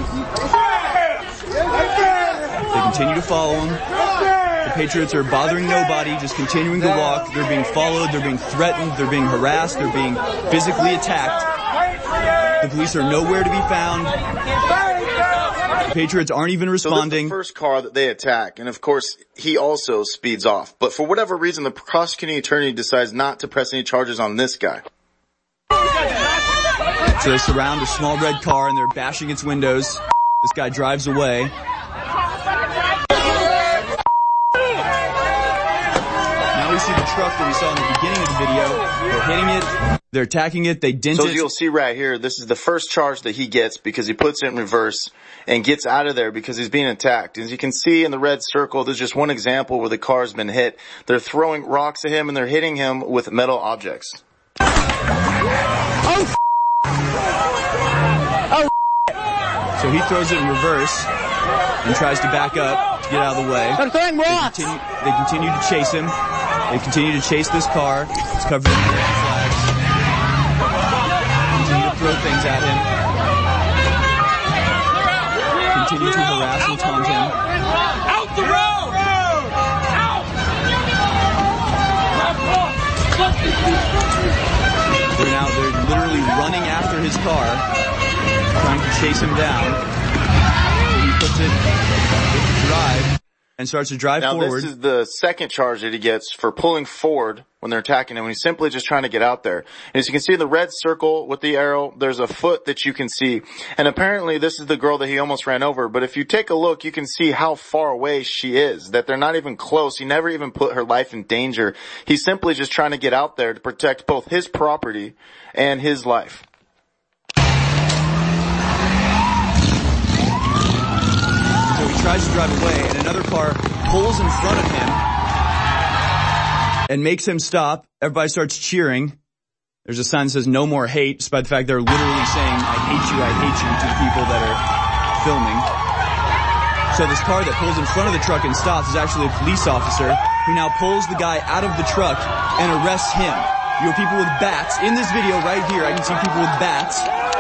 They continue to follow him. The Patriots are bothering nobody, just continuing to walk. They're being followed, they're being threatened, they're being harassed, they're being physically attacked. The police are nowhere to be found. The Patriots aren't even responding. So this is the first car that they attack, and of course, he also speeds off. But for whatever reason, the prosecuting attorney decides not to press any charges on this guy. So they surround a small red car and they're bashing its windows. This guy drives away. Now we see the truck that we saw in the beginning of the video. They're hitting it. They're attacking it. They dent so it. So you'll see right here, this is the first charge that he gets because he puts it in reverse and gets out of there because he's being attacked. As you can see in the red circle, there's just one example where the car's been hit. They're throwing rocks at him and they're hitting him with metal objects. Oh, oh. So he throws it in reverse and tries to back up to get out of the way. I'm throwing rocks. They continue, they continue to chase him. They continue to chase this car. It's covered in American flags. Continue to throw things at him. Continue to harass and taunt him. Out the road! Out! They're now, they're literally running after his car, trying to chase him down. He puts it in drive. and starts to drive now, forward. Now, this is the second charge that he gets for pulling forward when they're attacking him, when he's simply just trying to get out there. And as you can see, the red circle with the arrow, there's a foot that you can see. And apparently this is the girl that he almost ran over. But if you take a look, you can see how far away she is, that they're not even close. He never even put her life in danger. He's simply just trying to get out there to protect both his property and his life. So he tries to drive away, and another car pulls in front of him and makes him stop. Everybody starts cheering. There's a sign that says no more hate, despite the fact they're literally saying, I hate you, I hate you, to the people that are filming. So this car that pulls in front of the truck and stops is actually a police officer who now pulls the guy out of the truck and arrests him. You have people with bats. In this video right here, I can see people with bats.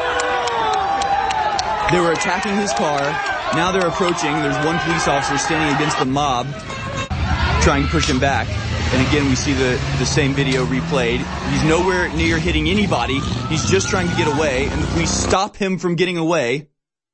They were attacking his car. Now they're approaching. There's one police officer standing against the mob, trying to push him back. And again, we see the, the same video replayed. He's nowhere near hitting anybody. He's just trying to get away, and the police stop him from getting away.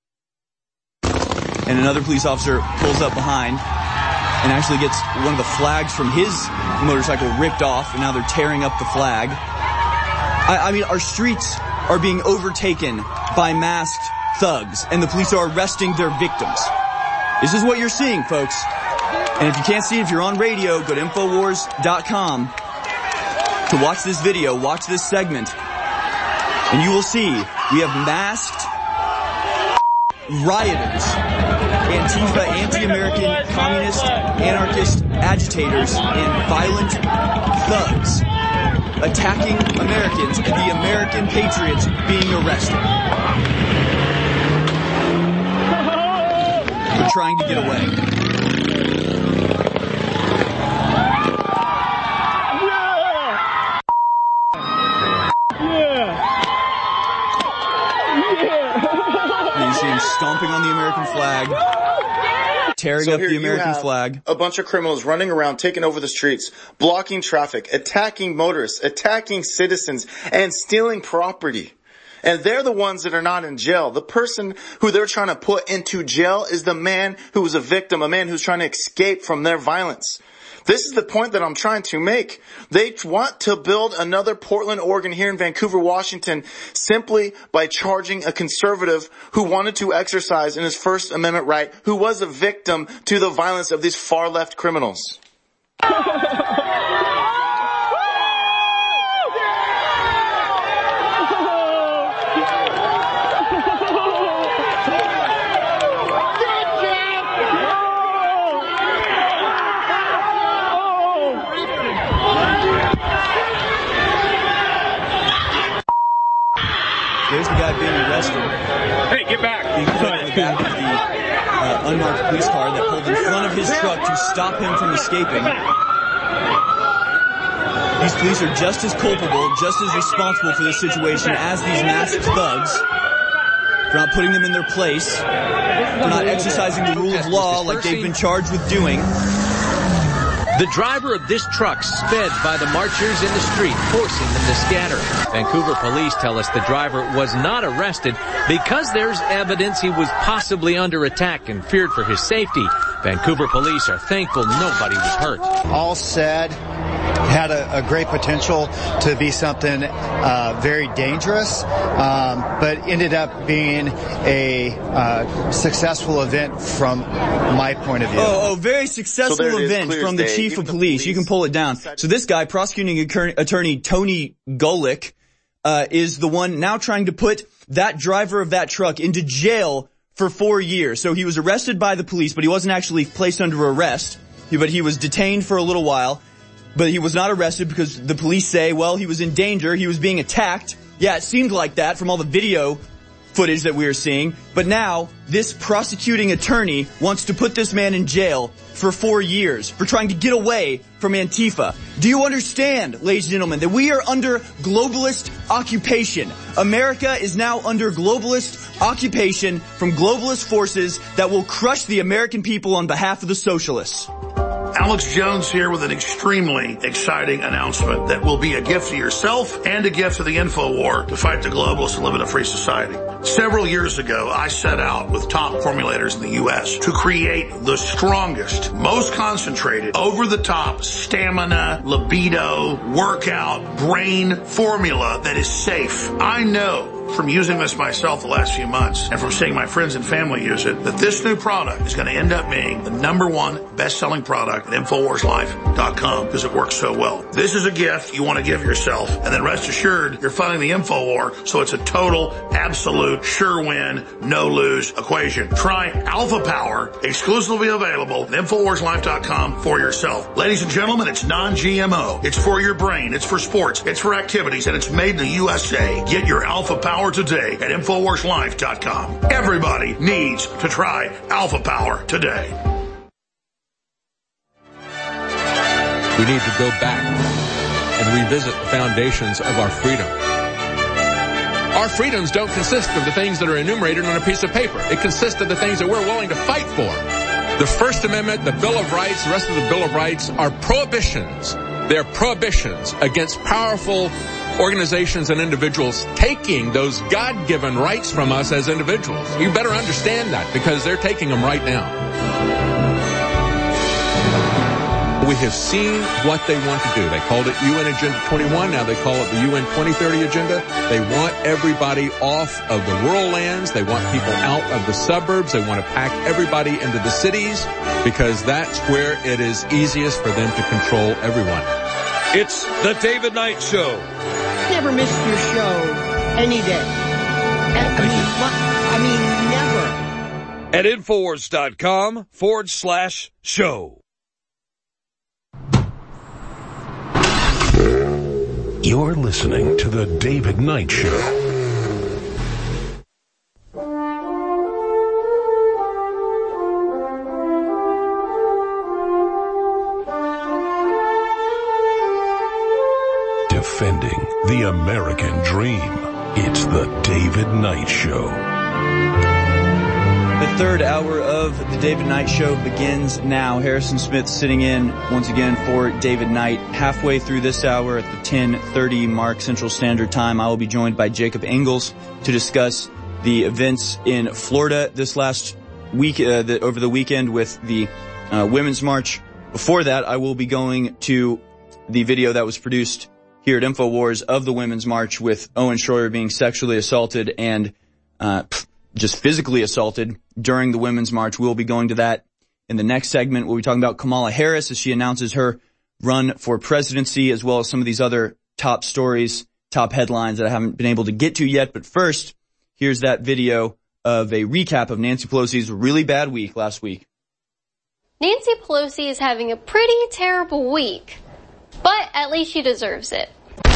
And another police officer pulls up behind and actually gets one of the flags from his motorcycle ripped off, and now they're tearing up the flag. I, I mean, our streets are being overtaken by masked thugs, and the police are arresting their victims. This is what you're seeing, folks. And if you can't see it, if you're on radio, go to Infowars dot com to watch this video, watch this segment, and you will see we have masked rioters, Antifa, anti-American, communist, anarchist agitators, and violent thugs attacking Americans, and the American patriots being arrested for trying to get away. Stomping on the American flag, tearing so up here the American you have flag. A bunch of criminals running around, taking over the streets, blocking traffic, attacking motorists, attacking citizens, and stealing property. And they're the ones that are not in jail. The person who they're trying to put into jail is the man who was a victim, a man who's trying to escape from their violence. This is the point that I'm trying to make. They want to build another Portland, Oregon here in Vancouver, Washington, simply by charging a conservative who wanted to exercise in his First Amendment right, who was a victim to the violence of these far-left criminals. There's the guy being arrested. Hey, get back! Being put in the back of the uh, unmarked police car that pulled in front of his truck to stop him from escaping. These police are just as culpable, just as responsible for this situation as these masked thugs, for not putting them in their place, for not exercising the rule of law like they've been charged with doing. The driver of this truck sped by the marchers in the street, forcing them to scatter. Vancouver police tell us the driver was not arrested because there's evidence he was possibly under attack and feared for his safety. Vancouver police are thankful nobody was hurt. All said, had a, a great potential to be something uh, very dangerous, um, but ended up being a uh, successful event from my point of view. Oh, oh very successful So event from the chief of police. You can pull it down. So this guy, prosecuting attorney Tony Golick, uh, is the one now trying to put that driver of that truck into jail for four years. So he was arrested by the police, but he wasn't actually placed under arrest. But he was detained for a little while. But he was not arrested because the police say, well, he was in danger. He was being attacked. Yeah, it seemed like that from all the video footage that we were seeing. But now, this prosecuting attorney wants to put this man in jail for four years for trying to get away from Antifa. Do you understand, ladies and gentlemen, that we are under globalist occupation? America is now under globalist occupation from globalist forces that will crush the American people on behalf of the socialists. Alex Jones here with an extremely exciting announcement that will be a gift to yourself and a gift to the InfoWar to fight the globalists and live in a free society. Several years ago, I set out with top formulators in the U S to create the strongest, most concentrated, over-the-top stamina, libido, workout, brain formula that is safe. I know from using this myself the last few months and from seeing my friends and family use it, that this new product is going to end up being the number one best-selling product at Infowars Life dot com because it works so well. This is a gift you want to give yourself, and then rest assured you're funding the InfoWar, so it's a total, absolute, sure-win, no-lose equation. Try Alpha Power, exclusively available at Infowars Life dot com for yourself. Ladies and gentlemen, it's non-G M O. It's for your brain. It's for sports. It's for activities, and it's made in the U S A. Get your Alpha Power today at Infowars Life dot com. Everybody needs to try Alpha Power today. We need to go back and revisit the foundations of our freedom. Our freedoms don't consist of the things that are enumerated on a piece of paper. It consists of the things that we're willing to fight for. The First Amendment, the Bill of Rights, the rest of the Bill of Rights are prohibitions. They're prohibitions against powerful organizations and individuals taking those God-given rights from us as individuals. You better understand that because they're taking them right now. We have seen what they want to do. They called it U N Agenda twenty-one. Now they call it the U N twenty thirty Agenda. They want everybody off of the rural lands. They want people out of the suburbs. They want to pack everybody into the cities because that's where it is easiest for them to control everyone. It's the David Knight Show. Never missed your show any day. I mean, I mean, never. At Infowars.com forward slash show. You're listening to The David Knight Show. Defending the American dream. It's The David Knight Show. The third hour of The David Knight Show begins now. Harrison Smith sitting in once again for David Knight. Halfway through this hour at the ten thirty mark Central Standard Time, I will be joined by Jacob Engels to discuss the events in Florida this last week, uh, the, over the weekend with the uh, Women's March. Before that, I will be going to the video that was produced here at InfoWars of the Women's March with Owen Schroyer being sexually assaulted and uh just physically assaulted during the Women's March. We'll be going to that in the next segment. We'll be talking about Kamala Harris as she announces her run for presidency, as well as some of these other top stories, top headlines that I haven't been able to get to yet. But first, here's that video of a recap of Nancy Pelosi's really bad week last week. Nancy Pelosi is having a pretty terrible week, but at least she deserves it.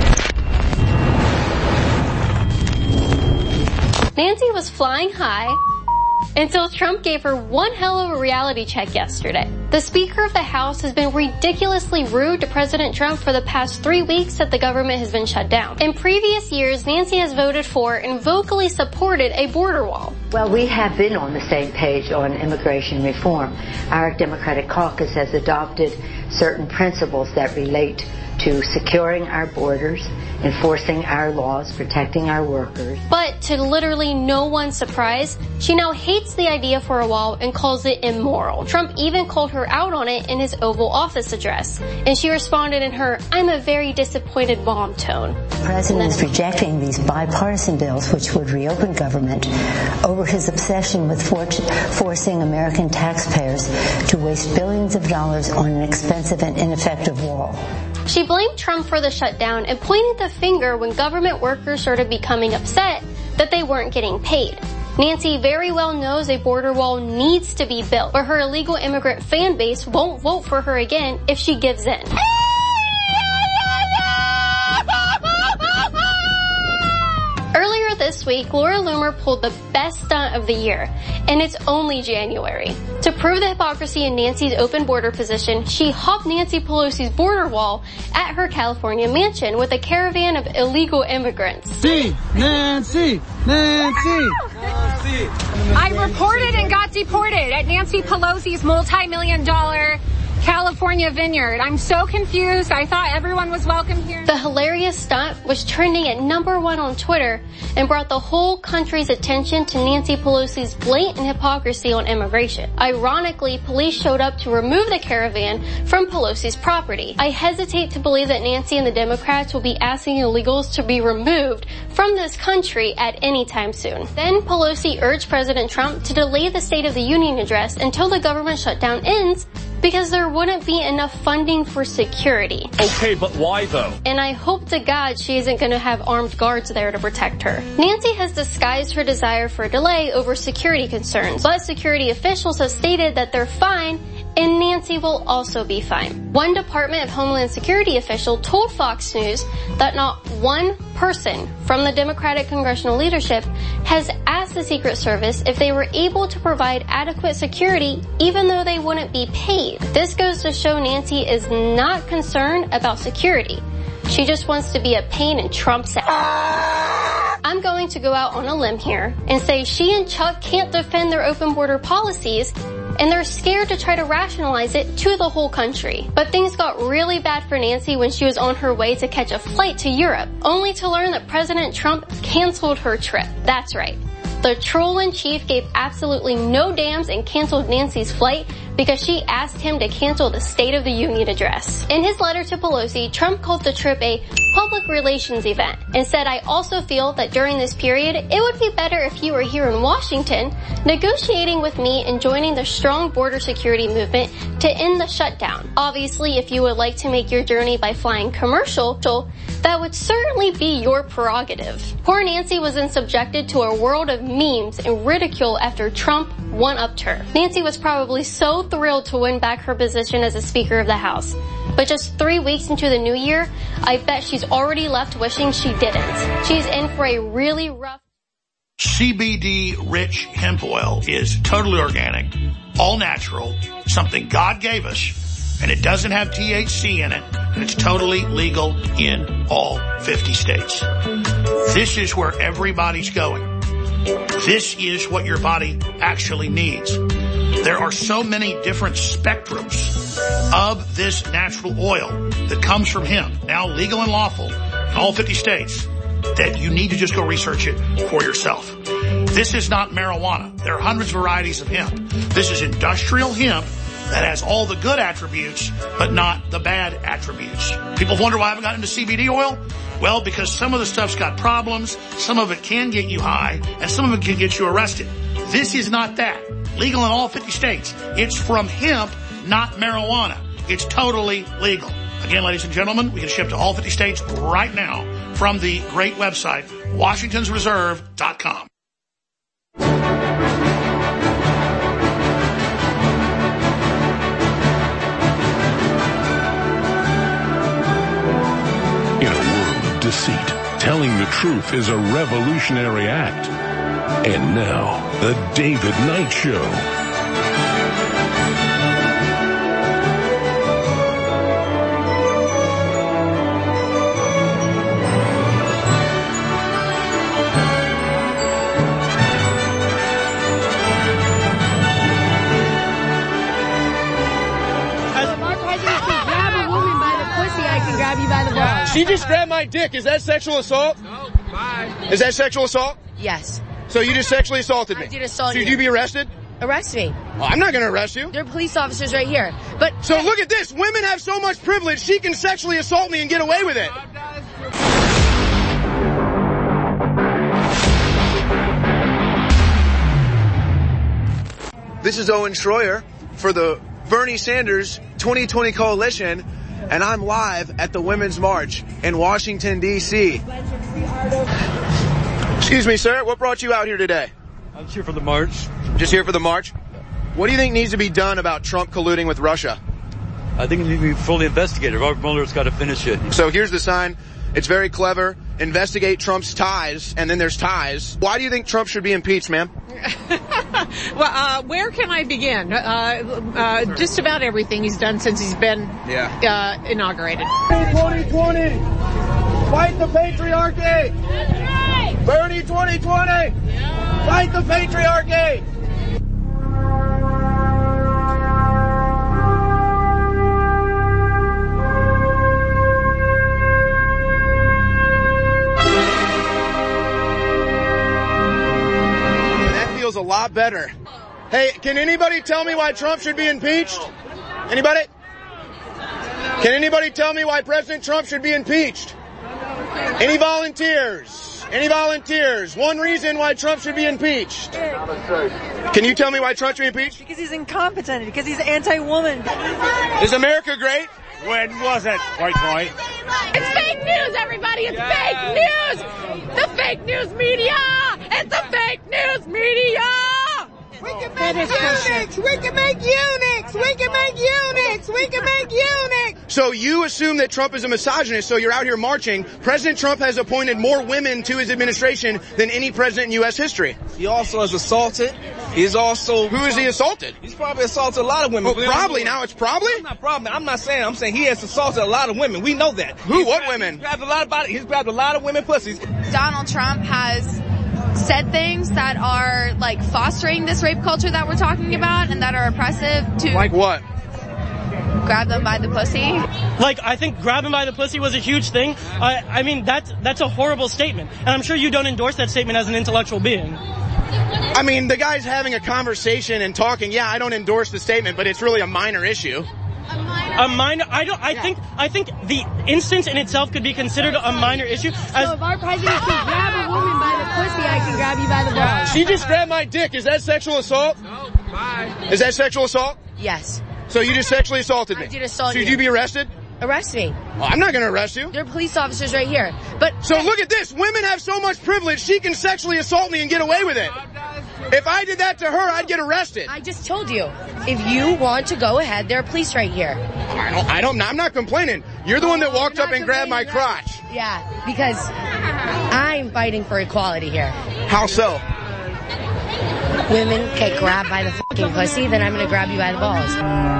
Nancy was flying high until Trump gave her one hell of a reality check yesterday. The Speaker of the House has been ridiculously rude to President Trump for the past three weeks that the government has been shut down. In previous years, Nancy has voted for and vocally supported a border wall. Well, we have been on the same page on immigration reform. Our Democratic caucus has adopted certain principles that relate to securing our borders, enforcing our laws, protecting our workers. But to literally no one's surprise, she now hates the idea for a wall and calls it immoral. Trump even called her out on it in his Oval Office address, and she responded in her "I'm a very disappointed mom" tone. The president is rejecting these bipartisan bills which would reopen government over his obsession with for- forcing American taxpayers to waste billions of dollars on an expensive and ineffective wall. She blamed Trump for the shutdown and pointed the finger when government workers started becoming upset that they weren't getting paid. Nancy very well knows a border wall needs to be built, but her illegal immigrant fan base won't vote for her again if she gives in. Earlier this week, Laura Loomer pulled the best stunt of the year, and it's only January. To prove the hypocrisy in Nancy's open border position, she hopped Nancy Pelosi's border wall at her California mansion with a caravan of illegal immigrants. See, Nancy, Nancy. I reported and got deported at Nancy Pelosi's multi-million dollar California Vineyard. I'm so confused. I thought everyone was welcome here. The hilarious stunt was trending at number one on Twitter and brought the whole country's attention to Nancy Pelosi's blatant hypocrisy on immigration. Ironically, police showed up to remove the caravan from Pelosi's property. I hesitate to believe that Nancy and the Democrats will be asking illegals to be removed from this country at any time soon. Then Pelosi urged President Trump to delay the State of the Union address until the government shutdown ends because there wouldn't be enough funding for security. Okay, but why though? And I hope to God she isn't going to have armed guards there to protect her. Nancy has disguised her desire for a delay over security concerns, but security officials have stated that they're fine and Nancy will also be fine. One Department of Homeland Security official told Fox News that not one person from the Democratic congressional leadership has asked the Secret Service if they were able to provide adequate security even though they wouldn't be paid. This goes to show Nancy is not concerned about security. She just wants to be a pain in Trump's ass. I'm going to go out on a limb here and say she and Chuck can't defend their open border policies and they're scared to try to rationalize it to the whole country. But things got really bad for Nancy when she was on her way to catch a flight to Europe, only to learn that President Trump canceled her trip. That's right. The troll-in-chief gave absolutely no dams and canceled Nancy's flight because she asked him to cancel the State of the Union address. In his letter to Pelosi, Trump called the trip a public relations event and said, I also feel that during this period, it would be better if you were here in Washington negotiating with me and joining the strong border security movement to end the shutdown. Obviously, if you would like to make your journey by flying commercial, that would certainly be your prerogative. Poor Nancy was then subjected to a world of memes and ridicule after Trump one-upped her. Nancy was probably so thrilled to win back her position as a Speaker of the House. But just three weeks into the new year, I bet she's already left wishing she didn't. She's in for a really rough... C B D-rich hemp oil is totally organic, all natural, something God gave us, and it doesn't have T H C in it, and it's totally legal in all fifty states. This is where everybody's going. This is what your body actually needs. There are so many different spectrums of this natural oil that comes from hemp, now legal and lawful in all fifty states, that you need to just go research it for yourself. This is not marijuana. There are hundreds of varieties of hemp. This is industrial hemp that has all the good attributes, but not the bad attributes. People wonder why I haven't gotten into C B D oil. Well, because some of the stuff's got problems, some of it can get you high, and some of it can get you arrested. This is not that. Legal in all fifty states. It's from hemp, not marijuana. It's totally legal. Again, ladies and gentlemen, we can ship to all fifty states right now from the great website, Washingtons Reserve dot com. In a world of deceit, telling the truth is a revolutionary act. And now, The David Knight Show. She just grabbed my dick. Is that sexual assault? No, bye. Is that sexual assault? Yes. So you just sexually assaulted me? I did assault so you. Should you be arrested? Arrest me. Well, I'm not going to arrest you. There are police officers right here. But So look at this. Women have so much privilege, she can sexually assault me and get away with it. This is Owen Schroyer for the Bernie Sanders twenty twenty coalition, and I'm live at the Women's March in Washington, D C Excuse me, sir. What brought you out here today? I'm here for the march. Just here for the march? What do you think needs to be done about Trump colluding with Russia? I think it needs to be fully investigated. Robert Mueller's got to finish it. So here's the sign. It's very clever. Investigate Trump's ties, and then there's ties. Why do you think Trump should be impeached, ma'am? Well, uh, where can I begin? Uh, uh, just about everything he's done since he's been yeah. uh, inaugurated. twenty twenty! Fight the patriarchy! That's right! Bernie twenty twenty! Yeah. Fight the patriarchy! lot better. Hey, can anybody tell me why Trump should be impeached? Anybody? Can anybody tell me why President Trump should be impeached? Any volunteers? Any volunteers? One reason why Trump should be impeached. Can you tell me why Trump should be impeached? Because he's incompetent, because he's anti-woman. Is America great? When was it? White point. It's fake news, everybody! It's fake news! The fake news media! It's the fake news media! We can make eunuchs! We can make eunuchs! We can make eunuchs! We can make eunuchs! So you assume that Trump is a misogynist, so you're out here marching. President Trump has appointed more women to his administration than any president in U S history. He also has assaulted. He's also... Who is he assaulted? He's probably assaulted a lot of women. Well, probably. Now it's probably? I'm not probably. I'm not saying. I'm saying he has assaulted a lot of women. We know that. Who? He's what grabbed, women? He's grabbed a lot of body. He's grabbed a lot of women pussies. Donald Trump has said things that are like fostering this rape culture that we're talking about and that are oppressive to... Like what? Grab them by the pussy. Like, I think grabbing by the pussy was a huge thing. I, I mean, that's, that's a horrible statement. And I'm sure you don't endorse that statement as an intellectual being. I mean, the guy's having a conversation and talking. Yeah, I don't endorse the statement, but it's really a minor issue. A minor? A minor, I don't, I yeah. think, I think the instance in itself could be considered a minor issue. As, so if our president can grab a woman by the pussy, I can grab you by the balls. She just grabbed my dick. Is that sexual assault? No, bye. Is that sexual assault? Yes. So you just sexually assaulted me? I did assault so you. Should you be arrested? Arrest me. Well, I'm not going to arrest you. There are police officers right here. But So look at this. Women have so much privilege, she can sexually assault me and get away with it. If I did that to her, I'd get arrested. I just told you. If you want to go ahead, there are police right here. I don't, I don't, I'm not complaining. You're the one that walked up and grabbed my crotch. Yeah, because I'm fighting for equality here. How so? Women get grabbed by the fucking pussy, then I'm going to grab you by the balls.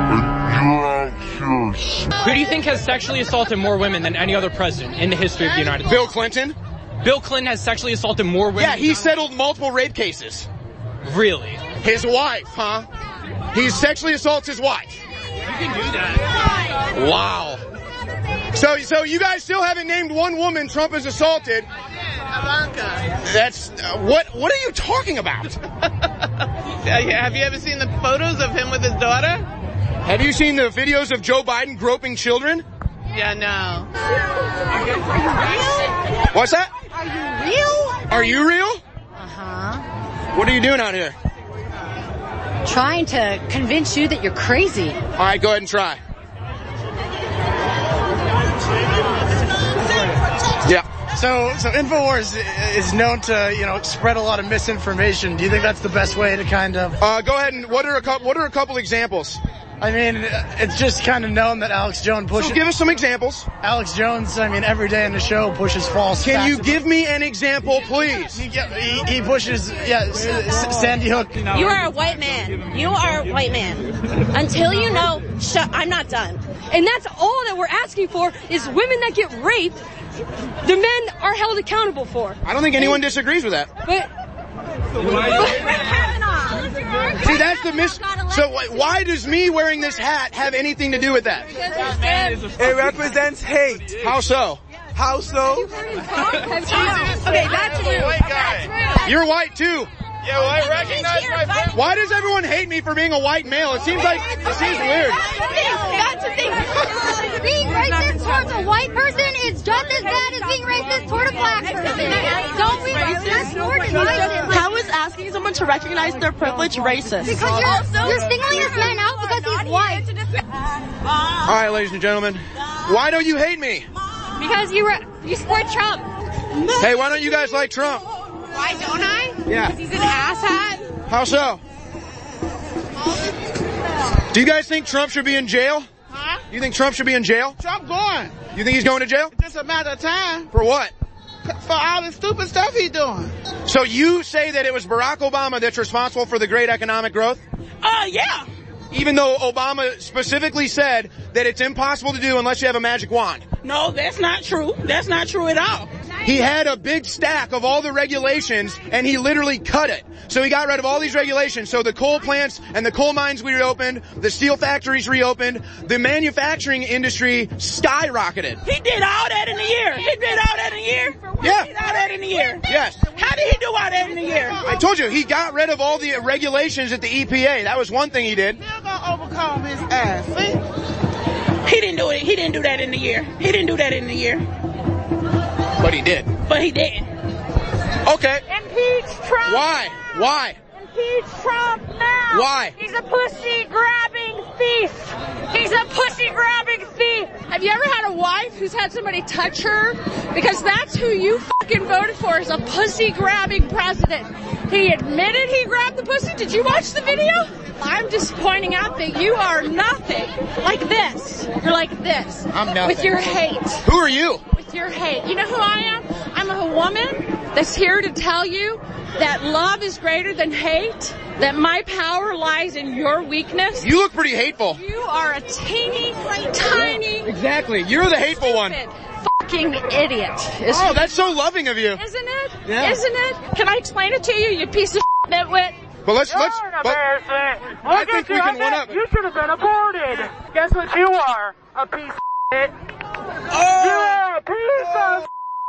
Who do you think has sexually assaulted more women than any other president in the history of the United States? Bill Clinton? Bill Clinton has sexually assaulted more women. Yeah, he settled multiple rape cases. Really? His wife, huh? He sexually assaults his wife. You can do that. Wow. So, so you guys still haven't named one woman Trump has assaulted. Ivanka. That's, uh, what, what are you talking about? Have you ever seen the photos of him with his daughter? Have you seen the videos of Joe Biden groping children? Yeah, no. What's that? Are you real? Are you real? Uh-huh. What are you doing out here? Trying to convince you that you're crazy. All right, go ahead and try. Yeah. So, so InfoWars is known to, you know, spread a lot of misinformation. Do you think that's the best way to kind of? Uh, go ahead and what are a couple? What are a couple examples? I mean, it's just kind of known that Alex Jones pushes. So give us some examples. Alex Jones, I mean, every day in the show pushes false. Can you about- give me an example, please? He, he, he pushes, yeah, S- S- Sandy Hook. You are a white man. You are a white man. Until you know, shut, I'm not done. And that's all that we're asking for is women that get raped, the men are held accountable for. I don't think anyone disagrees with that. But... See, that's the mis- So why does me wearing this hat have anything to do with that? It represents hate. How so? How so? Okay, that's you. That's You're white too. Yeah, well, I recognize my friend. Why does everyone hate me for being a white male? It seems like, it seems weird. That's the thing. Being racist towards a white person is just as bad as being racist toward a black person. Don't be racist towards white. How is asking someone to recognize their privilege racist? Because you're, you're singling this man out because he's white. All right, ladies and gentlemen. Why don't you hate me? Because you re- you support Trump. Hey, why don't you guys like Trump? Why don't I? Yeah. Because he's an asshat. How so? Do you guys think Trump should be in jail? Huh? You think Trump should be in jail? Trump going. You think he's going to jail? It's just a matter of time. For what? For all the stupid stuff he's doing. So you say that it was Barack Obama that's responsible for the great economic growth? Uh, yeah. Even though Obama specifically said that it's impossible to do unless you have a magic wand. No, that's not true. That's not true at all. he had a big stack of all the regulations, and he literally cut it. So he got rid of all these regulations. So the coal plants and the coal mines we reopened, the steel factories reopened, the manufacturing industry skyrocketed. He did all that in a year. He did all that in a year. Yeah. He did all that in a year. Yes. How did he do all that in a year? I told you, he got rid of all the regulations at the E P A. That was one thing he did. Still gonna overcome his ass. See? He didn't do it. He didn't do that in a year. He didn't do that in a year. But he did. But he didn't. Okay. Impeach Trump. Why? Why? Impeach Trump now. Why? He's a pussy grabbing thief. He's a pussy grabbing thief. Have you ever had a wife who's had somebody touch her? Because that's who you fucking voted for, is a pussy grabbing president. He admitted he grabbed the pussy. Did you watch the video? I'm just pointing out that you are nothing. Like this. You're like this. I'm nothing. With your hate. Who are you? With your hate. You know who I am? I'm a woman that's here to tell you that love is greater than hate, that my power lies in your weakness. You look pretty hateful. You are a teeny, tiny... Exactly. You're the hateful one. Fucking idiot. Oh, that's so loving of you. Isn't it? Yeah. Isn't it? Can I explain it to you, you piece of nitwit? But let's, let's, but, I think we can one up it. You should have been aborted. Guess what you are? A piece of shit. Oh! You're a piece of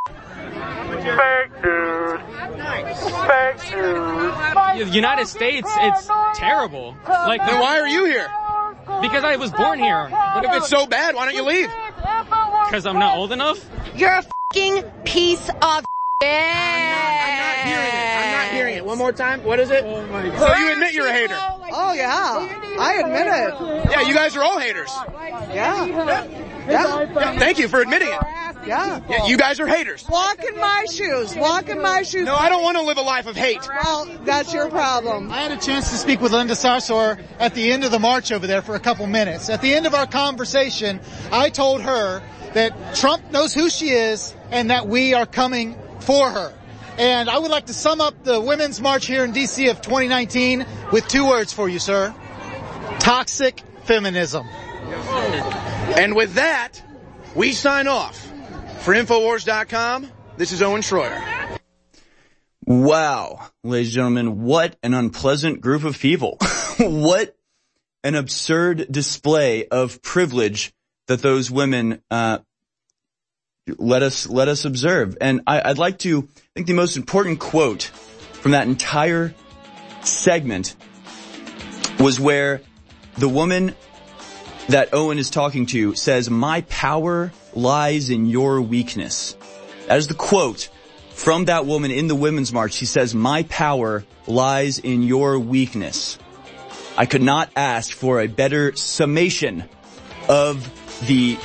fake news. Fake news. The United States, it's terrible. Like, then why are you here? Because I was born here. But if it's so bad, why don't you leave? Because I'm not old enough? You're a fucking piece of shit. I'm not hearing it. I'm not hearing it. One more time. What is it? Oh my God. So you admit you're a hater? Oh, yeah. I admit it. Yeah, you guys are all haters. Yeah. Yeah. yeah. Thank you for admitting it. Yeah. Yeah. You guys are haters. Walk in my shoes. Walk in my shoes. No, I don't want to live a life of hate. Well, that's your problem. I had a chance to speak with Linda Sarsour at the end of the march over there for a couple minutes. At the end of our conversation, I told her that Trump knows who she is and that we are coming for her. And I would like to sum up the Women's March here in D C of twenty nineteen with two words for you, sir. Toxic feminism. And with that, we sign off. For Infowars dot com, this is Owen Schroyer. Wow, ladies and gentlemen, what an unpleasant group of people. What an absurd display of privilege that those women uh let us let us observe. And I, I'd like to I think the most important quote from that entire segment was where the woman that Owen is talking to says, "My power lies in your weakness." That is the quote from that woman in the Women's March. She says, "My power lies in your weakness." I could not ask for a better summation of the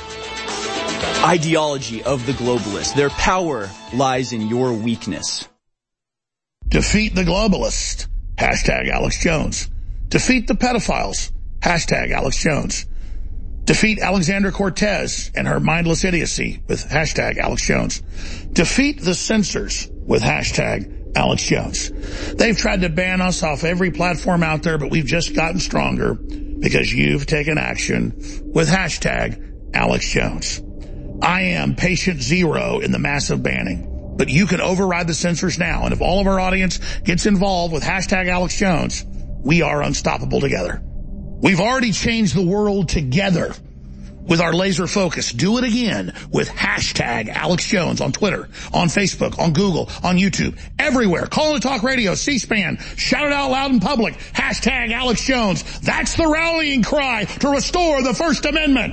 ideology of the globalists. Their power lies in your weakness. Defeat the globalists. Hashtag Alex Jones. Defeat the pedophiles. Hashtag Alex Jones. Defeat Alexandra Cortez and her mindless idiocy with hashtag Alex Jones. Defeat the censors with hashtag Alex Jones. They've tried to ban us off every platform out there, but we've just gotten stronger because you've taken action with hashtag Alex Jones. I am patient zero in the massive banning, but you can override the censors now. And if all of our audience gets involved with hashtag Alex Jones, we are unstoppable together. We've already changed the world together with our laser focus. Do it again with hashtag Alex Jones on Twitter, on Facebook, on Google, on YouTube, everywhere. Call to Talk Radio, C-SPAN, shout it out loud in public. Hashtag Alex Jones. That's the rallying cry to restore the First Amendment.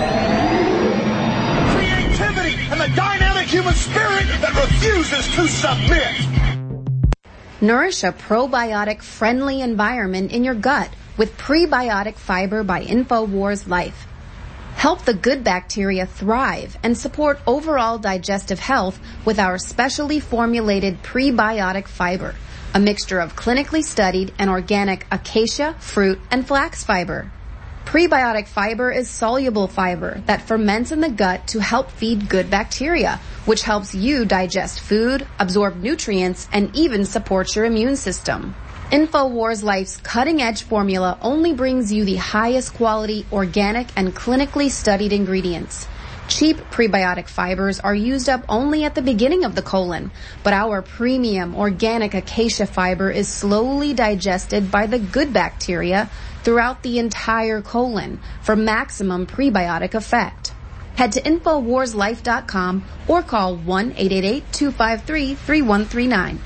Creativity and the dynamic human spirit that refuses to submit. Nourish a probiotic-friendly environment in your gut with Prebiotic Fiber by InfoWars Life. Help the good bacteria thrive and support overall digestive health with our specially formulated prebiotic fiber, a mixture of clinically studied and organic acacia, fruit, and flax fiber. Prebiotic fiber is soluble fiber that ferments in the gut to help feed good bacteria, which helps you digest food, absorb nutrients, and even support your immune system. InfoWars Life's cutting-edge formula only brings you the highest quality, organic, and clinically studied ingredients. Cheap prebiotic fibers are used up only at the beginning of the colon, but our premium organic acacia fiber is slowly digested by the good bacteria throughout the entire colon for maximum prebiotic effect. Head to infowars life dot com or call one eight eight eight, two five three, three one three nine.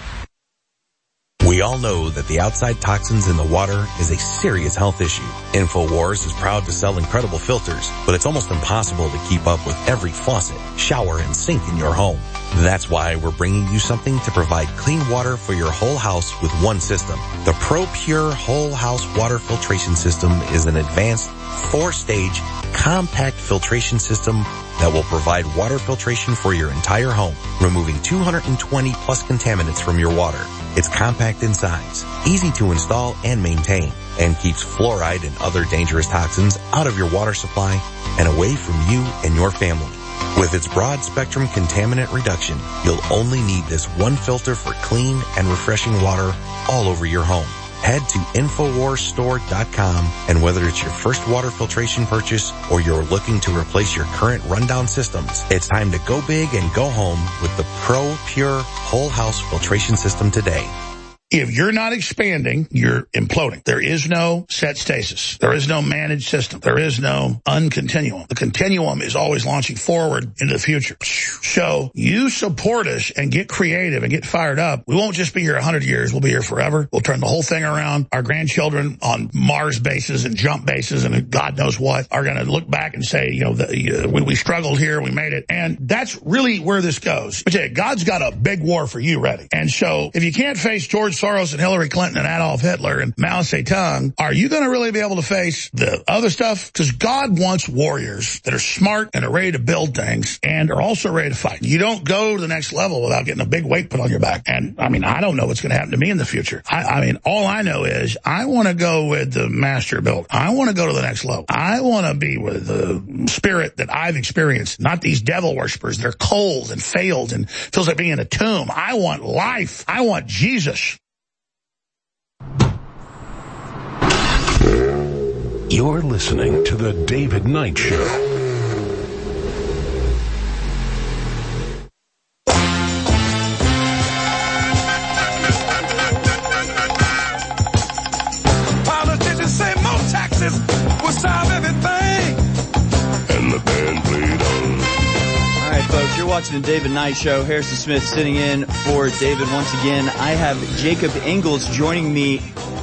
We all know that the outside toxins in the water is a serious health issue. InfoWars is proud to sell incredible filters, but it's almost impossible to keep up with every faucet, shower, and sink in your home. That's why we're bringing you something to provide clean water for your whole house with one system. The ProPure Whole House Water Filtration System is an advanced four-stage compact filtration system that will provide water filtration for your entire home, removing two hundred twenty plus contaminants from your water. It's compact in size, easy to install and maintain, and keeps fluoride and other dangerous toxins out of your water supply and away from you and your family. With its broad spectrum contaminant reduction, you'll only need this one filter for clean and refreshing water all over your home. Head to infowars store dot com, and whether it's your first water filtration purchase or you're looking to replace your current rundown systems, it's time to go big and go home with the ProPure Whole House Filtration System today. If you're not expanding, you're imploding. There is no set stasis. There is no managed system. There is no uncontinuum. The continuum is always launching forward into the future. So you support us and get creative and get fired up. We won't just be here a hundred years. We'll be here forever. We'll turn the whole thing around. Our grandchildren on Mars bases and jump bases and God knows what are going to look back and say, you know, the, uh, when we struggled here, we made it. And that's really where this goes. But yeah, God's got a big war for you ready. And so if you can't face George Soros and Hillary Clinton and Adolf Hitler and Mao Zedong, are you going to really be able to face the other stuff? Because God wants warriors that are smart and are ready to build things and are also ready to fight. You don't go to the next level without getting a big weight put on your back. And, I mean, I don't know what's going to happen to me in the future. I, I mean, all I know is I want to go with the master built. I want to go to the next level. I want to be with the spirit that I've experienced, not these devil worshipers. They're cold and failed and feels like being in a tomb. I want life. I want Jesus. You're listening to The David Knight Show. Politicians say more taxes will solve everything. And the band played on. All right, folks, you're watching The David Knight Show. Harrison Smith sitting in for David once again. I have Jacob Ingalls joining me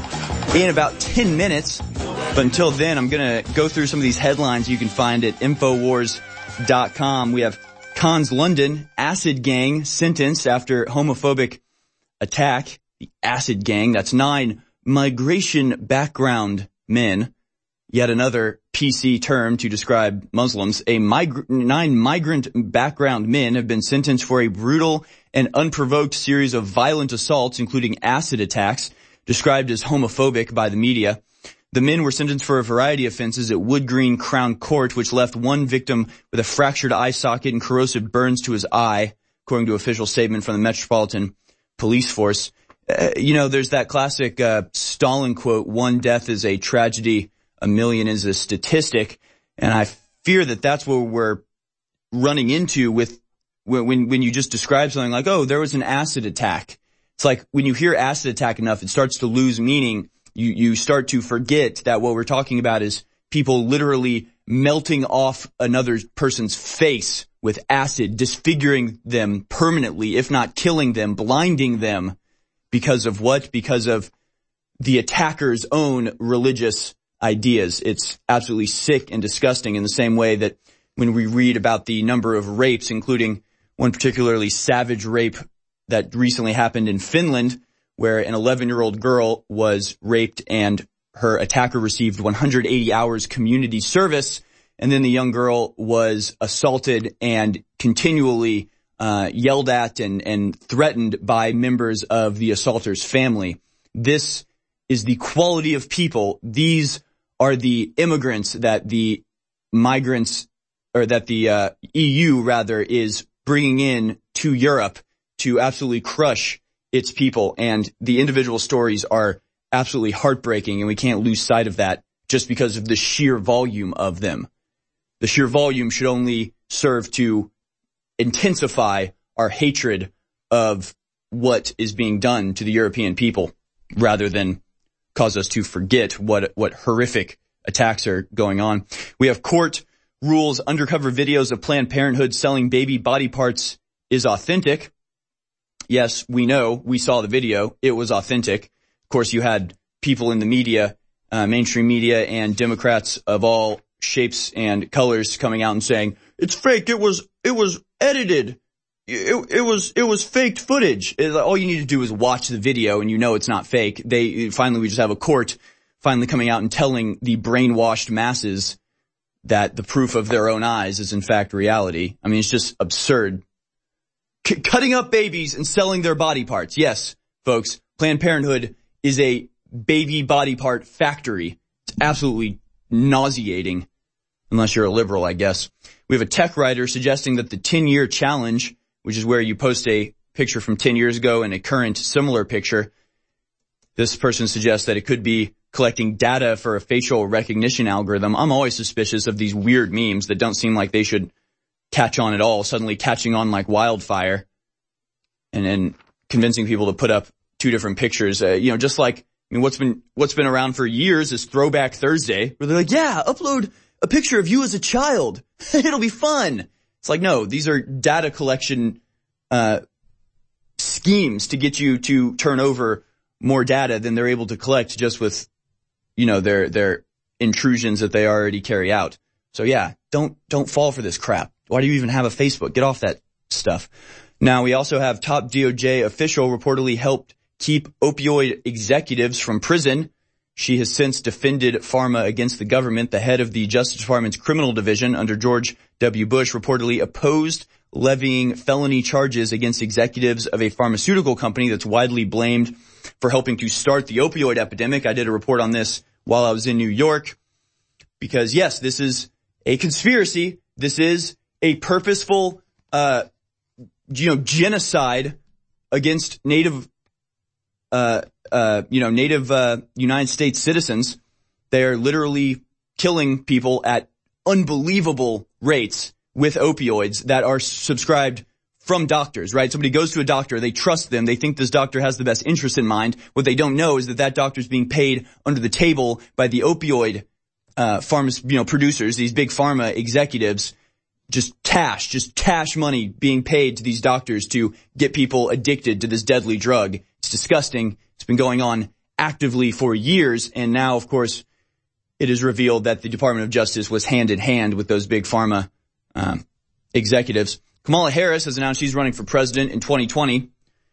in about ten minutes. But until then, I'm going to go through some of these headlines you can find at infowars dot com. We have Cannes London, acid gang sentenced after homophobic attack. The acid gang, that's nine migration background men. Yet another P C term to describe Muslims. A mig- nine migrant background men have been sentenced for a brutal and unprovoked series of violent assaults, including acid attacks, described as homophobic by the media. The men were sentenced for a variety of offenses at Wood Green Crown Court, which left one victim with a fractured eye socket and corrosive burns to his eye, according to official statement from the Metropolitan Police Force. Uh, you know, there's that classic uh, Stalin quote, one death is a tragedy, a million is a statistic. And I fear that that's what we're running into with when, when you just describe something like, oh, there was an acid attack. It's like when you hear acid attack enough, it starts to lose meaning. You, you start to forget that what we're talking about is people literally melting off another person's face with acid, disfiguring them permanently, if not killing them, blinding them. Because of what? Because of the attacker's own religious ideas. It's absolutely sick and disgusting, in the same way that when we read about the number of rapes, including one particularly savage rape that recently happened in Finland, where an eleven-year-old girl was raped and her attacker received one hundred eighty hours community service, and then the young girl was assaulted and continually uh yelled at and, and threatened by members of the assaulter's family. This is the quality of people. These are the immigrants that the migrants, or that the uh, E U, rather, is bringing in to Europe to absolutely crush its people, and the individual stories are absolutely heartbreaking, and we can't lose sight of that just because of the sheer volume of them. the sheer volume should only serve to intensify our hatred of what is being done to the European people, rather than cause us to forget what what horrific attacks are going on. We have court rules undercover videos of Planned Parenthood selling baby body parts is authentic. Yes, we know. We saw the video. It was authentic. Of course, you had people in the media, uh, mainstream media, and Democrats of all shapes and colors coming out and saying, it's fake. It was, it was edited. It, it was, it was faked footage. It, all you need to do is watch the video and you know it's not fake. They, finally, we just have a court finally coming out and telling the brainwashed masses that the proof of their own eyes is in fact reality. I mean, it's just absurd. C- cutting up babies and selling their body parts. Yes, folks, Planned Parenthood is a baby body part factory. It's absolutely nauseating, unless you're a liberal, I guess. We have a tech writer suggesting that the ten-year challenge, which is where you post a picture from ten years ago and a current similar picture, this person suggests that it could be collecting data for a facial recognition algorithm. I'm always suspicious of these weird memes that don't seem like they should catch on at all, suddenly catching on like wildfire, and then convincing people to put up two different pictures. Uh, you know, just like, I mean, what's been, what's been around for years is Throwback Thursday, where they're like, yeah, upload a picture of you as a child. It'll be fun. It's like, no, these are data collection, uh, schemes to get you to turn over more data than they're able to collect just with, you know, their, their intrusions that they already carry out. So yeah, don't, don't fall for this crap. Why do you even have a Facebook? Get off that stuff. Now, we also have top D O J official reportedly helped keep opioid executives from prison. She has since defended pharma against the government. The head of the Justice Department's criminal division under George W. Bush reportedly opposed levying felony charges against executives of a pharmaceutical company that's widely blamed for helping to start the opioid epidemic. I did a report on this while I was in New York, because yes, this is a conspiracy. This is a purposeful, uh, you know, genocide against native, uh, uh, you know, native, uh, United States citizens. They're literally killing people at unbelievable rates with opioids that are subscribed from doctors, right? Somebody goes to a doctor, they trust them, they think this doctor has the best interest in mind. What they don't know is that that doctor's being paid under the table by the opioid, uh, pharma, you know, producers, these big pharma executives. Just cash, just cash money being paid to these doctors to get people addicted to this deadly drug. It's disgusting. It's been going on actively for years. And now, of course, it is revealed that the Department of Justice was hand in hand with those big pharma um, executives. Kamala Harris has announced she's running for president in twenty twenty.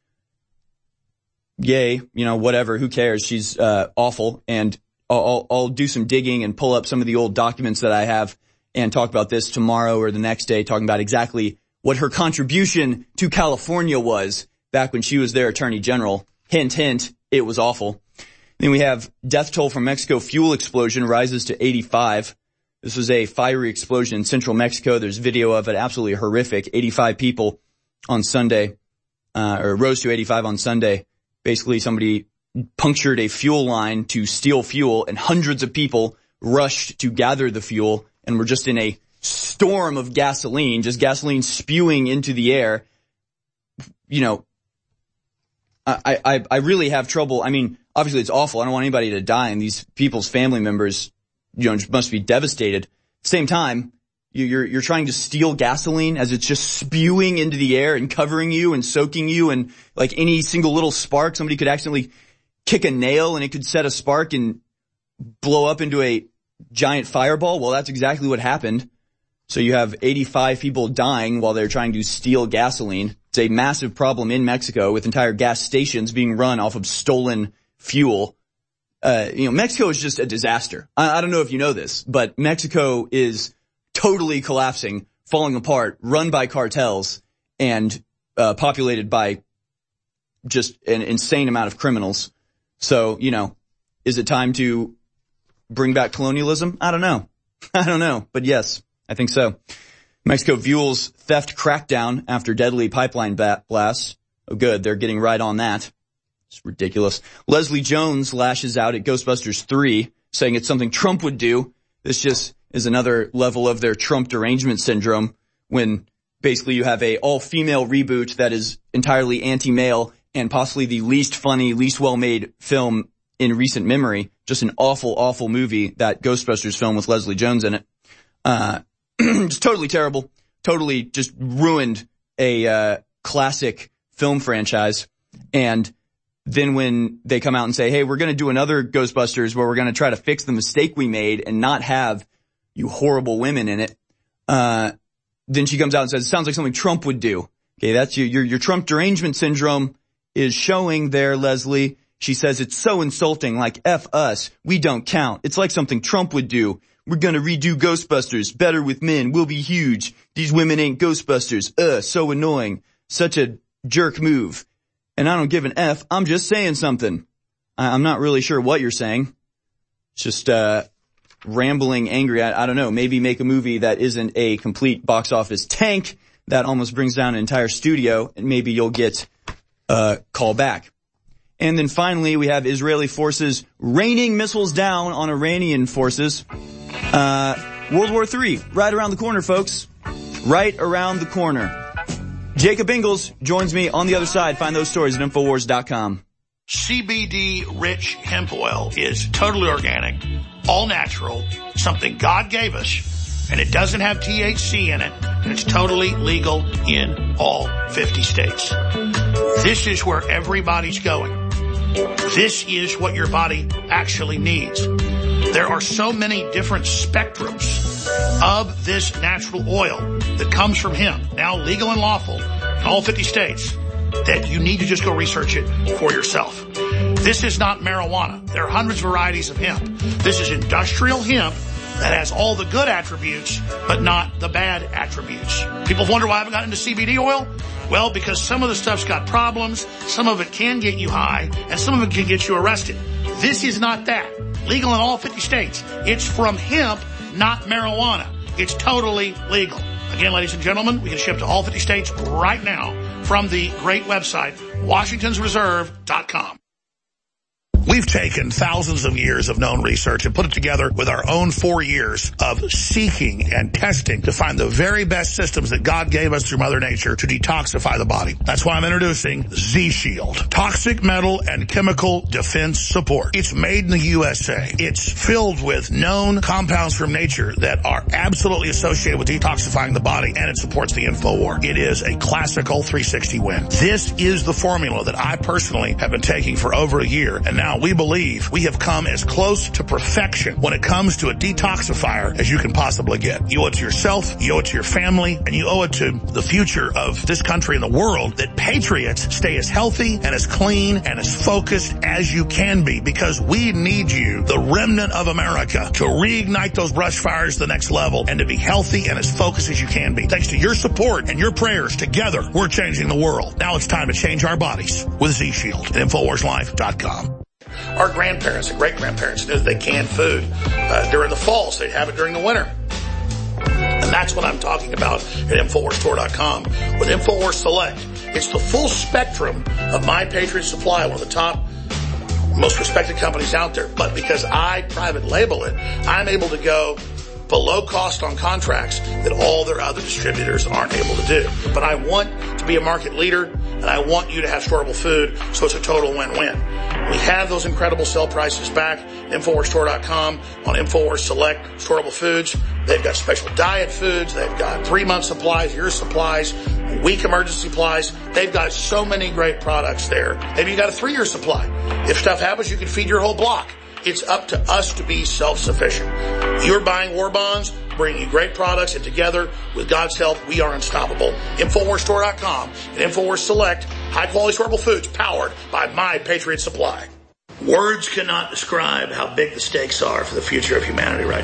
Yay, you know, whatever, who cares? She's uh, awful. And I'll, I'll, I'll do some digging and pull up some of the old documents that I have and talk about this tomorrow or the next day, talking about exactly what her contribution to California was back when she was their attorney general. Hint, hint, it was awful. Then we have death toll from Mexico fuel explosion rises to eighty-five. This was a fiery explosion in central Mexico. There's video of it, absolutely horrific. eighty-five people on Sunday, uh, or rose to eighty-five on Sunday. Basically, somebody punctured a fuel line to steal fuel, and hundreds of people rushed to gather the fuel. And we're just in a storm of gasoline, just gasoline spewing into the air. You know, I, I, I really have trouble. I mean, obviously it's awful. I don't want anybody to die, and these people's family members, you know, must be devastated. At the same time, you're, you're trying to steal gasoline as it's just spewing into the air and covering you and soaking you, and like any single little spark, somebody could accidentally kick a nail and it could set a spark and blow up into a giant fireball. Well, that's exactly what happened. So you have eighty-five people dying while they're trying to steal gasoline. It's a massive problem in Mexico, with entire gas stations being run off of stolen fuel. Uh, you know, Mexico is just a disaster. I, I don't know if you know this, but Mexico is totally collapsing, falling apart, run by cartels, and uh, populated by just an insane amount of criminals. So, you know, is it time to bring back colonialism? I don't know. I don't know. But yes, I think so. Mexico fuels theft crackdown after deadly pipeline blasts. Oh, good. They're getting right on that. It's ridiculous. Leslie Jones lashes out at Ghostbusters three, saying it's something Trump would do. This just is another level of their Trump derangement syndrome, when basically you have a all-female reboot that is entirely anti-male and possibly the least funny, least well-made film in recent memory. Just an awful, awful movie, that Ghostbusters film with Leslie Jones in it. Uh, just totally terrible. Totally just ruined a, uh, classic film franchise. And then when they come out and say, hey, we're going to do another Ghostbusters where we're going to try to fix the mistake we made and not have you horrible women in it, uh, then she comes out and says, it sounds like something Trump would do. Okay, that's your, your, your Trump derangement syndrome is showing there, Leslie. She says it's so insulting, like F us, we don't count. It's like something Trump would do. We're gonna redo Ghostbusters, better with men, we'll be huge. These women ain't Ghostbusters, uh, so annoying. Such a jerk move. And I don't give an F, I'm just saying something. I, I'm not really sure what you're saying. It's just, uh, rambling, angry. I, I don't know, maybe make a movie that isn't a complete box office tank that almost brings down an entire studio, and maybe you'll get, uh, call back. And then finally, we have Israeli forces raining missiles down on Iranian forces. Uh, World War Three, right around the corner, folks. Right around the corner. Jacob Ingalls joins me on the other side. Find those stories at Infowars dot com. C B D-rich hemp oil is totally organic, all natural, something God gave us, and it doesn't have T H C in it, and it's totally legal in all fifty states. This is where everybody's going. This is what your body actually needs. There are so many different spectrums of this natural oil that comes from hemp, now legal and lawful in all fifty states, that you need to just go research it for yourself. This is not marijuana. There are hundreds of varieties of hemp. This is industrial hemp that has all the good attributes, but not the bad attributes. People wonder why I haven't gotten into C B D oil. Well, because some of the stuff's got problems, some of it can get you high, and some of it can get you arrested. This is not that. Legal in all fifty states. It's from hemp, not marijuana. It's totally legal. Again, ladies and gentlemen, we can ship to all fifty states right now from the great website, Washingtons Reserve dot com. We've taken thousands of years of known research and put it together with our own four years of seeking and testing to find the very best systems that God gave us through Mother Nature to detoxify the body. That's why I'm introducing Z-Shield, Toxic Metal and Chemical Defense Support. It's made in the U S A. It's filled with known compounds from nature that are absolutely associated with detoxifying the body, and it supports the InfoWar. It is a classical three sixty win. This is the formula that I personally have been taking for over a year, and now we believe we have come as close to perfection when it comes to a detoxifier as you can possibly get. You owe it to yourself, you owe it to your family, and you owe it to the future of this country and the world that patriots stay as healthy and as clean and as focused as you can be, because we need you, the remnant of America, to reignite those brush fires to the next level and to be healthy and as focused as you can be. Thanks to your support and your prayers, together we're changing the world. Now it's time to change our bodies with Z-Shield at Infowars Life dot com. Our grandparents and great-grandparents knew that they canned food uh, during the fall, so they'd have it during the winter. And that's what I'm talking about at Infowars Store dot com with Infowars Select. It's the full spectrum of My Patriot Supply, one of the top, most respected companies out there. But because I private label it, I'm able to go below cost on contracts that all their other distributors aren't able to do. But I want to be a market leader, and I want you to have storable food, so it's a total win-win. We have those incredible sale prices back at Infowars Store dot com on Infowars Select Storable Foods. They've got special diet foods. They've got three-month supplies, year supplies, week emergency supplies. They've got so many great products there. Maybe you got a three-year supply. If stuff happens, you can feed your whole block. It's up to us to be self-sufficient. You're buying war bonds, bringing you great products, and together, with God's help, we are unstoppable. Infowars Store dot com and Infowars Select, high-quality storable foods powered by My Patriot Supply. Words cannot describe how big the stakes are for the future of humanity right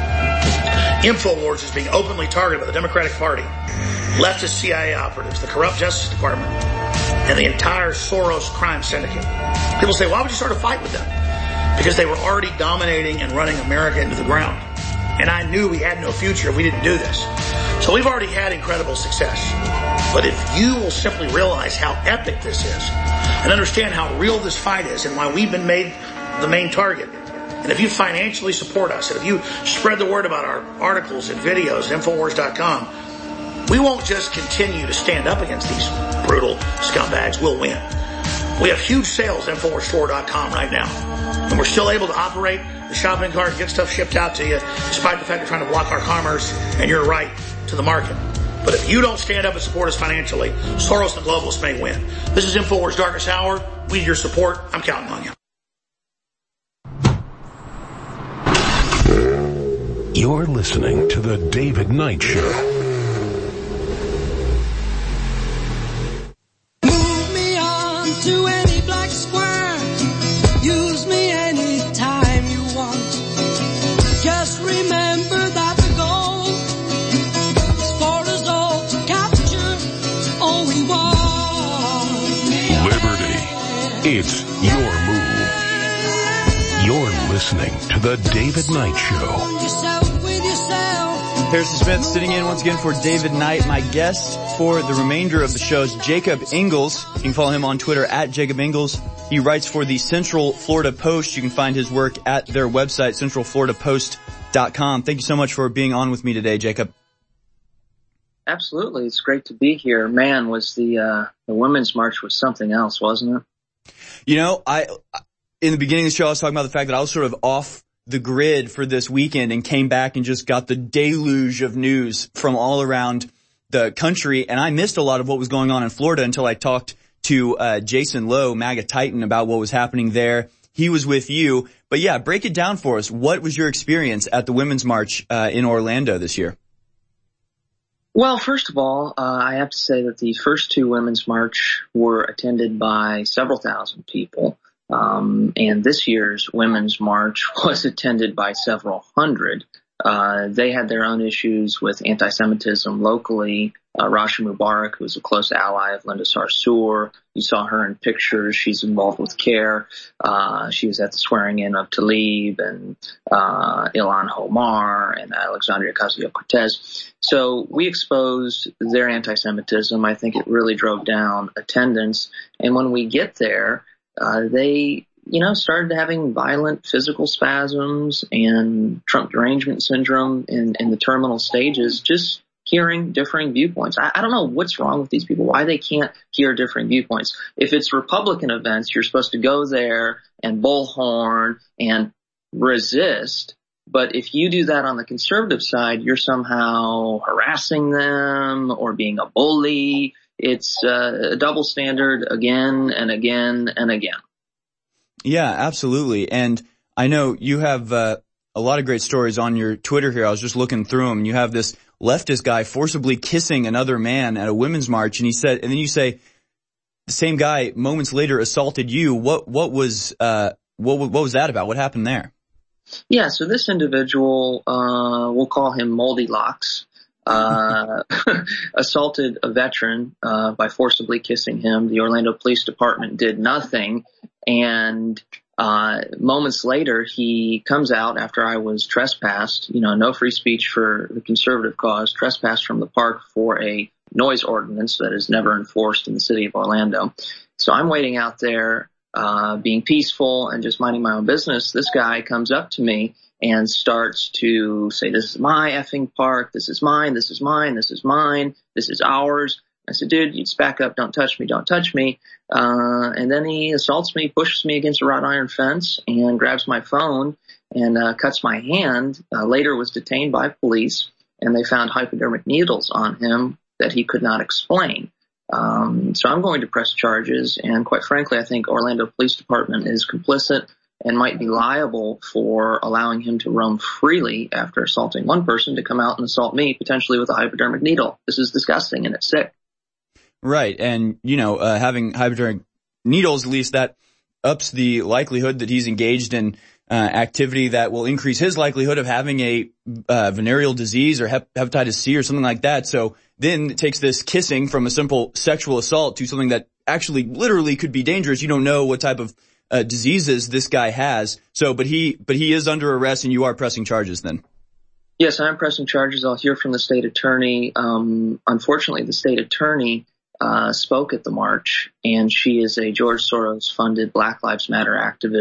now. Infowars is being openly targeted by the Democratic Party, leftist C I A operatives, the corrupt Justice Department, and the entire Soros crime syndicate. People say, why would you start a fight with them? Because they were already dominating and running America into the ground. And I knew we had no future if we didn't do this. So we've already had incredible success. But if you will simply realize how epic this is and understand how real this fight is and why we've been made the main target, And if you financially support us, and if you spread the word about our articles and videos at Infowars dot com, we won't just continue to stand up against these brutal scumbags. We'll win. We have huge sales at Infowars Store dot com right now. And we're still able to operate the shopping cart, get stuff shipped out to you, despite the fact they're trying to block our commerce and your right to the market. But if you don't stand up and support us financially, Soros and the globalists may win. This is Infowars Darkest Hour. We need your support. I'm counting on you. You're listening to The David Knight Show. To any black square, use me anytime you want. Just remember that the goal is for us all to capture all we want. Liberty, it's your move. You're listening to The David Knight Show. Yourself with yourself. Harrison Smith sitting in once again for David Knight. My guest for the remainder of the show is Jacob Ingles. You can follow him on Twitter at Jacob Ingles. He writes for the Central Florida Post. You can find his work at their website, central florida post dot com. Thank you so much for being on with me today, Jacob. Absolutely. It's great to be here. Man, was the, uh, the Women's March was something else, wasn't it? You know, I, in the beginning of the show, I was talking about the fact that I was sort of off the grid for this weekend and came back and just got the deluge of news from all around the country. And I missed a lot of what was going on in Florida until I talked to uh Jason Lowe, MAGA Titan, about what was happening there. He was with you. But yeah, break it down for us. What was your experience at the Women's March uh in Orlando this year? Well, first of all, uh, I have to say that the first two Women's March were attended by several thousand people. Um, and this year's Women's March was attended by several hundred. Uh, they had their own issues with anti-Semitism locally. Uh, Rasha Mubarak, who was a close ally of Linda Sarsour, you saw her in pictures. She's involved with CARE. Uh, she was at the swearing in of Tlaib and, uh, Ilhan Omar and Alexandria Ocasio-Cortez. So we exposed their anti-Semitism. I think it really drove down attendance. And when we get there, uh, they, you know, started having violent physical spasms and Trump derangement syndrome in, in the terminal stages, just hearing differing viewpoints. I, I don't know what's wrong with these people, why they can't hear differing viewpoints. If it's Republican events, you're supposed to go there and bullhorn and resist. But if you do that on the conservative side, you're somehow harassing them or being a bully. It's uh, a double standard again and again and again. Yeah, absolutely. And I know you have uh, a lot of great stories on your Twitter here. I was just looking through them. You have this leftist guy forcibly kissing another man at a women's march, and he said, and then you say the same guy moments later assaulted you. What what was uh what what was that about? What happened there? Yeah, so this individual, uh we'll call him Moldy Locks, uh assaulted a veteran uh by forcibly kissing him. The Orlando Police Department did nothing, and uh moments later he comes out after I was trespassed, you know, no free speech for the conservative cause, trespassed from the park for a noise ordinance that is never enforced in the city of Orlando. So I'm waiting out there uh being peaceful and just minding my own business. This guy comes up to me and starts to say, this is my effing park, this is mine, this is mine, this is mine, this is ours. I said, dude, you just back up, don't touch me, don't touch me. Uh, and then he assaults me, pushes me against a wrought iron fence and grabs my phone and uh, cuts my hand. Uh, later was detained by police, and they found hypodermic needles on him that he could not explain. Um, so I'm going to press charges, and quite frankly, I think Orlando Police Department is complicit and might be liable for allowing him to roam freely after assaulting one person to come out and assault me, potentially with a hypodermic needle. This is disgusting, and it's sick. Right. And, you know, uh, having hypodermic needles, at least that ups the likelihood that he's engaged in uh, activity that will increase his likelihood of having a uh, venereal disease or hep- hepatitis C or something like that. So then it takes this kissing from a simple sexual assault to something that actually literally could be dangerous. You don't know what type of uh, diseases this guy has. So, but he, but he is under arrest, and you are pressing charges then. Yes, I'm pressing charges. I'll hear from the state attorney. Um, unfortunately, the state attorney Uh, spoke at the march, and she is a George Soros-funded Black Lives Matter activist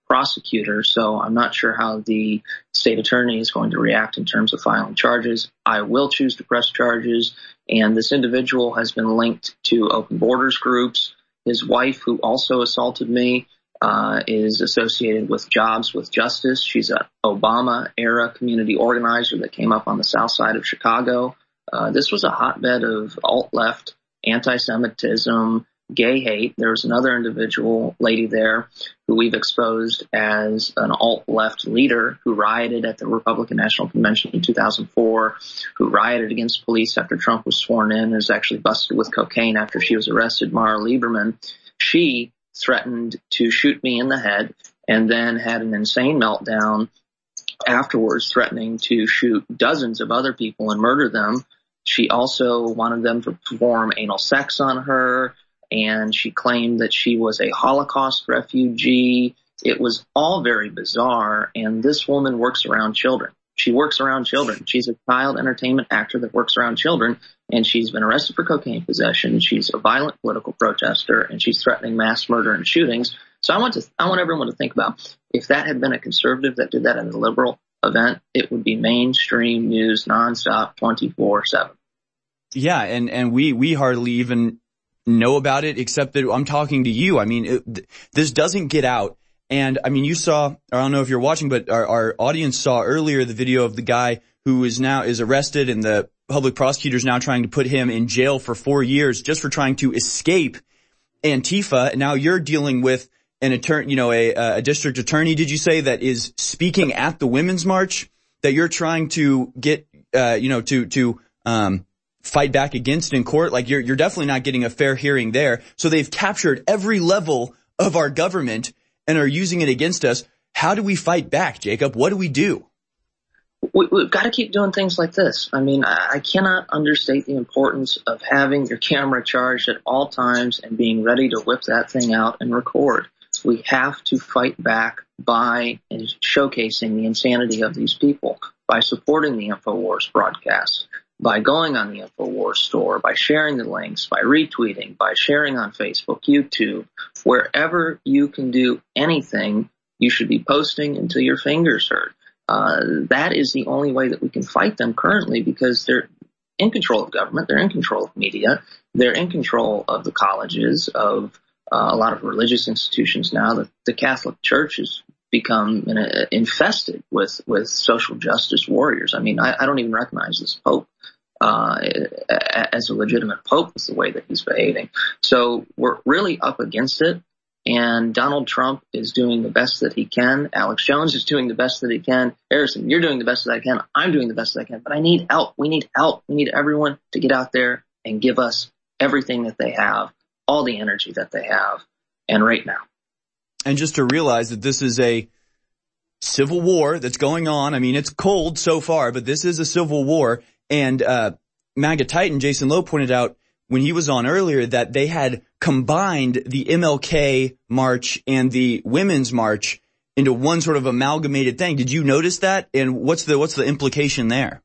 prosecutor, so I'm not sure how the state attorney is going to react in terms of filing charges. I will choose to press charges, and this individual has been linked to Open Borders groups. His wife, who also assaulted me, uh, is associated with Jobs with Justice. She's an Obama-era community organizer that came up on the south side of Chicago. Uh, this was a hotbed of alt-left anti-Semitism, gay hate. There was another individual lady there who we've exposed as an alt-left leader who rioted at the Republican National Convention in two thousand four, who rioted against police after Trump was sworn in, and was actually busted with cocaine after she was arrested, Mara Lieberman. She threatened to shoot me in the head and then had an insane meltdown afterwards, threatening to shoot dozens of other people and murder them. She also wanted them to perform anal sex on her, and she claimed that she was a Holocaust refugee. It was all very bizarre, and this woman works around children. She works around children. She's a child entertainment actor that works around children, and she's been arrested for cocaine possession. She's a violent political protester, and she's threatening mass murder and shootings. So I want to, I want everyone to think about, if that had been a conservative that did that in a liberal event, it would be mainstream news nonstop, twenty-four seven. Yeah, and, and we, we hardly even know about it, except that I'm talking to you. I mean, it, th- this doesn't get out. And I mean, you saw, I don't know if you're watching, but our, our audience saw earlier the video of the guy who is now, is arrested, and the public prosecutor's now trying to put him in jail for four years just for trying to escape Antifa. Now you're dealing with an attorney, you know, a, a district attorney, did you say, that is speaking at the Women's March, that you're trying to get, uh, you know, to, to, um, fight back against in court? Like, you're, you're definitely not getting a fair hearing there. So they've captured every level of our government and are using it against us. How do we fight back, Jacob? What do we do? We, we've got to keep doing things like this. I mean, I, I cannot understate the importance of having your camera charged at all times and being ready to whip that thing out and record. We have to fight back by showcasing the insanity of these people, by supporting the InfoWars broadcast, by going on the InfoWars store, by sharing the links, by retweeting, by sharing on Facebook, YouTube, wherever you can do anything, you should be posting until your fingers hurt. Uh, that is the only way that we can fight them currently, because they're in control of government, they're in control of media, they're in control of the colleges, of uh, a lot of religious institutions now. The, the Catholic Church has become uh, infested with, with social justice warriors. I mean, I, I don't even recognize this Pope uh, as a legitimate Pope with the way that he's behaving. So we're really up against it. And Donald Trump is doing the best that he can. Alex Jones is doing the best that he can. Harrison, you're doing the best that I can. I'm doing the best that I can. But I need help. We need help. We need everyone to get out there and give us everything that they have, all the energy that they have, and right now. And just to realize that this is a civil war that's going on. I mean, it's cold so far, but this is a civil war. And uh MAGA Titan Jason Lowe pointed out when he was on earlier that they had combined the M L K march and the Women's March into one sort of amalgamated thing. Did you notice that? And what's the what's the implication there?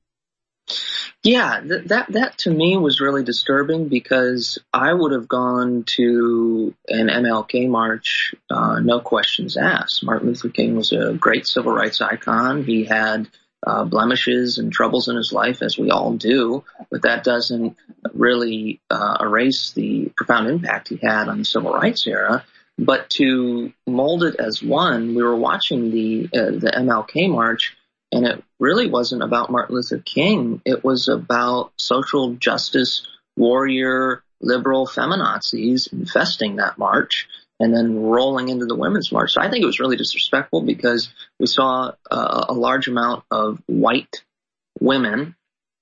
Yeah, th- that that to me was really disturbing, because I would have gone to an M L K march, uh, no questions asked. Martin Luther King was a great civil rights icon. He had uh, blemishes and troubles in his life, as we all do, but that doesn't really uh, erase the profound impact he had on the civil rights era. But to mold it as one, we were watching the uh, the M L K march, and it really wasn't about Martin Luther King. It was about social justice warrior, liberal feminazis infesting that march and then rolling into the Women's March. So I think it was really disrespectful, because we saw uh, a large amount of white women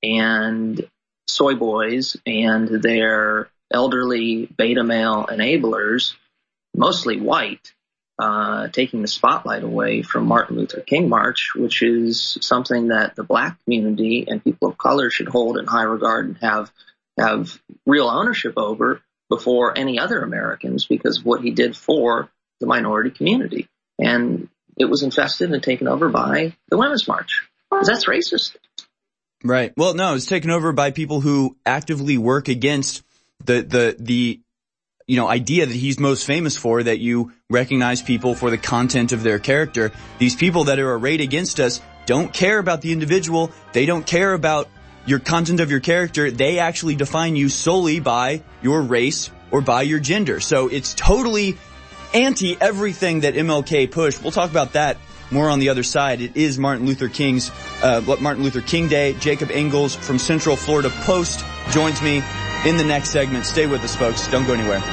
and soy boys and their elderly beta male enablers, mostly white, Uh, taking the spotlight away from Martin Luther King March, which is something that the black community and people of color should hold in high regard and have have real ownership over before any other Americans, because of what he did for the minority community. And it was infested and taken over by the Women's March, because that's racist. Right. Well, no, it's taken over by people who actively work against the the the you know, idea that he's most famous for, that you recognize people for the content of their character. These people that are arrayed against us don't care about the individual. They don't care about your content of your character. They actually define you solely by your race or by your gender. So it's totally anti everything that M L K pushed. We'll talk about that more on the other side. It is Martin Luther King's, uh, Martin Luther King Day. Jacob Ingalls from Central Florida Post joins me in the next segment. Stay with us, folks. Don't go anywhere.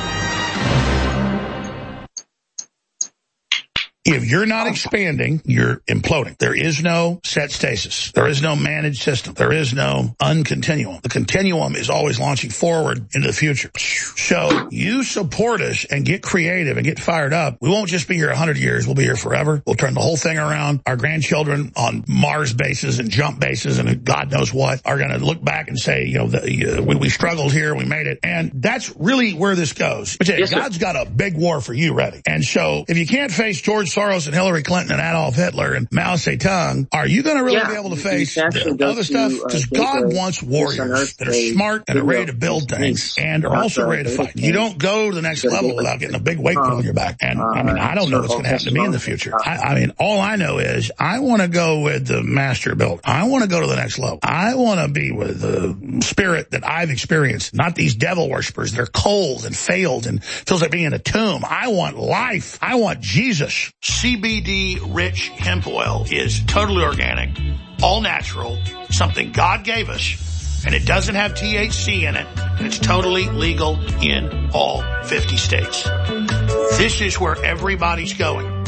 If you're not expanding, you're imploding. There is no set stasis. There is no managed system. There is no uncontinuum. The continuum is always launching forward into the future. So you support us and get creative and get fired up. We won't just be here a hundred years. We'll be here forever. We'll turn the whole thing around. Our grandchildren on Mars bases and jump bases and God knows what are going to look back and say, you know, the, uh, we, we struggled here, we made it. And that's really where this goes. But yeah, yes, God's sir. got a big war for you ready. And so if you can't face George Soros and Hillary Clinton and Adolf Hitler and Mao Zedong, are you going to really yeah, be able to face the other stuff? Because uh, God wants warriors that are smart and are ready to build things and are also ready to fight. You don't go to the next level without getting a big weight put on your back. And I mean, I don't know what's going to happen to me in the future. I, I mean, all I know is I want to go with the master build. I want to go to the next level. I want to be with the spirit that I've experienced, not these devil worshipers. They're cold and failed and feels like being in a tomb. I want life. I want Jesus. C B D-rich hemp oil is totally organic, all natural, something God gave us, and it doesn't have T H C in it, and it's totally legal in all fifty states. This is where everybody's going.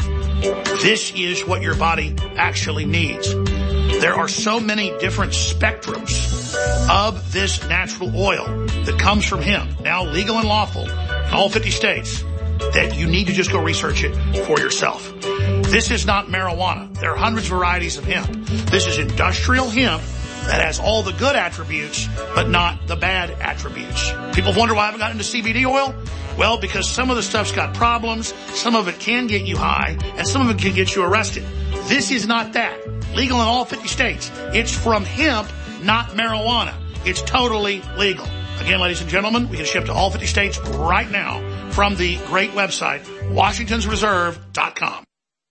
This is what your body actually needs. There are so many different spectrums of this natural oil that comes from hemp, now legal and lawful in all fifty states, that you need to just go research it for yourself. This is not marijuana. There are hundreds of varieties of hemp. This is industrial hemp that has all the good attributes, but not the bad attributes. People wonder why I haven't gotten into C B D oil. Well, because some of the stuff's got problems, some of it can get you high, and some of it can get you arrested. This is not that. Legal in all fifty states. It's from hemp, not marijuana. It's totally legal. Again, ladies and gentlemen, we can ship to all fifty states right now from the great website, Washingtons Reserve dot com.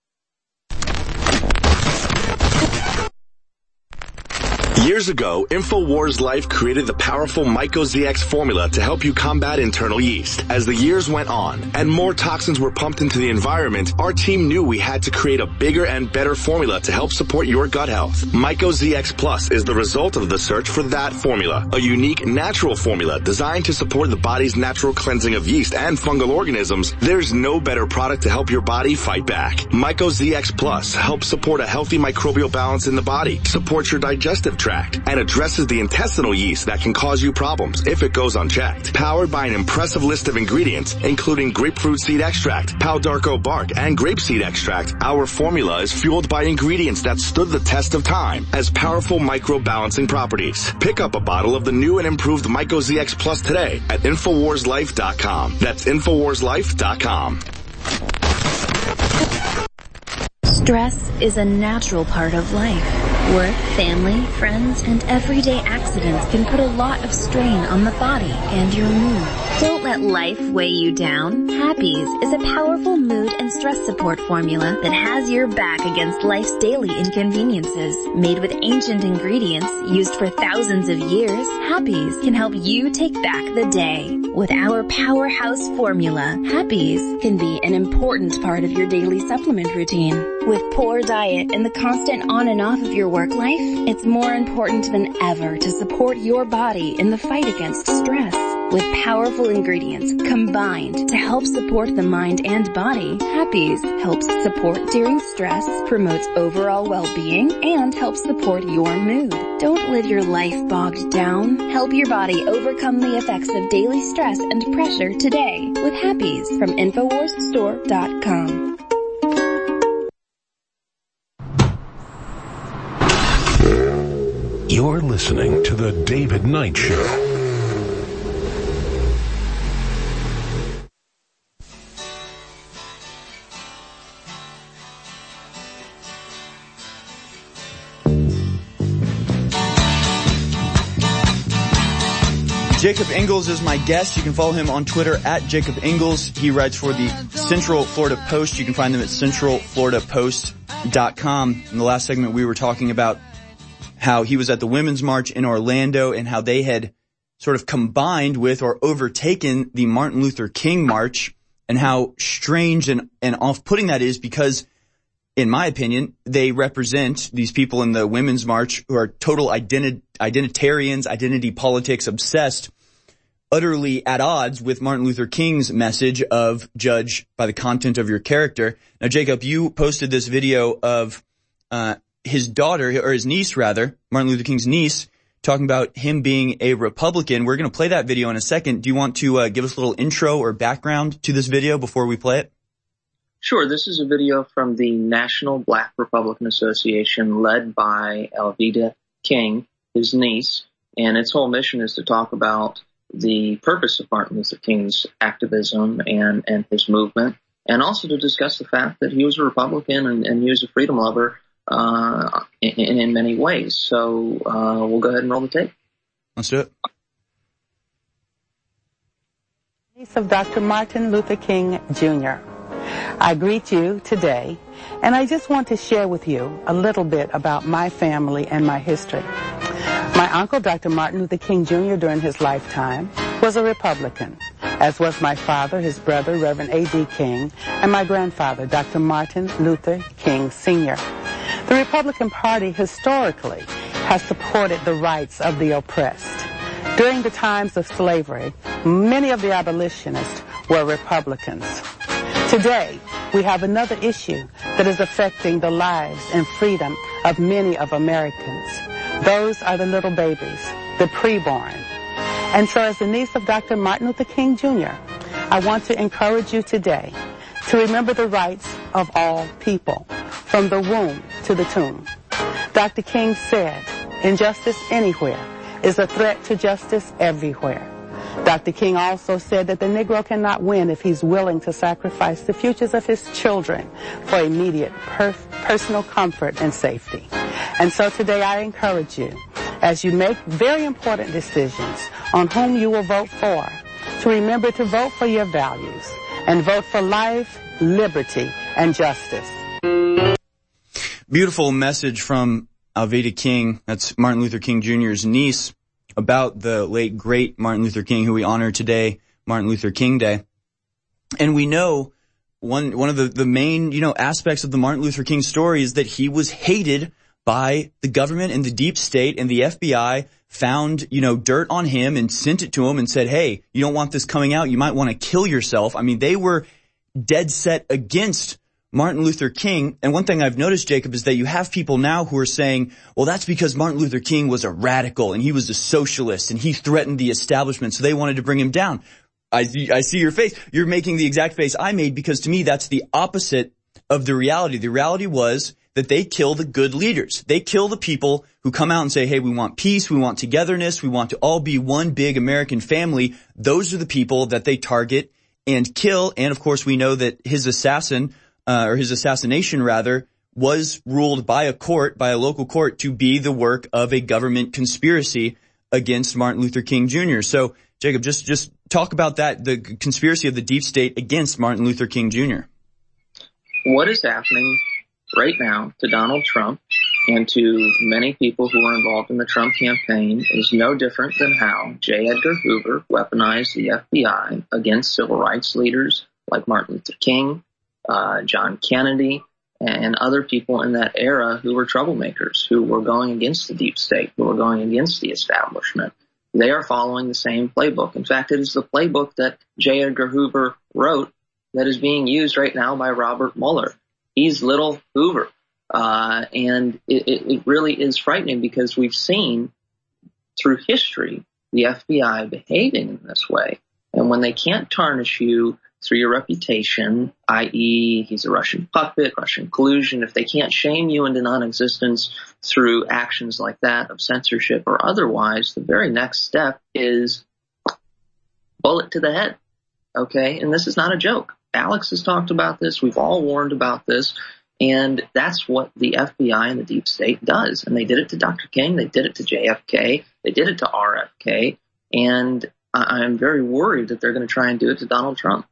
Years ago, InfoWars Life created the powerful MycoZX formula to help you combat internal yeast. As the years went on and more toxins were pumped into the environment, our team knew we had to create a bigger and better formula to help support your gut health. MycoZX Plus is the result of the search for that formula, a unique natural formula designed to support the body's natural cleansing of yeast and fungal organisms. There's no better product to help your body fight back. MycoZX Plus helps support a healthy microbial balance in the body, supports your digestive tract, and addresses the intestinal yeast that can cause you problems if it goes unchecked. Powered by an impressive list of ingredients, including grapefruit seed extract, Pau d'Arco bark, and grapeseed extract, our formula is fueled by ingredients that stood the test of time as powerful microbalancing properties. Pick up a bottle of the new and improved MycoZX Plus today at InfoWars Life dot com. That's InfoWars Life dot com. Stress is a natural part of life. Work, family, friends, and everyday accidents can put a lot of strain on the body and your mood. Don't let life weigh you down. Happies is a powerful mood and stress support formula that has your back against life's daily inconveniences. Made with ancient ingredients used for thousands of years, Happies can help you take back the day. With our powerhouse formula, Happies can be an important part of your daily supplement routine. With poor diet and the constant on and off of your work life, it's more important than ever to support your body in the fight against stress. With powerful ingredients combined to help support the mind and body, Happies helps support during stress, promotes overall well-being, and helps support your mood. Don't live your life bogged down. Help your body overcome the effects of daily stress and pressure today with Happies from InfoWars Store dot com. You're listening to The David Knight Show. Jacob Ingles is my guest. You can follow him on Twitter at Jacob Ingles. He writes for the Central Florida Post. You can find them at central florida post dot com. In the last segment, we were talking about how he was at the Women's March in Orlando and how they had sort of combined with or overtaken the Martin Luther King March, and how strange and, and off-putting that is because, in my opinion, they represent these people in the Women's March who are total identi- identitarians, identity politics obsessed, utterly at odds with Martin Luther King's message of judge by the content of your character. Now, Jacob, you posted this video of uh his daughter, or his niece rather, Martin Luther King's niece, talking about him being a Republican. We're going to play that video in a second. Do you want to uh, give us a little intro or background to this video before we play it? Sure. This is a video from the National Black Republican Association led by Alveda King, his niece, and its whole mission is to talk about the purpose of Martin Luther King's activism and, and his movement, and also to discuss the fact that he was a Republican and, and he was a freedom lover uh in, in many ways. So uh we'll go ahead and roll the tape. Let's do it. Niece of Doctor Martin Luther King Junior I greet you today, and I just want to share with you a little bit about my family and my history. My uncle, Doctor Martin Luther King Junior, during his lifetime, was a Republican, as was my father, his brother, Reverend A D King, and my grandfather, Doctor Martin Luther King Senior The Republican Party historically has supported the rights of the oppressed. During the times of slavery, many of the abolitionists were Republicans. Today, we have another issue that is affecting the lives and freedom of many of Americans. Those are the little babies, the preborn. And so as the niece of Doctor Martin Luther King Junior, I want to encourage you today to remember the rights of all people, from the womb to the tomb. Doctor King said, injustice anywhere is a threat to justice everywhere. Doctor King also said that the Negro cannot win if he's willing to sacrifice the futures of his children for immediate per- personal comfort and safety. And so today I encourage you, as you make very important decisions on whom you will vote for, to remember to vote for your values and vote for life, liberty, and justice. Beautiful message from Alveda King, that's Martin Luther King Junior's niece, about the late, great Martin Luther King, who we honor today, Martin Luther King Day. And we know one one of the, the main, you know, aspects of the Martin Luther King story is that he was hated by the government and the deep state, and the F B I found, you know, dirt on him and sent it to him and said, hey, you don't want this coming out, you might want to kill yourself. I mean, they were dead set against Martin Luther King. And one thing I've noticed, Jacob, is that you have people now who are saying, well, that's because Martin Luther King was a radical and he was a socialist and he threatened the establishment, so they wanted to bring him down. I, I see your face. You're making the exact face I made, because to me, that's the opposite of the reality. The reality was that they kill the good leaders. They kill the people who come out and say, hey, we want peace, we want togetherness, we want to all be one big American family. Those are the people that they target and kill. And of course, we know that his assassin, Uh, or his assassination rather, was ruled by a court, by a local court, to be the work of a government conspiracy against Martin Luther King Junior So, Jacob, just, just talk about that, the conspiracy of the deep state against Martin Luther King Junior What is happening right now to Donald Trump and to many people who are involved in the Trump campaign is no different than how J. Edgar Hoover weaponized the F B I against civil rights leaders like Martin Luther King, Uh, John Kennedy, and other people in that era who were troublemakers, who were going against the deep state, who were going against the establishment. They are following the same playbook. In fact, it is the playbook that J. Edgar Hoover wrote that is being used right now by Robert Mueller. He's little Hoover. Uh, and it, it really is frightening, because we've seen through history the F B I behaving in this way. And when they can't tarnish you through your reputation, that is he's a Russian puppet, Russian collusion, if they can't shame you into non-existence through actions like that of censorship or otherwise, the very next step is bullet to the head. Okay? And this is not a joke. Alex has talked about this. We've all warned about this. And that's what the F B I and the deep state does. And they did it to Doctor King. They did it to J F K. They did it to R F K. And I'm very worried that they're going to try and do it to Donald Trump.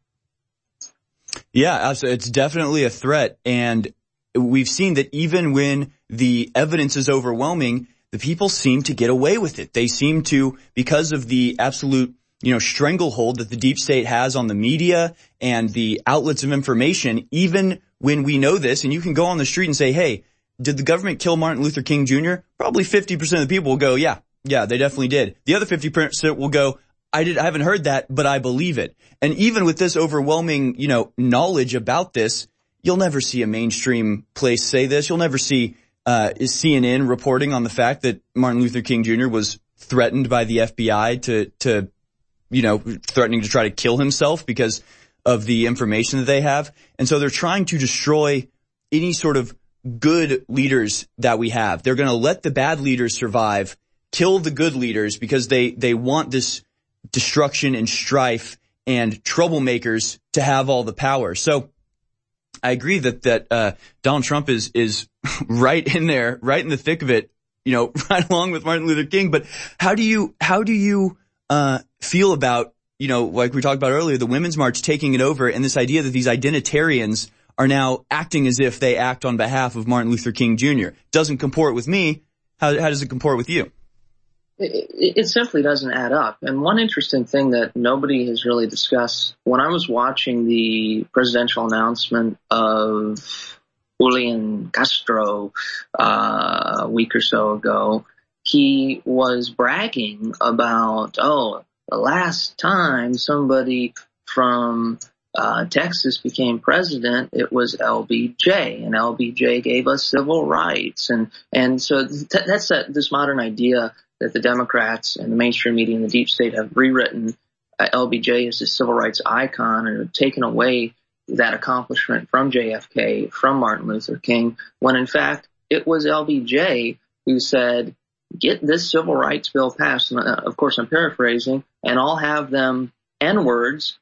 Yeah, it's definitely a threat. And we've seen that even when the evidence is overwhelming, the people seem to get away with it. They seem to, because of the absolute, you know, stranglehold that the deep state has on the media and the outlets of information, even when we know this, and you can go on the street and say, hey, did the government kill Martin Luther King Junior? Probably fifty percent of the people will go, yeah, yeah, they definitely did. The other fifty percent will go, I did, I haven't heard that, but I believe it. And even with this overwhelming, you know, knowledge about this, you'll never see a mainstream place say this. You'll never see uh C N N reporting on the fact that Martin Luther King Junior was threatened by the F B I to, to, you know, threatening to try to kill himself because of the information that they have. And so they're trying to destroy any sort of good leaders that we have. They're going to let the bad leaders survive, kill the good leaders because they, they want this destruction and strife and troublemakers to have all the power. So I agree that, that, uh, Donald Trump is, is right in there, right in the thick of it, you know, right along with Martin Luther King. But how do you, how do you, uh, feel about, you know, like we talked about earlier, the Women's March taking it over and this idea that these identitarians are now acting as if they act on behalf of Martin Luther King Junior Doesn't comport with me. How, how does it comport with you? It, it simply doesn't add up. And one interesting thing that nobody has really discussed, when I was watching the presidential announcement of Julian Castro uh, a week or so ago, he was bragging about, oh, the last time somebody from uh Texas became president, it was L B J, and L B J gave us civil rights. And and so th- that's that, this modern idea that the Democrats and the mainstream media and the deep state have rewritten uh, L B J as a civil rights icon and have taken away that accomplishment from J F K, from Martin Luther King, when in fact it was L B J who said, get this civil rights bill passed. And uh, of course I'm paraphrasing, and I'll have them N-words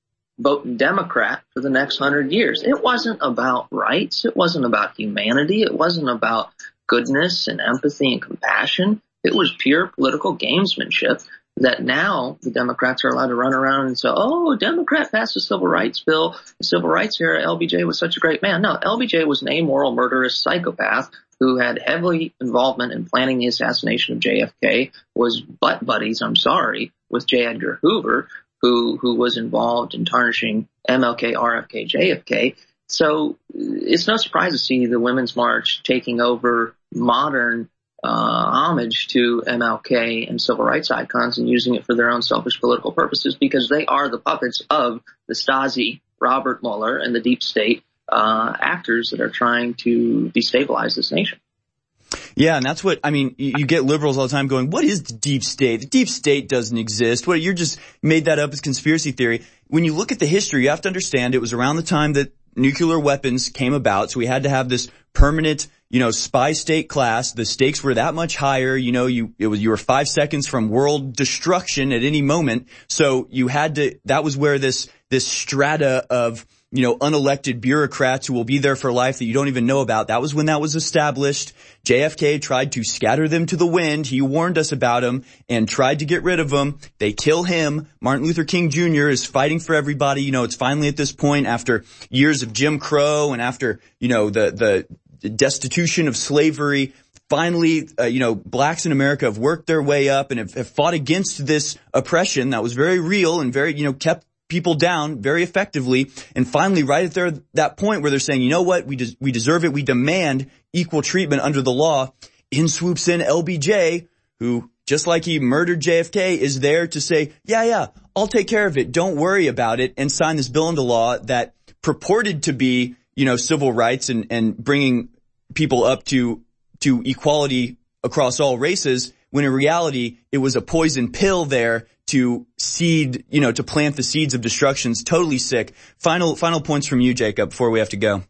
vote Democrat for the next hundred years. It wasn't about rights. It wasn't about humanity. It wasn't about goodness and empathy and compassion. It was pure political gamesmanship that now the Democrats are allowed to run around and say, oh, Democrat passed a civil rights bill. The civil rights era, L B J was such a great man. No, L B J was an amoral, murderous psychopath who had heavily involvement in planning the assassination of J F K, was butt buddies, I'm sorry, with J. Edgar Hoover, who who was involved in tarnishing M L K, R F K, J F K. So it's no surprise to see the Women's March taking over modern uh homage to M L K and civil rights icons and using it for their own selfish political purposes, because they are the puppets of the Stasi, Robert Mueller, and the deep state uh actors that are trying to destabilize this nation. Yeah, and that's what, I mean, you, you get liberals all the time going, what is the deep state? The deep state doesn't exist. What, you're just made that up as conspiracy theory. When you look at the history, you have to understand it was around the time that nuclear weapons came about, so we had to have this permanent, you know, spy state class. The stakes were that much higher. You know, you, it was, you were five seconds from world destruction at any moment. So you had to, that was where this, this strata of, you know, unelected bureaucrats who will be there for life that you don't even know about. That was when that was established. J F K tried to scatter them to the wind. He warned us about them and tried to get rid of them. They kill him. Martin Luther King Junior is fighting for everybody. You know, it's finally at this point after years of Jim Crow and after, you know, the, the destitution of slavery. Finally, uh, you know, blacks in America have worked their way up and have, have fought against this oppression that was very real and very, you know, kept people down very effectively. And finally, right at their, that point where they're saying, you know what, we des- we deserve it, we demand equal treatment under the law, in swoops in L B J, who, just like he murdered J F K, is there to say, yeah, yeah, I'll take care of it, don't worry about it, and sign this bill into law that purported to be, you know, civil rights and, and bringing people up to, to equality across all races, when in reality, it was a poison pill there to seed, you know, to plant the seeds of destruction. It's totally sick. Final, final points from you, Jacob, before we have to go.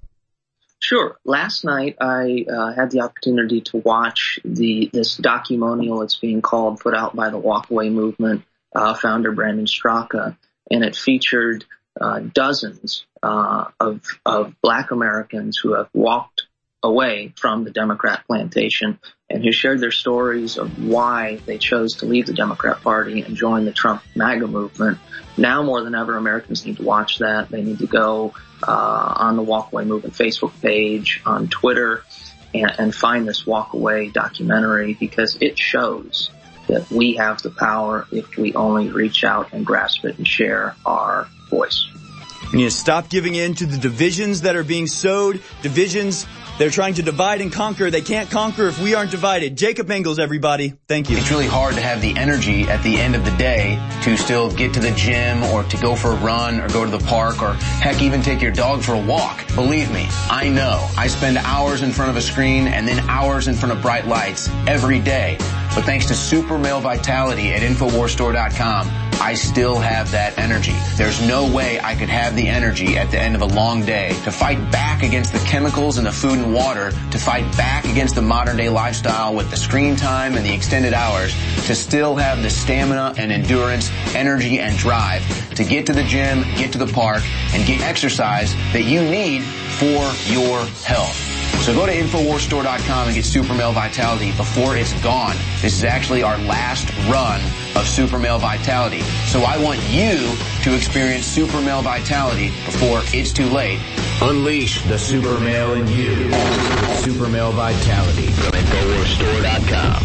Sure. Last night, I uh, had the opportunity to watch the this documonial. It's being called, put out by the Walkaway Movement uh, founder Brandon Straka, and it featured uh, dozens uh, of of Black Americans who have walked away from the Democrat plantation and who shared their stories of why they chose to leave the Democrat Party and join the Trump MAGA movement. Now more than ever, Americans need to watch that. They need to go uh, on the Walkaway Movement Facebook page, on Twitter, and, and find this Walkaway documentary, because it shows that we have the power if we only reach out and grasp it and share our voice. We need to stop giving in to the divisions that are being sowed, divisions they're trying to divide and conquer. They can't conquer if we aren't divided. Jacob Engels, everybody. Thank you. It's really hard to have the energy at the end of the day to still get to the gym or to go for a run or go to the park or heck, even take your dog for a walk. Believe me, I know. I spend hours in front of a screen and then hours in front of bright lights every day. But thanks to Super Male Vitality at Infowars Store dot com, I still have that energy. There's no way I could have the energy at the end of a long day to fight back against the chemicals in the food and water, to fight back against the modern day lifestyle with the screen time and the extended hours, to still have the stamina and endurance, energy and drive to get to the gym, get to the park, and get exercise that you need for your health. So go to Infowars Store dot com and get Super Male Vitality before it's gone. This is actually our last run of Super Male Vitality. So I want you to experience Super Male Vitality before it's too late. Unleash the super male in you. Super Male Vitality from Infowars Store dot com.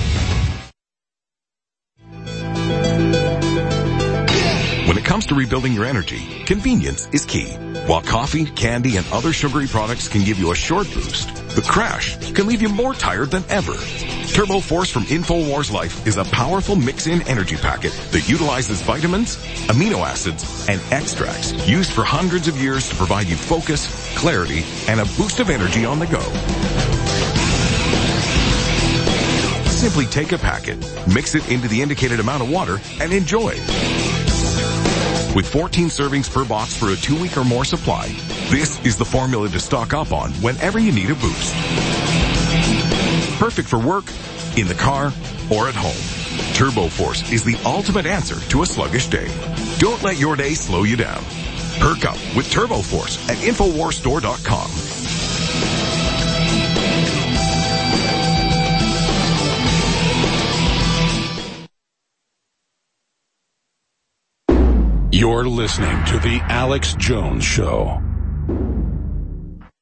When it comes to rebuilding your energy, convenience is key. While coffee, candy, and other sugary products can give you a short boost, the crash can leave you more tired than ever. Turbo Force from InfoWars Life is a powerful mix-in energy packet that utilizes vitamins, amino acids, and extracts used for hundreds of years to provide you focus, clarity, and a boost of energy on the go. Simply take a packet, mix it into the indicated amount of water, and enjoy. With fourteen servings per box for a two-week or more supply, this is the formula to stock up on whenever you need a boost. Perfect for work, in the car, or at home. Turbo Force is the ultimate answer to a sluggish day. Don't let your day slow you down. Perk up with Turbo Force at Infowars Store dot com. You're listening to The Alex Jones Show.